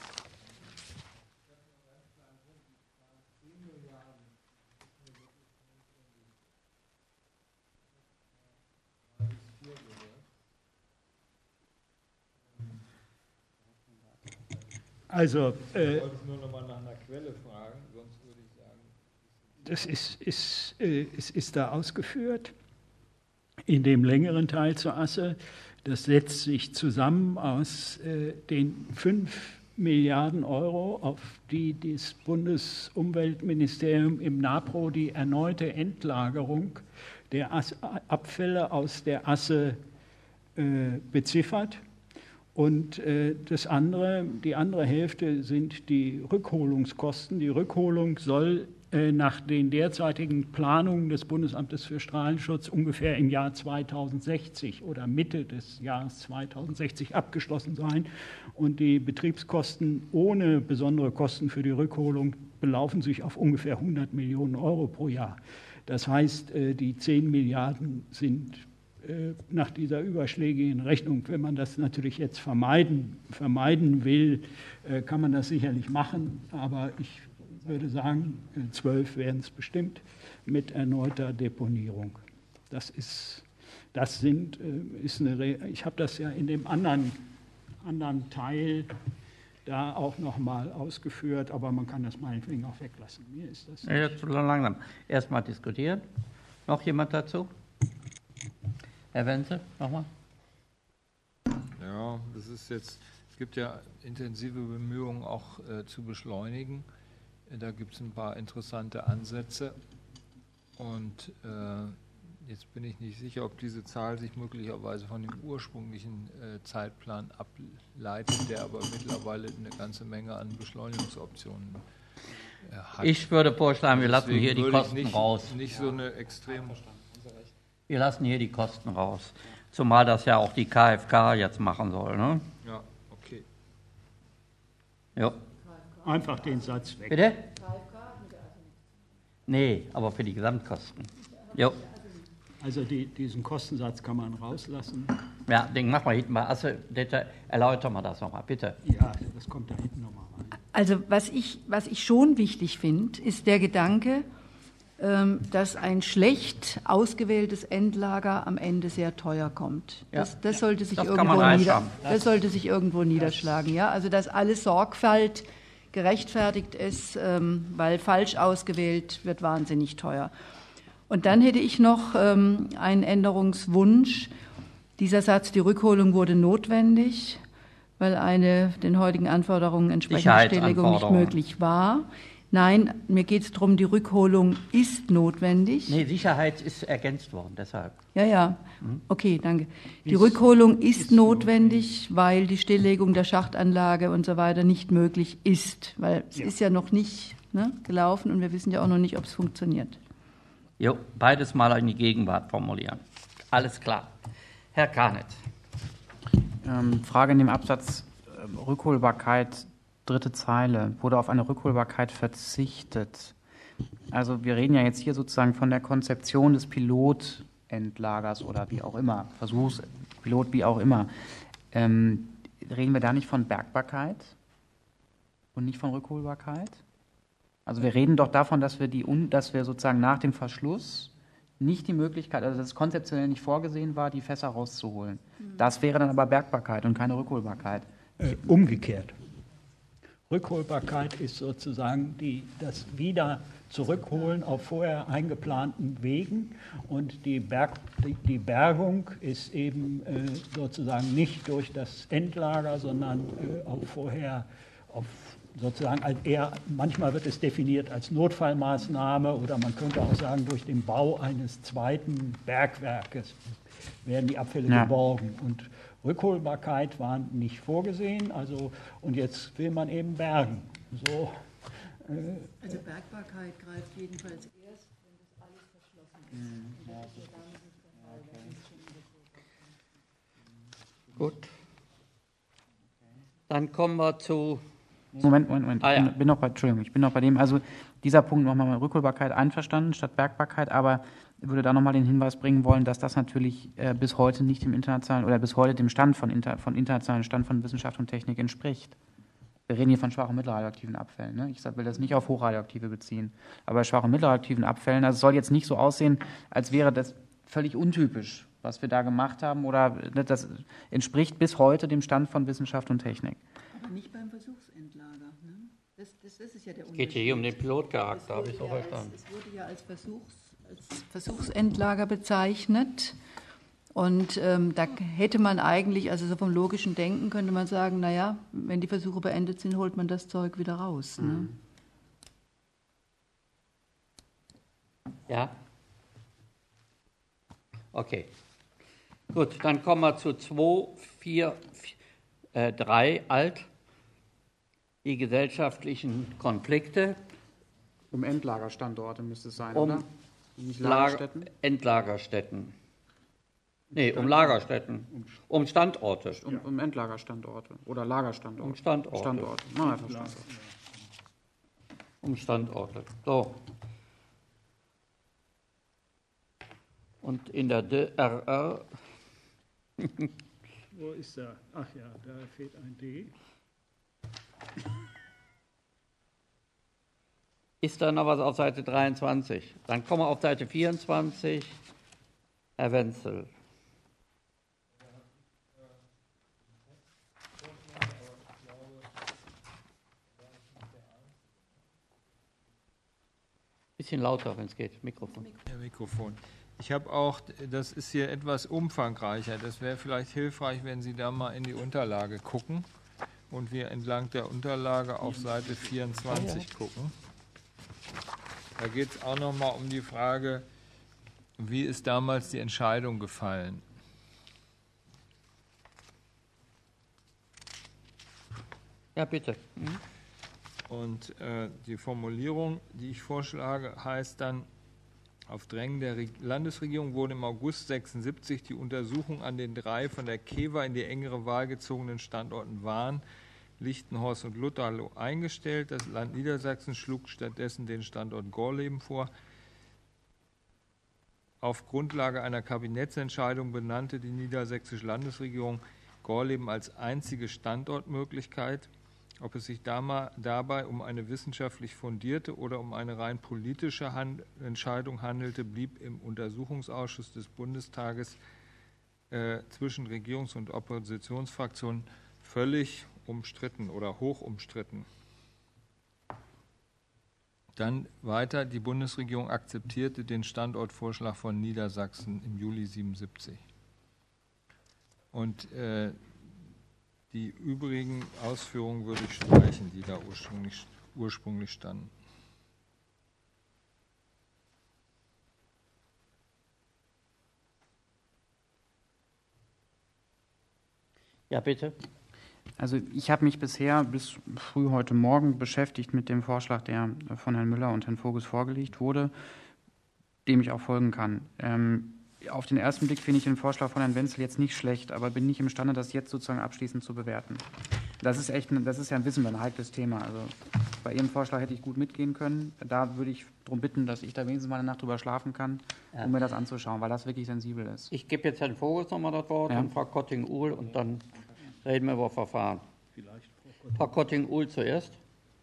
S5: Also, äh,
S6: ich wollte nur noch mal nach einer Quelle fragen, sonst würde ich sagen.
S5: Das ist, ist, äh, ist, ist da ausgeführt in dem längeren Teil zur Asse. Das setzt sich zusammen aus äh, den fünf Milliarden Euro, auf die das Bundesumweltministerium im NAPRO die erneute Endlagerung der As- Abfälle aus der Asse äh, beziffert. Und äh, das andere, die andere Hälfte sind die Rückholungskosten. Die Rückholung soll äh, nach den derzeitigen Planungen des Bundesamtes für Strahlenschutz ungefähr im Jahr zweitausendsechzig oder Mitte des Jahres zweitausendsechzig abgeschlossen sein. Und die Betriebskosten ohne besondere Kosten für die Rückholung belaufen sich auf ungefähr hundert Millionen Euro pro Jahr. Das heißt, äh, die zehn Milliarden sind nach dieser überschlägigen Rechnung, wenn man das natürlich jetzt vermeiden, vermeiden will, kann man das sicherlich machen, aber ich würde sagen, zwölf werden es bestimmt mit erneuter Deponierung. Das ist, das sind, ist eine, ich habe das ja in dem anderen, anderen Teil da auch nochmal ausgeführt, aber man kann das meinetwegen auch weglassen. Mir ist das
S1: ja, zu langsam. Erstmal diskutieren. Noch jemand dazu? Herr Wenzel, nochmal.
S6: Ja, das ist jetzt, es gibt ja intensive Bemühungen auch äh, zu beschleunigen. Da gibt es ein paar interessante Ansätze. Und äh, jetzt bin ich nicht sicher, ob diese Zahl sich möglicherweise von dem ursprünglichen äh, Zeitplan ableitet, der aber mittlerweile eine ganze Menge an Beschleunigungsoptionen äh, hat.
S1: Ich würde vorschlagen, wir lassen hier die Kosten
S6: nicht,
S1: raus.
S6: Nicht so eine extrem...
S1: Wir lassen hier die Kosten raus. Zumal das ja auch die K F K jetzt machen soll. Ne?
S6: Ja, okay.
S1: Ja.
S5: Einfach den Satz weg.
S1: Bitte? Nee, aber für die Gesamtkosten. Jo.
S5: Also die, diesen Kostensatz kann man rauslassen.
S1: Ja, den machen wir hinten mal. Also, erläutern wir das nochmal, bitte.
S5: Ja, das kommt da hinten nochmal rein.
S3: Also was ich, was ich schon wichtig finde, ist der Gedanke, dass ein schlecht ausgewähltes Endlager am Ende sehr teuer kommt. Das, das sollte sich, das irgendwo, nieder, das sollte sich irgendwo niederschlagen. Ja? Also dass alle Sorgfalt gerechtfertigt ist, weil falsch ausgewählt wird wahnsinnig teuer. Und dann hätte ich noch einen Änderungswunsch. Dieser Satz, die Rückholung wurde notwendig, weil eine den heutigen Anforderungen entsprechende Stilllegung nicht möglich war. Nein, mir geht es darum, die Rückholung ist notwendig.
S1: Nee, Sicherheit ist ergänzt worden, deshalb.
S3: Ja, ja, okay, danke. Die Rückholung ist notwendig, weil die Stilllegung der Schachtanlage und so weiter nicht möglich ist, weil es ja. ist ja noch nicht ne, gelaufen und wir wissen ja auch noch nicht, ob es funktioniert.
S1: Jo, beides mal in die Gegenwart formulieren. Alles klar. Herr Karnitz.
S2: Ähm, Frage in dem Absatz äh, Rückholbarkeit, dritte Zeile, wurde auf eine Rückholbarkeit verzichtet. Also wir reden ja jetzt hier sozusagen von der Konzeption des Pilotendlagers oder wie auch immer, Versuchspilot wie auch immer. Ähm, reden wir da nicht von Bergbarkeit und nicht von Rückholbarkeit? Also wir reden doch davon, dass wir, die, dass wir sozusagen nach dem Verschluss nicht die Möglichkeit, also dass es konzeptionell nicht vorgesehen war, die Fässer rauszuholen. Das wäre dann aber Bergbarkeit und keine Rückholbarkeit.
S5: Äh, umgekehrt. Rückholbarkeit ist sozusagen die, das wieder zurückholen auf vorher eingeplanten Wegen und die, Berg, die, die Bergung ist eben äh, sozusagen nicht durch das Endlager, sondern äh, auf vorher auf sozusagen als eher, manchmal wird es definiert als Notfallmaßnahme oder man könnte auch sagen, durch den Bau eines zweiten Bergwerkes werden die Abfälle ja. geborgen. Und Rückholbarkeit war nicht vorgesehen, also und jetzt will man eben bergen. So,
S7: äh, also Bergbarkeit greift jedenfalls erst, wenn das alles verschlossen ist. Mhm. Und das ist ja gar nicht der Fall. Das ist schon
S1: Gut. Dann kommen wir zu...
S2: Moment, Moment, Moment. Ah, ja. Ich bin, bin noch bei, Entschuldigung, ich bin noch bei dem, also dieser Punkt nochmal mit Rückholbarkeit einverstanden statt Bergbarkeit, aber ich würde da nochmal den Hinweis bringen wollen, dass das natürlich äh, bis heute nicht dem internationalen oder bis heute dem Stand von, inter, von internationalen Stand von Wissenschaft und Technik entspricht. Wir reden hier von schwach- und mittelradioaktiven Abfällen. Ne? Ich will das nicht auf hochradioaktive beziehen, aber bei schwach- und mittelradioaktiven Abfällen, also es soll jetzt nicht so aussehen, als wäre das völlig untypisch, was wir da gemacht haben, oder das entspricht bis heute dem Stand von Wissenschaft und Technik.
S7: Aber nicht beim Versuchsendlager. Ne? Das, das, das ist ja der
S1: Unterschied. Es geht hier um den Pilotcharakter, habe ich so
S7: ja
S1: verstanden.
S7: Als, es wurde ja als, Versuchs,
S3: als Versuchsendlager bezeichnet. Und ähm, da hätte man eigentlich, also so vom logischen Denken könnte man sagen, naja, wenn die Versuche beendet sind, holt man das Zeug wieder raus. Mhm. Ne?
S1: Ja. Okay. Gut, dann kommen wir zu zwei, vier, drei alt. Die gesellschaftlichen Konflikte.
S2: Um Endlagerstandorte müsste es sein,
S1: um
S2: oder? Nicht Lagerstätten?
S1: Lager, Endlagerstätten. Nee, um Lagerstätten. Um Standorte.
S2: Um, um Endlagerstandorte oder Lagerstandorte.
S1: Um Standorte.
S2: Standorte. Nein, einfach Standorte.
S1: Um Standorte. So. Und in der D R R.
S5: Wo ist er? Ach ja, da fehlt ein D.
S1: Ist da noch was auf Seite dreiundzwanzig? Dann kommen wir auf Seite vierundzwanzig. Herr Wenzel. Bisschen lauter, wenn es geht. Mikrofon.
S6: Ja, Mikrofon. Ich habe auch, das ist hier etwas umfangreicher. Das wäre vielleicht hilfreich, wenn Sie da mal in die Unterlage gucken und wir entlang der Unterlage auf Seite vierundzwanzig gucken. Da geht es auch nochmal um die Frage, wie ist damals die Entscheidung gefallen?
S1: Ja, bitte. Mhm.
S6: Und äh, die Formulierung, die ich vorschlage, heißt dann, auf Drängen der Re- Landesregierung wurde im August sechsundsiebzig die Untersuchung an den drei von der KEWA in die engere Wahl gezogenen Standorten Wahn, Lichtenhorst und Lutherloh eingestellt. Das Land Niedersachsen schlug stattdessen den Standort Gorleben vor. auf Grundlage einer Kabinettsentscheidung benannte die niedersächsische Landesregierung Gorleben als einzige Standortmöglichkeit. Ob es sich dabei um eine wissenschaftlich fundierte oder um eine rein politische Entscheidung handelte, blieb im Untersuchungsausschuss des Bundestages äh, zwischen Regierungs- und Oppositionsfraktionen völlig umstritten oder hoch umstritten. Dann weiter, die Bundesregierung akzeptierte den Standortvorschlag von Niedersachsen im Juli siebenundsiebzig. Und äh, die übrigen Ausführungen würde ich streichen, die da ursprünglich, ursprünglich standen.
S1: Ja, bitte.
S2: Also ich habe mich bisher bis früh heute Morgen beschäftigt mit dem Vorschlag, der von Herrn Müller und Herrn Voges vorgelegt wurde, dem ich auch folgen kann. Ähm, Auf den ersten Blick finde ich den Vorschlag von Herrn Wenzel jetzt nicht schlecht, aber bin nicht imstande, das jetzt sozusagen abschließend zu bewerten. Das ist echt, das ist ja ein Wissen, ein heikles Thema. Also bei Ihrem Vorschlag hätte ich gut mitgehen können. Da würde ich darum bitten, dass ich da wenigstens mal eine Nacht drüber schlafen kann, um ja. mir das anzuschauen, weil das wirklich sensibel ist.
S1: Ich gebe jetzt Herrn Voges nochmal das Wort, ja. und Frau Kotting-Uhl, und dann reden wir über Verfahren. Frau Kotting-Uhl zuerst.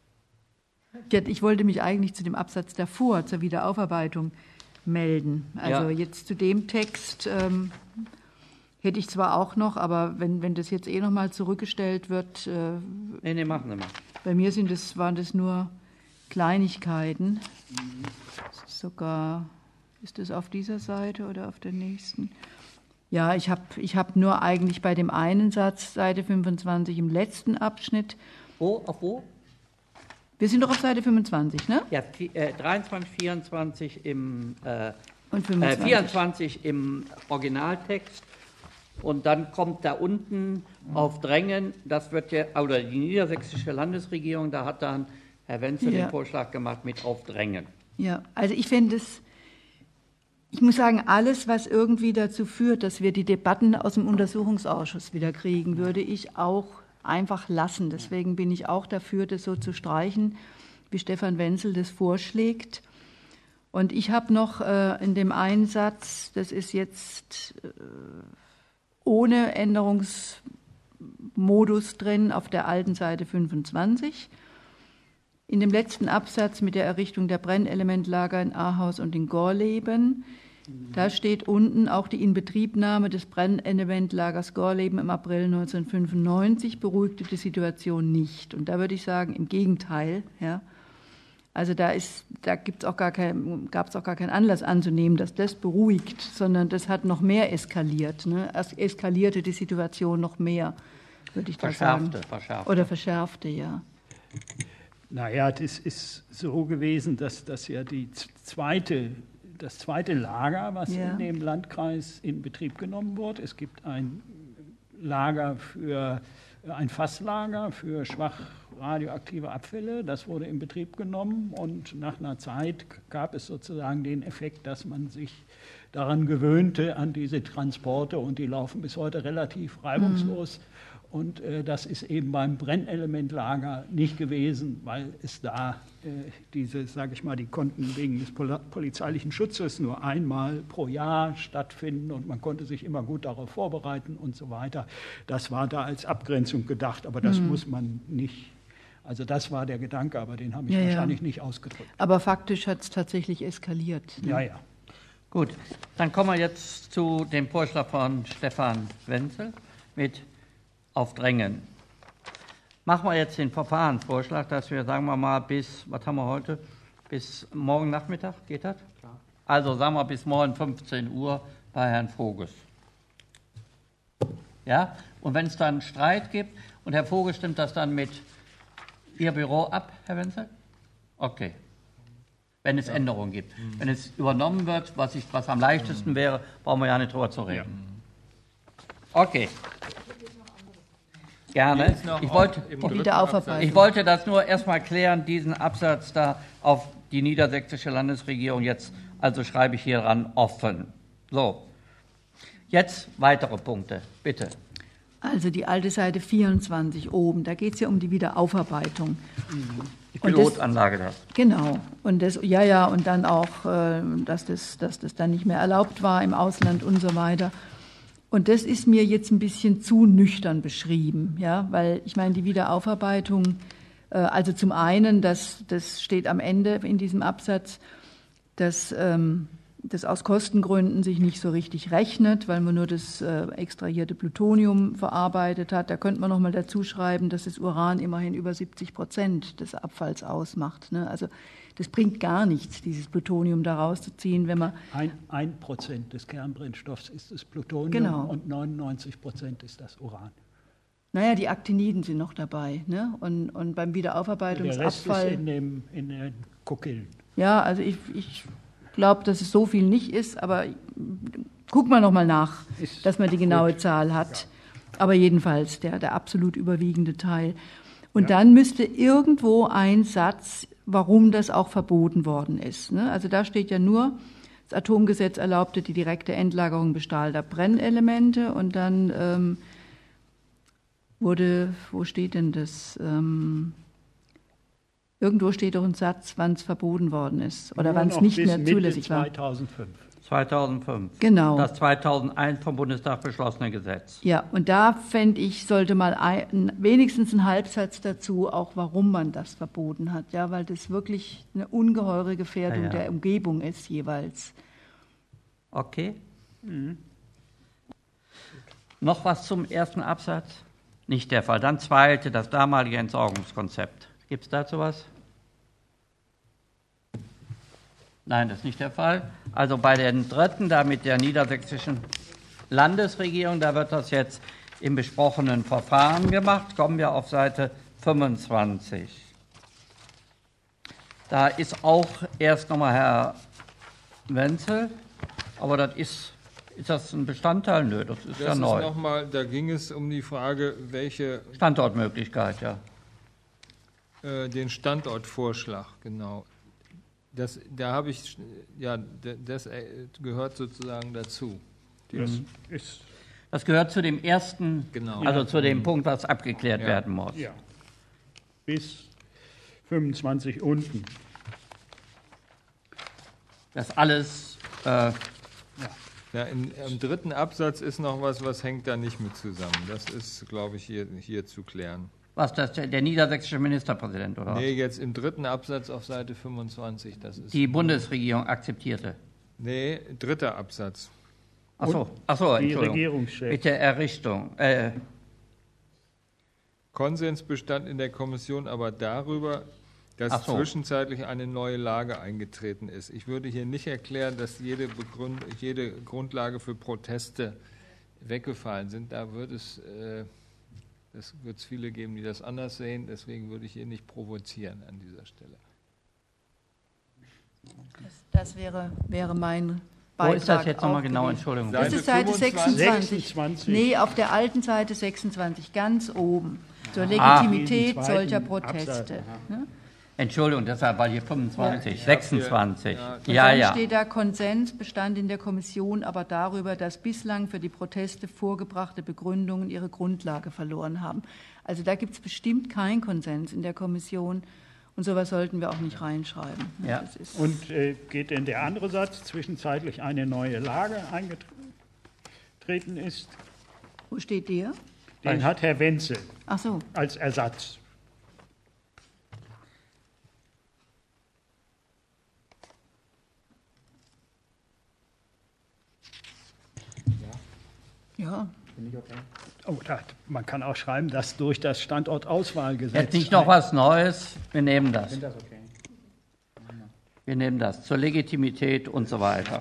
S3: Ich wollte mich eigentlich zu dem Absatz davor, zur Wiederaufarbeitung, melden. Also ja. jetzt zu dem Text ähm, hätte ich zwar auch noch, aber wenn, wenn das jetzt eh nochmal zurückgestellt wird. Äh,
S1: nee, nee, machen Sie mal.
S3: Bei mir sind das, waren das nur Kleinigkeiten. Mhm. Sogar, ist das auf dieser Seite oder auf der nächsten? Ja, ich habe ich hab nur eigentlich bei dem einen Satz, Seite fünfundzwanzig im letzten Abschnitt.
S1: Wo? Auf wo?
S3: Wir sind doch auf Seite fünfundzwanzig, ne?
S1: Ja, äh, dreiundzwanzig, vierundzwanzig im, äh,
S3: und fünfundzwanzig.
S1: Äh, vierundzwanzig im Originaltext. Und dann kommt da unten auf Drängen, das wird ja, oder die niedersächsische Landesregierung, da hat dann Herr Wenzel ja. den Vorschlag gemacht mit auf Drängen.
S3: Ja, also ich finde es, ich muss sagen, alles, was irgendwie dazu führt, dass wir die Debatten aus dem Untersuchungsausschuss wieder kriegen, würde ich auch einfach lassen. Deswegen bin ich auch dafür, das so zu streichen, wie Stefan Wenzel das vorschlägt. Und ich habe noch äh, in dem einen Satz, das ist jetzt äh, ohne Änderungsmodus drin auf der alten Seite fünfundzwanzig. In dem letzten Absatz mit der Errichtung der Brennelementlager in Ahaus und in Gorleben, da steht unten auch die Inbetriebnahme des Brennelementlagers Gorleben im April neunzehnhundertfünfundneunzig beruhigte die Situation nicht. Und da würde ich sagen, im Gegenteil. Ja. Also da, ist, da gibt's auch gar kein, gab es auch gar keinen Anlass anzunehmen, dass das beruhigt, sondern das hat noch mehr eskaliert. Ne. Es eskalierte die Situation noch mehr, würde ich da sagen.
S1: Verschärfte, verschärfte.
S3: Oder verschärfte, ja.
S5: Naja, das ist so gewesen, dass das ja die zweite, das zweite Lager, was ja. in dem Landkreis in Betrieb genommen wurde. Es gibt ein Lager für ein Fasslager für schwach radioaktive Abfälle. Das wurde in Betrieb genommen und nach einer Zeit gab es sozusagen den Effekt, dass man sich daran gewöhnte, an diese Transporte, und die laufen bis heute relativ reibungslos. Mhm. Und äh, das ist eben beim Brennelementlager nicht gewesen, weil es da äh, diese, sage ich mal, die konnten wegen des Pol- polizeilichen Schutzes nur einmal pro Jahr stattfinden und man konnte sich immer gut darauf vorbereiten und so weiter. Das war da als Abgrenzung gedacht, aber das mhm. muss man nicht. Also das war der Gedanke, aber den habe ich ja, wahrscheinlich ja. nicht ausgedrückt.
S3: Aber faktisch hat es tatsächlich eskaliert. Ne?
S5: Ja, ja.
S1: Gut, dann kommen wir jetzt zu dem Vorschlag von Stefan Wenzel mit auf Drängen. Machen wir jetzt den Verfahrensvorschlag, dass wir, sagen wir mal, bis, was haben wir heute, bis morgen Nachmittag, geht das? Klar. Also sagen wir bis morgen fünfzehn Uhr bei Herrn Voges. Ja, und wenn es dann Streit gibt, und Herr Voges stimmt das dann mit Ihr Büro ab, Herr Wenzel? Okay. Wenn es ja. Änderungen gibt. Mhm. Wenn es übernommen wird, was, ich, was am leichtesten mhm. wäre, brauchen wir ja nicht drüber zu reden. Ja. Okay. Gerne. Ich wollte, ich wollte das nur erstmal klären, diesen Absatz da auf die niedersächsische Landesregierung jetzt, also schreibe ich hier dran, offen. So, jetzt weitere Punkte, bitte.
S3: Also die alte Seite vierundzwanzig oben, da geht es ja um die Wiederaufarbeitung.
S1: Die Pilotanlage das.
S3: Genau. Und das, ja, ja, und dann auch, äh, dass, das, dass das dann nicht mehr erlaubt war im Ausland und so weiter. Und das ist mir jetzt ein bisschen zu nüchtern beschrieben, ja, weil ich meine, die Wiederaufarbeitung, äh, also zum einen, das, das steht am Ende in diesem Absatz, dass ähm, das aus Kostengründen sich nicht so richtig rechnet, weil man nur das äh, extrahierte Plutonium verarbeitet hat. Da könnte man noch mal dazu schreiben, dass das Uran immerhin über siebzig Prozent des Abfalls ausmacht. Ne? Also das bringt gar nichts, dieses Plutonium da rauszuziehen, wenn man...
S5: Ein, ein Prozent des Kernbrennstoffs ist das Plutonium,
S3: genau,
S5: und neunundneunzig Prozent ist das Uran.
S3: Naja, die Actiniden sind noch dabei. Ne? Und, und beim Wiederaufarbeitungsabfall...
S5: Der Rest ist in, dem, in den Kokillen.
S3: Ja, also ich... ich Ich glaube, dass es so viel nicht ist, aber guck mal noch mal nach, ist dass man die genaue gut. Zahl hat. Ja. Aber jedenfalls der, der absolut überwiegende Teil. Und ja. dann müsste irgendwo ein Satz, warum das auch verboten worden ist. Ne? Also da steht ja nur, das Atomgesetz erlaubte die direkte Endlagerung bestrahlter Brennelemente und dann ähm, wurde, wo steht denn das? Ähm, Irgendwo steht doch ein Satz, wann es verboten worden ist oder wann es nicht mehr zulässig war.
S5: zweitausendfünf.
S1: zweitausendfünf.
S3: Genau.
S1: Das zweitausendeins vom Bundestag beschlossene Gesetz.
S3: Ja, und da fände ich, sollte mal ein, wenigstens ein Halbsatz dazu, auch warum man das verboten hat. Ja, weil das wirklich eine ungeheure Gefährdung ja, ja. der Umgebung ist jeweils.
S1: Okay. Mhm. Noch was zum ersten Absatz? Nicht der Fall. Dann zweite, das damalige Entsorgungskonzept. Gibt es dazu was? Nein, das ist nicht der Fall. Also bei den dritten, da mit der niedersächsischen Landesregierung, da wird das jetzt im besprochenen Verfahren gemacht. Kommen wir auf Seite fünfundzwanzig. Da ist auch erst nochmal Herr Wenzel, aber das ist, ist das ein Bestandteil? Nö, das ist das ja ist neu.
S6: Noch mal, da ging es um die Frage, welche...
S1: Standortmöglichkeit, ja.
S6: Den Standortvorschlag, genau. Das, da habe ich, ja, das gehört sozusagen dazu.
S5: Das, ist
S1: das gehört zu dem ersten,
S6: genau.
S1: also zu dem Punkt, was abgeklärt ja. werden muss.
S5: Ja. Bis fünfundzwanzig unten.
S1: Das alles. Äh,
S6: ja. Ja, in, im dritten Absatz ist noch was, was hängt da nicht mit zusammen. Das ist, glaube ich, hier, hier zu klären.
S1: Was, das, der niedersächsische Ministerpräsident, oder?
S6: Nee, jetzt im dritten Absatz auf Seite fünfundzwanzig. Das ist
S1: die Bundesregierung akzeptierte.
S6: Nee, dritter Absatz.
S1: Ach so, ach so, Entschuldigung.
S5: Die Regierungschef.
S1: Mit der Errichtung. Äh.
S6: Konsens bestand in der Kommission aber darüber, dass so. zwischenzeitlich eine neue Lage eingetreten ist. Ich würde hier nicht erklären, dass jede, Begründ jede Grundlage für Proteste weggefallen sind. Da wird es... Äh, Es wird viele geben, die das anders sehen. Deswegen würde ich hier nicht provozieren an dieser Stelle.
S3: Das, das wäre, wäre mein Beitrag.
S1: Wo ist das jetzt nochmal genau? Entschuldigung.
S3: Das ist Seite sechsundzwanzig.
S5: sechsundzwanzig.
S3: Nee, auf der alten Seite sechsundzwanzig, ganz oben. Zur Legitimität ah, solcher Proteste. Ne?
S1: Entschuldigung, deshalb war hier fünfundzwanzig,
S3: ja.
S1: sechsundzwanzig.
S3: Ja,
S1: ja,
S3: dann
S1: ja.
S3: steht da, Konsens bestand in der Kommission aber darüber, dass bislang für die Proteste vorgebrachte Begründungen ihre Grundlage verloren haben. Also da gibt es bestimmt keinen Konsens in der Kommission und sowas sollten wir auch nicht reinschreiben.
S1: Ja.
S3: Das ist
S5: und äh, geht denn der andere Satz, zwischenzeitlich eine neue Lage eingetreten ist?
S3: Wo steht der?
S5: Den hat Herr Wenzel
S3: Ach so.
S5: als Ersatz.
S3: Ja.
S5: Finde ich okay. Oh, da, man kann auch schreiben, dass durch das Standortauswahlgesetz...
S1: Jetzt nicht noch was Neues, wir nehmen das.
S2: Ich finde das okay.
S1: Wir nehmen das zur Legitimität und so weiter.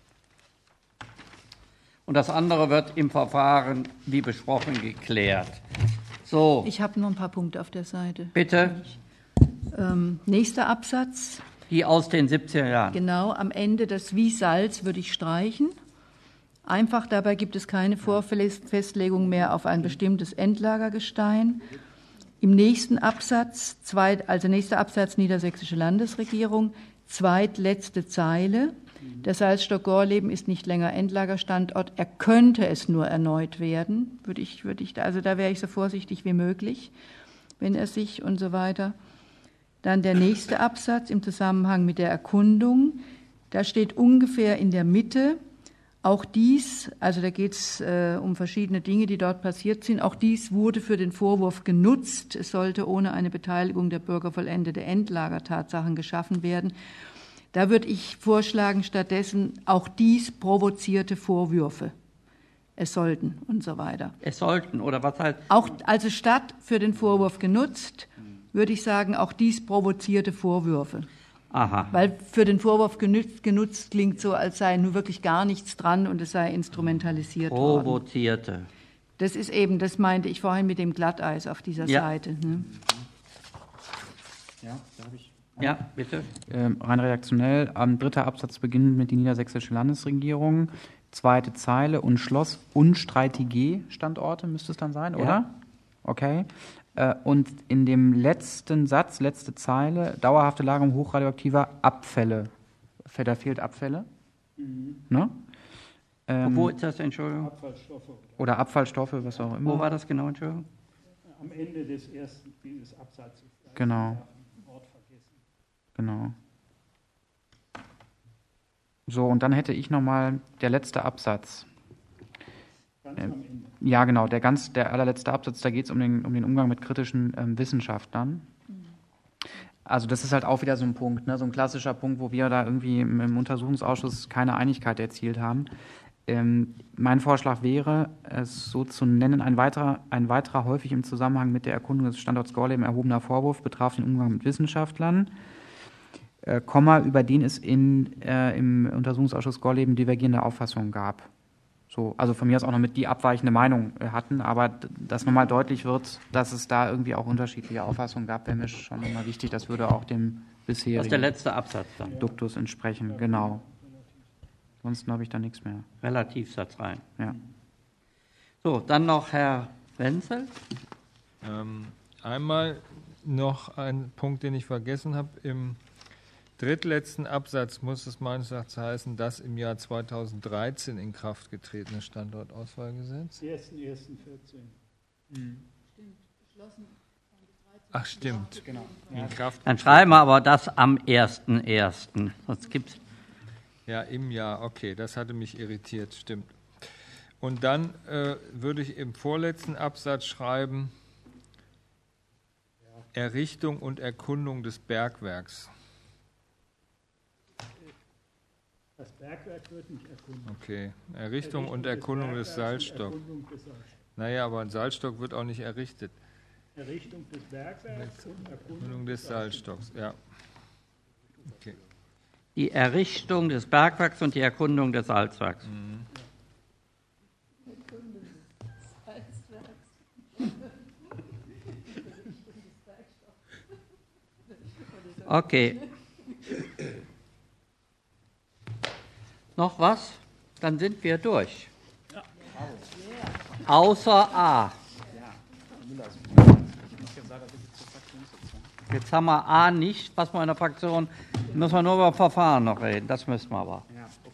S1: Und das andere wird im Verfahren, wie besprochen, geklärt. So.
S3: Ich habe noch ein paar Punkte auf der Seite.
S1: Bitte.
S3: Ähm, nächster Absatz.
S1: Die aus den siebziger Jahren.
S3: Genau, am Ende das wie Salz würde ich streichen. Einfach dabei gibt es keine Vorfestlegung mehr auf ein bestimmtes Endlagergestein. Im nächsten Absatz, zweit, also nächster Absatz Niedersächsische Landesregierung, zweitletzte Zeile. Der Salzstock Gorleben ist nicht länger Endlagerstandort. Er könnte es nur erneut werden, würde ich, würde ich, also da wäre ich so vorsichtig wie möglich, wenn er sich und so weiter. Dann der nächste Absatz im Zusammenhang mit der Erkundung. Da steht ungefähr in der Mitte, auch dies, also da geht es äh, um verschiedene Dinge, die dort passiert sind, auch dies wurde für den Vorwurf genutzt, es sollte ohne eine Beteiligung der Bürger vollendete Endlagertatsachen geschaffen werden. Da würde ich vorschlagen, stattdessen auch dies provozierte Vorwürfe. Es sollten und so weiter.
S1: Es sollten, oder was halt?
S3: Auch, also statt für den Vorwurf genutzt, würde ich sagen, auch dies provozierte Vorwürfe.
S1: Aha.
S3: Weil für den Vorwurf genutzt, genutzt klingt so, als sei nur wirklich gar nichts dran und es sei instrumentalisiert worden.
S1: Provozierte.
S3: Das ist eben, das meinte ich vorhin mit dem Glatteis auf dieser
S1: Ja.
S3: Seite. Ne?
S2: Ja, da habe ich.
S1: Ja, bitte.
S2: Ähm, rein redaktionell. Am dritter Absatz beginnt mit die niedersächsische Landesregierung. Zweite Zeile und Schloss unstreitige Standorte müsste es dann sein,
S1: Ja.
S2: oder? Okay. Äh, und in dem letzten Satz, letzte Zeile, dauerhafte Lagerung hochradioaktiver Abfälle. Da fehlt Abfälle. Mhm. Ne? Ähm,
S1: Wo ist das, Entschuldigung?
S5: Abfallstoffe.
S2: Oder Abfallstoffe, was auch immer.
S1: Wo war das genau, Entschuldigung?
S5: Am Ende des ersten dieses Absatzes.
S2: Genau.
S5: Wort vergessen.
S2: Genau. So, und dann hätte ich nochmal der letzte Absatz.
S5: Ganz
S2: Ähm,
S5: am Ende.
S2: Ja, genau, der ganz, der allerletzte Absatz, da geht es um den, um den Umgang mit kritischen ähm, Wissenschaftlern. Also das ist halt auch wieder so ein Punkt, ne? So ein klassischer Punkt, wo wir da irgendwie im, im Untersuchungsausschuss keine Einigkeit erzielt haben. Ähm, mein Vorschlag wäre, es so zu nennen, ein weiterer, ein weiterer häufig im Zusammenhang mit der Erkundung des Standorts Gorleben erhobener Vorwurf betraf den Umgang mit Wissenschaftlern, äh, Komma, über den es in, äh, im Untersuchungsausschuss Gorleben divergierende Auffassungen gab. So, also von mir aus auch noch mit die abweichende Meinung äh, hatten, aber d- dass nochmal deutlich wird, dass es da irgendwie auch unterschiedliche Auffassungen gab, wäre mir schon immer wichtig. Das würde auch dem
S1: Das ist der
S2: bisherigen
S1: letzte Absatz dann.
S2: Duktus entsprechen, genau. Ansonsten habe ich da nichts mehr.
S1: Relativsatz rein.
S2: Ja.
S1: So, dann noch Herr Wenzel.
S6: Ähm, einmal noch ein Punkt, den ich vergessen habe. Im drittletzten Absatz muss es meines Erachtens heißen, das im Jahr zweitausenddreizehn in Kraft getretene Standortauswahlgesetz.
S5: erster erster vierzehn.
S6: Ach, stimmt.
S2: Genau.
S6: In Kraft.
S1: Dann schreiben wir aber das am ersten ersten Sonst gibt's.
S6: Ja, im Jahr, okay, das hatte mich irritiert, stimmt. Und dann äh, würde ich im vorletzten Absatz schreiben, Errichtung und Erkundung des Bergwerks.
S5: Das Bergwerk wird nicht erkundet.
S6: Okay, Errichtung und Erkundung des Salzstocks.
S5: Erkundung des Salzstocks.
S6: Naja, aber ein Salzstock wird auch nicht errichtet.
S5: Errichtung des Bergwerks und Erkundung
S6: Erkundung des Salzstocks, ja. Okay.
S1: Die Errichtung des Bergwerks und die Erkundung des Salzwerks.
S6: Mhm.
S1: Okay. Noch was? Dann sind wir durch. Außer A. Jetzt haben wir A nicht, was wir in der Fraktion, müssen wir nur über Verfahren noch reden, das müssen wir aber.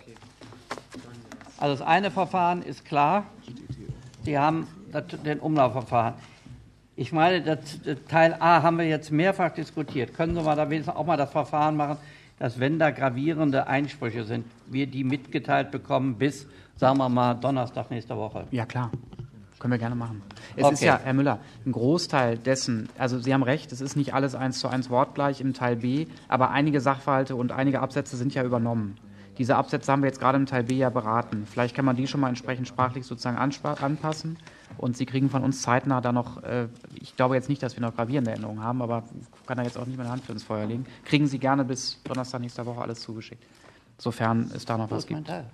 S1: Also das eine Verfahren ist klar, Sie haben das, den Umlaufverfahren. Ich meine, das, das Teil A haben wir jetzt mehrfach diskutiert. Können Sie mal da wenigstens auch mal das Verfahren machen, dass wenn da gravierende Einsprüche sind, wir die mitgeteilt bekommen bis, sagen wir mal, Donnerstag nächste Woche?
S2: Ja, klar. Können wir gerne machen. Es
S1: Okay.
S2: ist ja, Herr Müller, ein Großteil dessen, also Sie haben recht, es ist nicht alles eins zu eins wortgleich im Teil B, aber einige Sachverhalte und einige Absätze sind ja übernommen. Diese Absätze haben wir jetzt gerade im Teil B ja beraten. Vielleicht kann man die schon mal entsprechend sprachlich sozusagen anspar- anpassen und Sie kriegen von uns zeitnah da noch, äh, ich glaube jetzt nicht, dass wir noch gravierende Änderungen haben, aber kann da jetzt auch nicht meine Hand für ins Feuer legen. Kriegen Sie gerne bis Donnerstag nächster Woche alles zugeschickt, sofern es da noch
S1: Wo
S2: was
S1: ist mein
S2: gibt.
S1: Teil?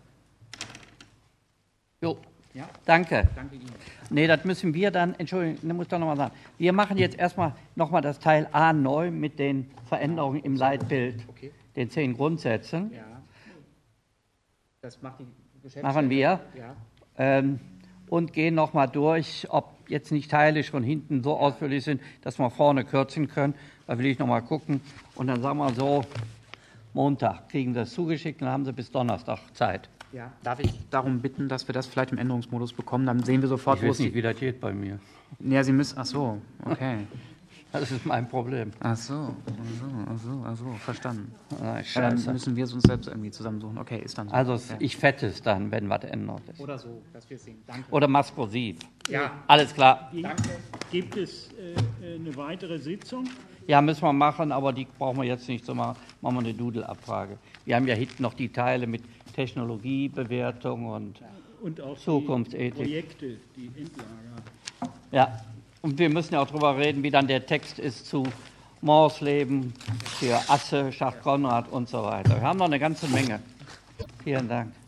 S1: Jo,
S2: Ja.
S1: danke.
S2: Danke Ihnen.
S1: Nee, das müssen wir dann, Entschuldigung, das muss ich doch nochmal sagen. Wir machen jetzt erstmal nochmal das Teil A neu mit den Veränderungen im Leitbild,
S2: Okay.
S1: den zehn Grundsätzen.
S2: Ja. Das macht die
S1: Machen wir.
S2: Ja.
S1: Ähm, und gehen nochmal durch, ob jetzt nicht Teile schon hinten so ausführlich sind, dass wir vorne kürzen können. Da will ich nochmal gucken. Und dann sagen wir so, Montag kriegen Sie das zugeschickt und dann haben Sie bis Donnerstag Zeit.
S2: Ja. Darf ich darum bitten, dass wir das vielleicht im Änderungsmodus bekommen? Dann sehen wir sofort,
S1: ich weiß nicht, wie das geht bei mir.
S2: Ja, Sie müssen, ach so, okay.
S1: Das ist mein Problem.
S2: Ach so, ach so, ach so, ach so, verstanden.
S1: Ah,
S2: ja, dann müssen wir es uns selbst irgendwie zusammensuchen. Okay, ist dann so.
S1: Also
S2: ja.
S1: ich fette es dann, wenn was ändert ist.
S2: Oder so, dass wir es sehen. Danke.
S1: Oder masskursiv.
S2: Ja.
S1: Alles klar.
S5: Danke. Gibt es äh, eine weitere Sitzung?
S1: Ja, müssen wir machen, aber die brauchen wir jetzt nicht so machen. Machen wir eine Doodle-Abfrage. Wir haben ja hinten noch die Teile mit Technologiebewertung und,
S5: und auch
S1: Zukunftsethik.
S5: Die Projekte, die Endlager.
S1: Ja, und wir müssen ja auch darüber reden, wie dann der Text ist zu Morsleben, für Asse, Schach Konrad und so weiter. Wir haben noch eine ganze Menge. Vielen Dank.